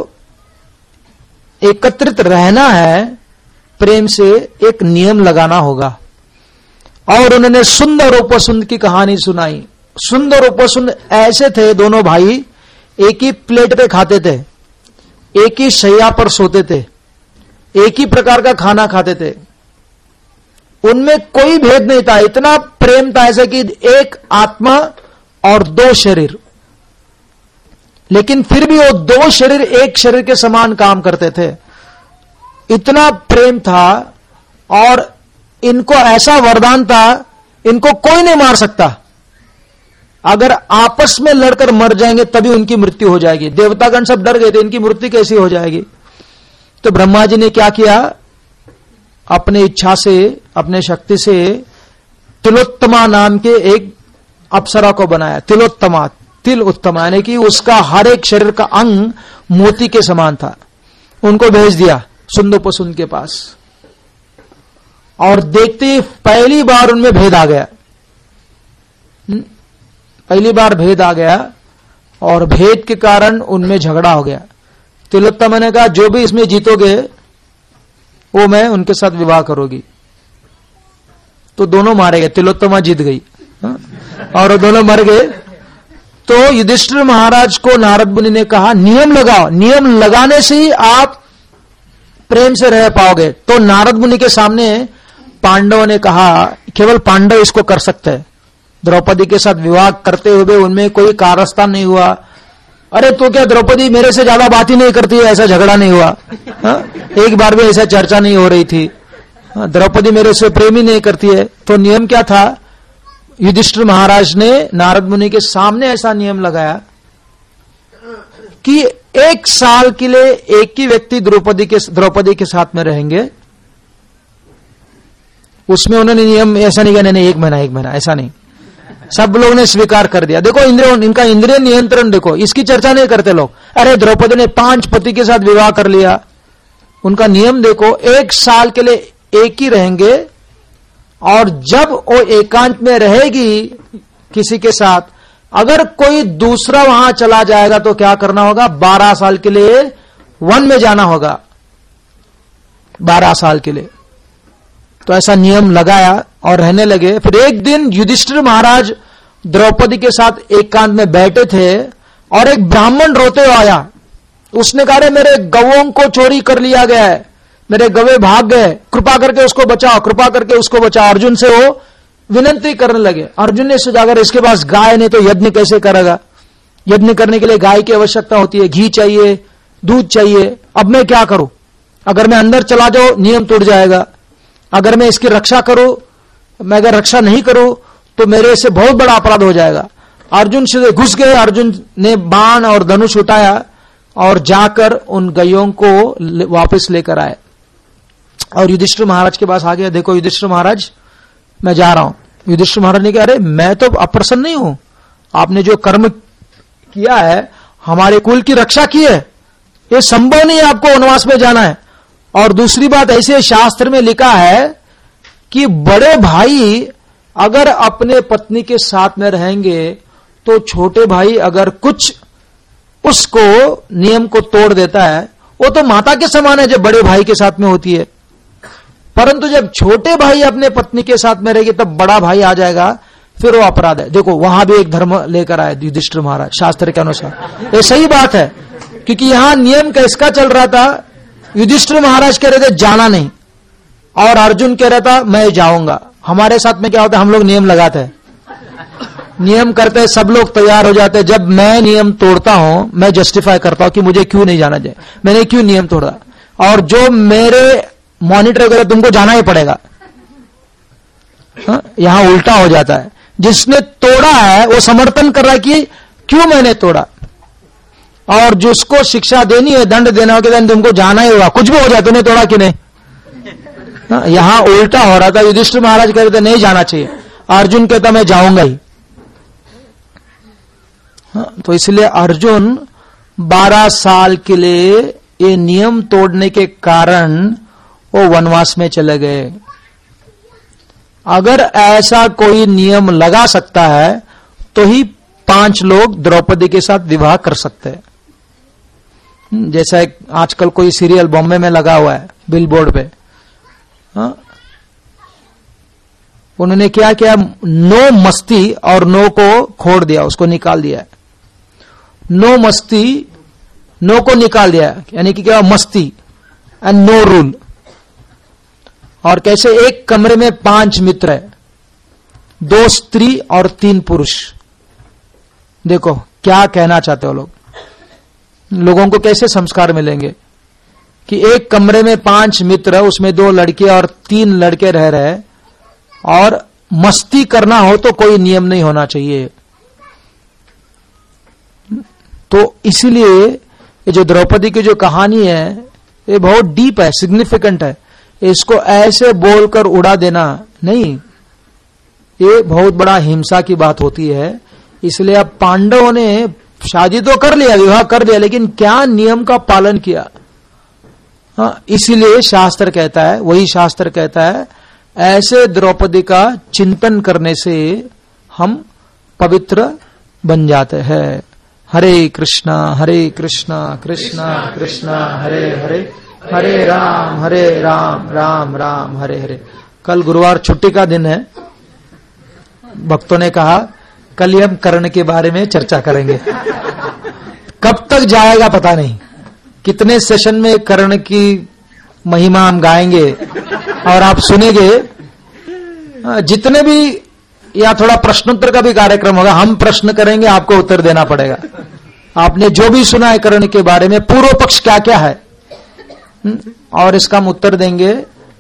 एकत्रित रहना है प्रेम से, एक नियम लगाना होगा। और उन्होंने सुंदर उपसुंद की कहानी सुनाई। सुंदर उपसुंद ऐसे थे, दोनों भाई एक ही प्लेट पे खाते थे, एक ही शैया पर सोते थे, एक ही प्रकार का खाना खाते थे, उनमें कोई भेद नहीं था। इतना प्रेम था ऐसे कि एक आत्मा और 2 शरीर, लेकिन फिर भी वो 2 शरीर एक शरीर के समान काम करते थे। इतना प्रेम था। और इनको ऐसा वरदान था, इनको कोई नहीं मार सकता। अगर आपस में लड़कर मर जाएंगे तभी उनकी मृत्यु हो जाएगी। देवतागण सब डर गए थे, इनकी मृत्यु कैसी हो जाएगी। तो ब्रह्मा जी ने क्या किया, अपने इच्छा से, अपने शक्ति से तिलोत्तमा नाम के एक अप्सरा को बनाया। तिलोत्तमा, तिल उत्तमा, यानी कि उसका हर एक शरीर का अंग मोती के समान था। उनको भेज दिया सुंदोपसुंद के पास। और देखते ही पहली बार उनमें भेद आ गया। पहली बार भेद आ गया और भेद के कारण उनमें झगड़ा हो गया। तिलोत्तमा ने कहा, जो भी इसमें जीतोगे वो मैं उनके साथ विवाह करोगी। तो दोनों मारे गए, तिलोत्तमा जीत गई और वो दोनों मर गए। तो युधिष्ठिर महाराज को नारद मुनि ने कहा, नियम लगाओ, नियम लगाने से ही आप प्रेम से रह पाओगे। तो नारद मुनि के सामने पांडवों ने कहा, केवल पांडव इसको कर सकते हैं। द्रौपदी के साथ विवाह करते हुए उनमें कोई कारस्तान नहीं हुआ। अरे तो क्या द्रौपदी मेरे से ज्यादा बात ही नहीं करती है, ऐसा झगड़ा नहीं हुआ। एक बार भी ऐसा चर्चा नहीं हो रही थी। द्रौपदी मेरे से प्रेम ही नहीं करती है। तो नियम क्या था, युधिष्ठिर महाराज ने नारद मुनि के सामने ऐसा नियम लगाया कि 1 साल के लिए एक ही व्यक्ति द्रौपदी के साथ में रहेंगे। उसमें उन्होंने नियम ऐसा नहीं किया, नहीं 1 महीना ऐसा नहीं, सब लोग ने स्वीकार कर दिया। देखो इनका इंद्रिय नियंत्रण देखो, इसकी चर्चा नहीं करते लोग। अरे द्रौपदी ने 5 पति के साथ विवाह कर लिया। उनका नियम देखो, 1 साल के लिए एक ही रहेंगे और जब वो एकांत में रहेगी किसी के साथ, अगर कोई दूसरा वहां चला जाएगा तो क्या करना होगा, 12 साल के लिए वन में जाना होगा, 12 साल के लिए। तो ऐसा नियम लगाया और रहने लगे। फिर एक दिन युधिष्ठिर महाराज द्रौपदी के साथ एकांत में बैठे थे और एक ब्राह्मण रोते हुए आया। उसने कहा, मेरे गवों को चोरी कर लिया गया है, मेरे गवे भाग गए, कृपा करके उसको बचाओ, कृपा करके उसको बचाओ। अर्जुन से वो विनती करने लगे। अर्जुन ने सोचा, अगर इसके पास गाय नहीं तो यज्ञ कैसे करेगा, यज्ञ करने के लिए गाय की आवश्यकता होती है, घी चाहिए, दूध चाहिए। अब मैं क्या करूं, अगर मैं अंदर चला जाऊं नियम टूट जाएगा, अगर मैं इसकी रक्षा करूं, मैं अगर रक्षा नहीं करूं तो मेरे से बहुत बड़ा अपराध हो जाएगा। अर्जुन से घुस गए। अर्जुन ने बाण और धनुष उठाया और जाकर उन गायों को वापस लेकर आए और युधिष्ठिर महाराज के पास आ गया। देखो युधिष्ठिर महाराज, मैं जा रहा हूं। युधिष्ठिर महाराज ने कहा, अरे मैं तो अप्रसन्न नहीं हूं, आपने जो कर्म किया है, हमारे कुल की रक्षा की है, ये संभव नहीं है आपको वनवास में जाना है। और दूसरी बात, ऐसे शास्त्र में लिखा है कि बड़े भाई अगर अपने पत्नी के साथ में रहेंगे तो छोटे भाई अगर कुछ उसको नियम को तोड़ देता है, वो तो माता के समान है जब बड़े भाई के साथ में होती है। परंतु जब छोटे भाई अपने पत्नी के साथ में रहेगी तब बड़ा भाई आ जाएगा, फिर वो अपराध है। देखो वहां भी एक धर्म लेकर आए युधिष्ठिर महाराज शास्त्र के अनुसार। ये सही बात है, क्योंकि यहां नियम कैसका चल रहा था। युधिष्ठिर महाराज कह रहे थे जाना नहीं, और अर्जुन कह रहा था मैं जाऊंगा। हमारे साथ में क्या होता है, हम लोग नियम लगाते हैं, नियम करते हैं, सब लोग तैयार हो जाते हैं। जब मैं नियम तोड़ता हूं मैं जस्टिफाई करता हूं कि मुझे क्यों नहीं जाना चाहिए, मैंने क्यों नियम तोड़ा। और जो मेरे मॉनिटर करे तुमको जाना ही पड़ेगा, यहां उल्टा हो जाता है। जिसने तोड़ा है वो समर्थन कर रहा है कि क्यों मैंने तोड़ा, और जिसको शिक्षा देनी है, दंड देना होगा, तुमको जाना ही होगा, कुछ भी हो जाए, तुमने तोड़ा कि नहीं। यहां उल्टा हो रहा था। युधिष्ठिर महाराज कह रहे थे नहीं जाना चाहिए, अर्जुन कहता मैं जाऊंगा ही। तो इसलिए अर्जुन 12 साल के लिए ये नियम तोड़ने के कारण वो वनवास में चले गए। अगर ऐसा कोई नियम लगा सकता है तो ही 5 लोग द्रौपदी के साथ विवाह कर सकते हैं। जैसा एक आजकल कोई सीरियल बॉम्बे में लगा हुआ है बिलबोर्ड पे, उन्होंने क्या किया, नो मस्ती और नो को खोड़ दिया, उसको निकाल दिया। नो मस्ती, नो को निकाल दिया, यानी कि क्या मस्ती, एंड नो रूल। और कैसे एक कमरे में 5 मित्र है, 2 स्त्री और 3 पुरुष। देखो क्या कहना चाहते हो लोग, लोगों को कैसे संस्कार मिलेंगे कि एक कमरे में 5 मित्र, उसमें 2 लड़के और 3 लड़के रह रहे, और मस्ती करना हो तो कोई नियम नहीं होना चाहिए। तो इसलिए ये जो द्रौपदी की जो कहानी है ये बहुत डीप है, सिग्निफिकेंट है। इसको ऐसे बोलकर उड़ा देना नहीं, ये बहुत बड़ा हिंसा की बात होती है। इसलिए अब पांडवों ने शादी तो कर लिया, विवाह कर लिया, लेकिन क्या नियम का पालन किया। इसीलिए शास्त्र कहता है, वही शास्त्र कहता है, ऐसे द्रौपदी का चिंतन करने से हम पवित्र बन जाते हैं। हरे कृष्णा कृष्णा कृष्णा हरे हरे, हरे राम राम राम हरे हरे। कल गुरुवार छुट्टी का दिन है, भक्तों ने कहा कल हम कर्ण के बारे में चर्चा करेंगे। कब तक जाएगा पता नहीं, कितने सेशन में कर्ण की महिमा हम गाएंगे और आप सुनेंगे। जितने भी, या थोड़ा प्रश्नोत्तर का भी कार्यक्रम होगा, हम प्रश्न करेंगे, आपको उत्तर देना पड़ेगा। आपने जो भी सुना है कर्ण के बारे में, पूर्व पक्ष क्या क्या है, और इसका हम उत्तर देंगे।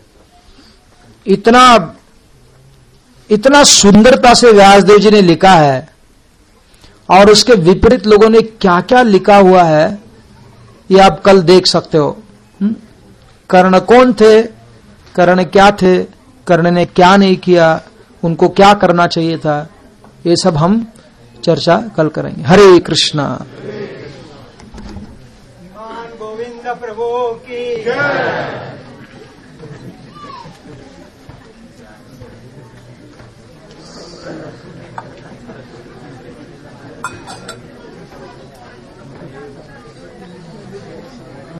इतना सुंदरता से व्यासदेव जी ने लिखा है, और उसके विपरीत लोगों ने क्या क्या लिखा हुआ है ये आप कल देख सकते हो। कर्ण कौन थे, कर्ण क्या थे, कर्ण ने क्या नहीं किया, उनको क्या करना चाहिए था, ये सब हम चर्चा कल करेंगे। हरे कृष्णा। गोविंद प्रभु की जय।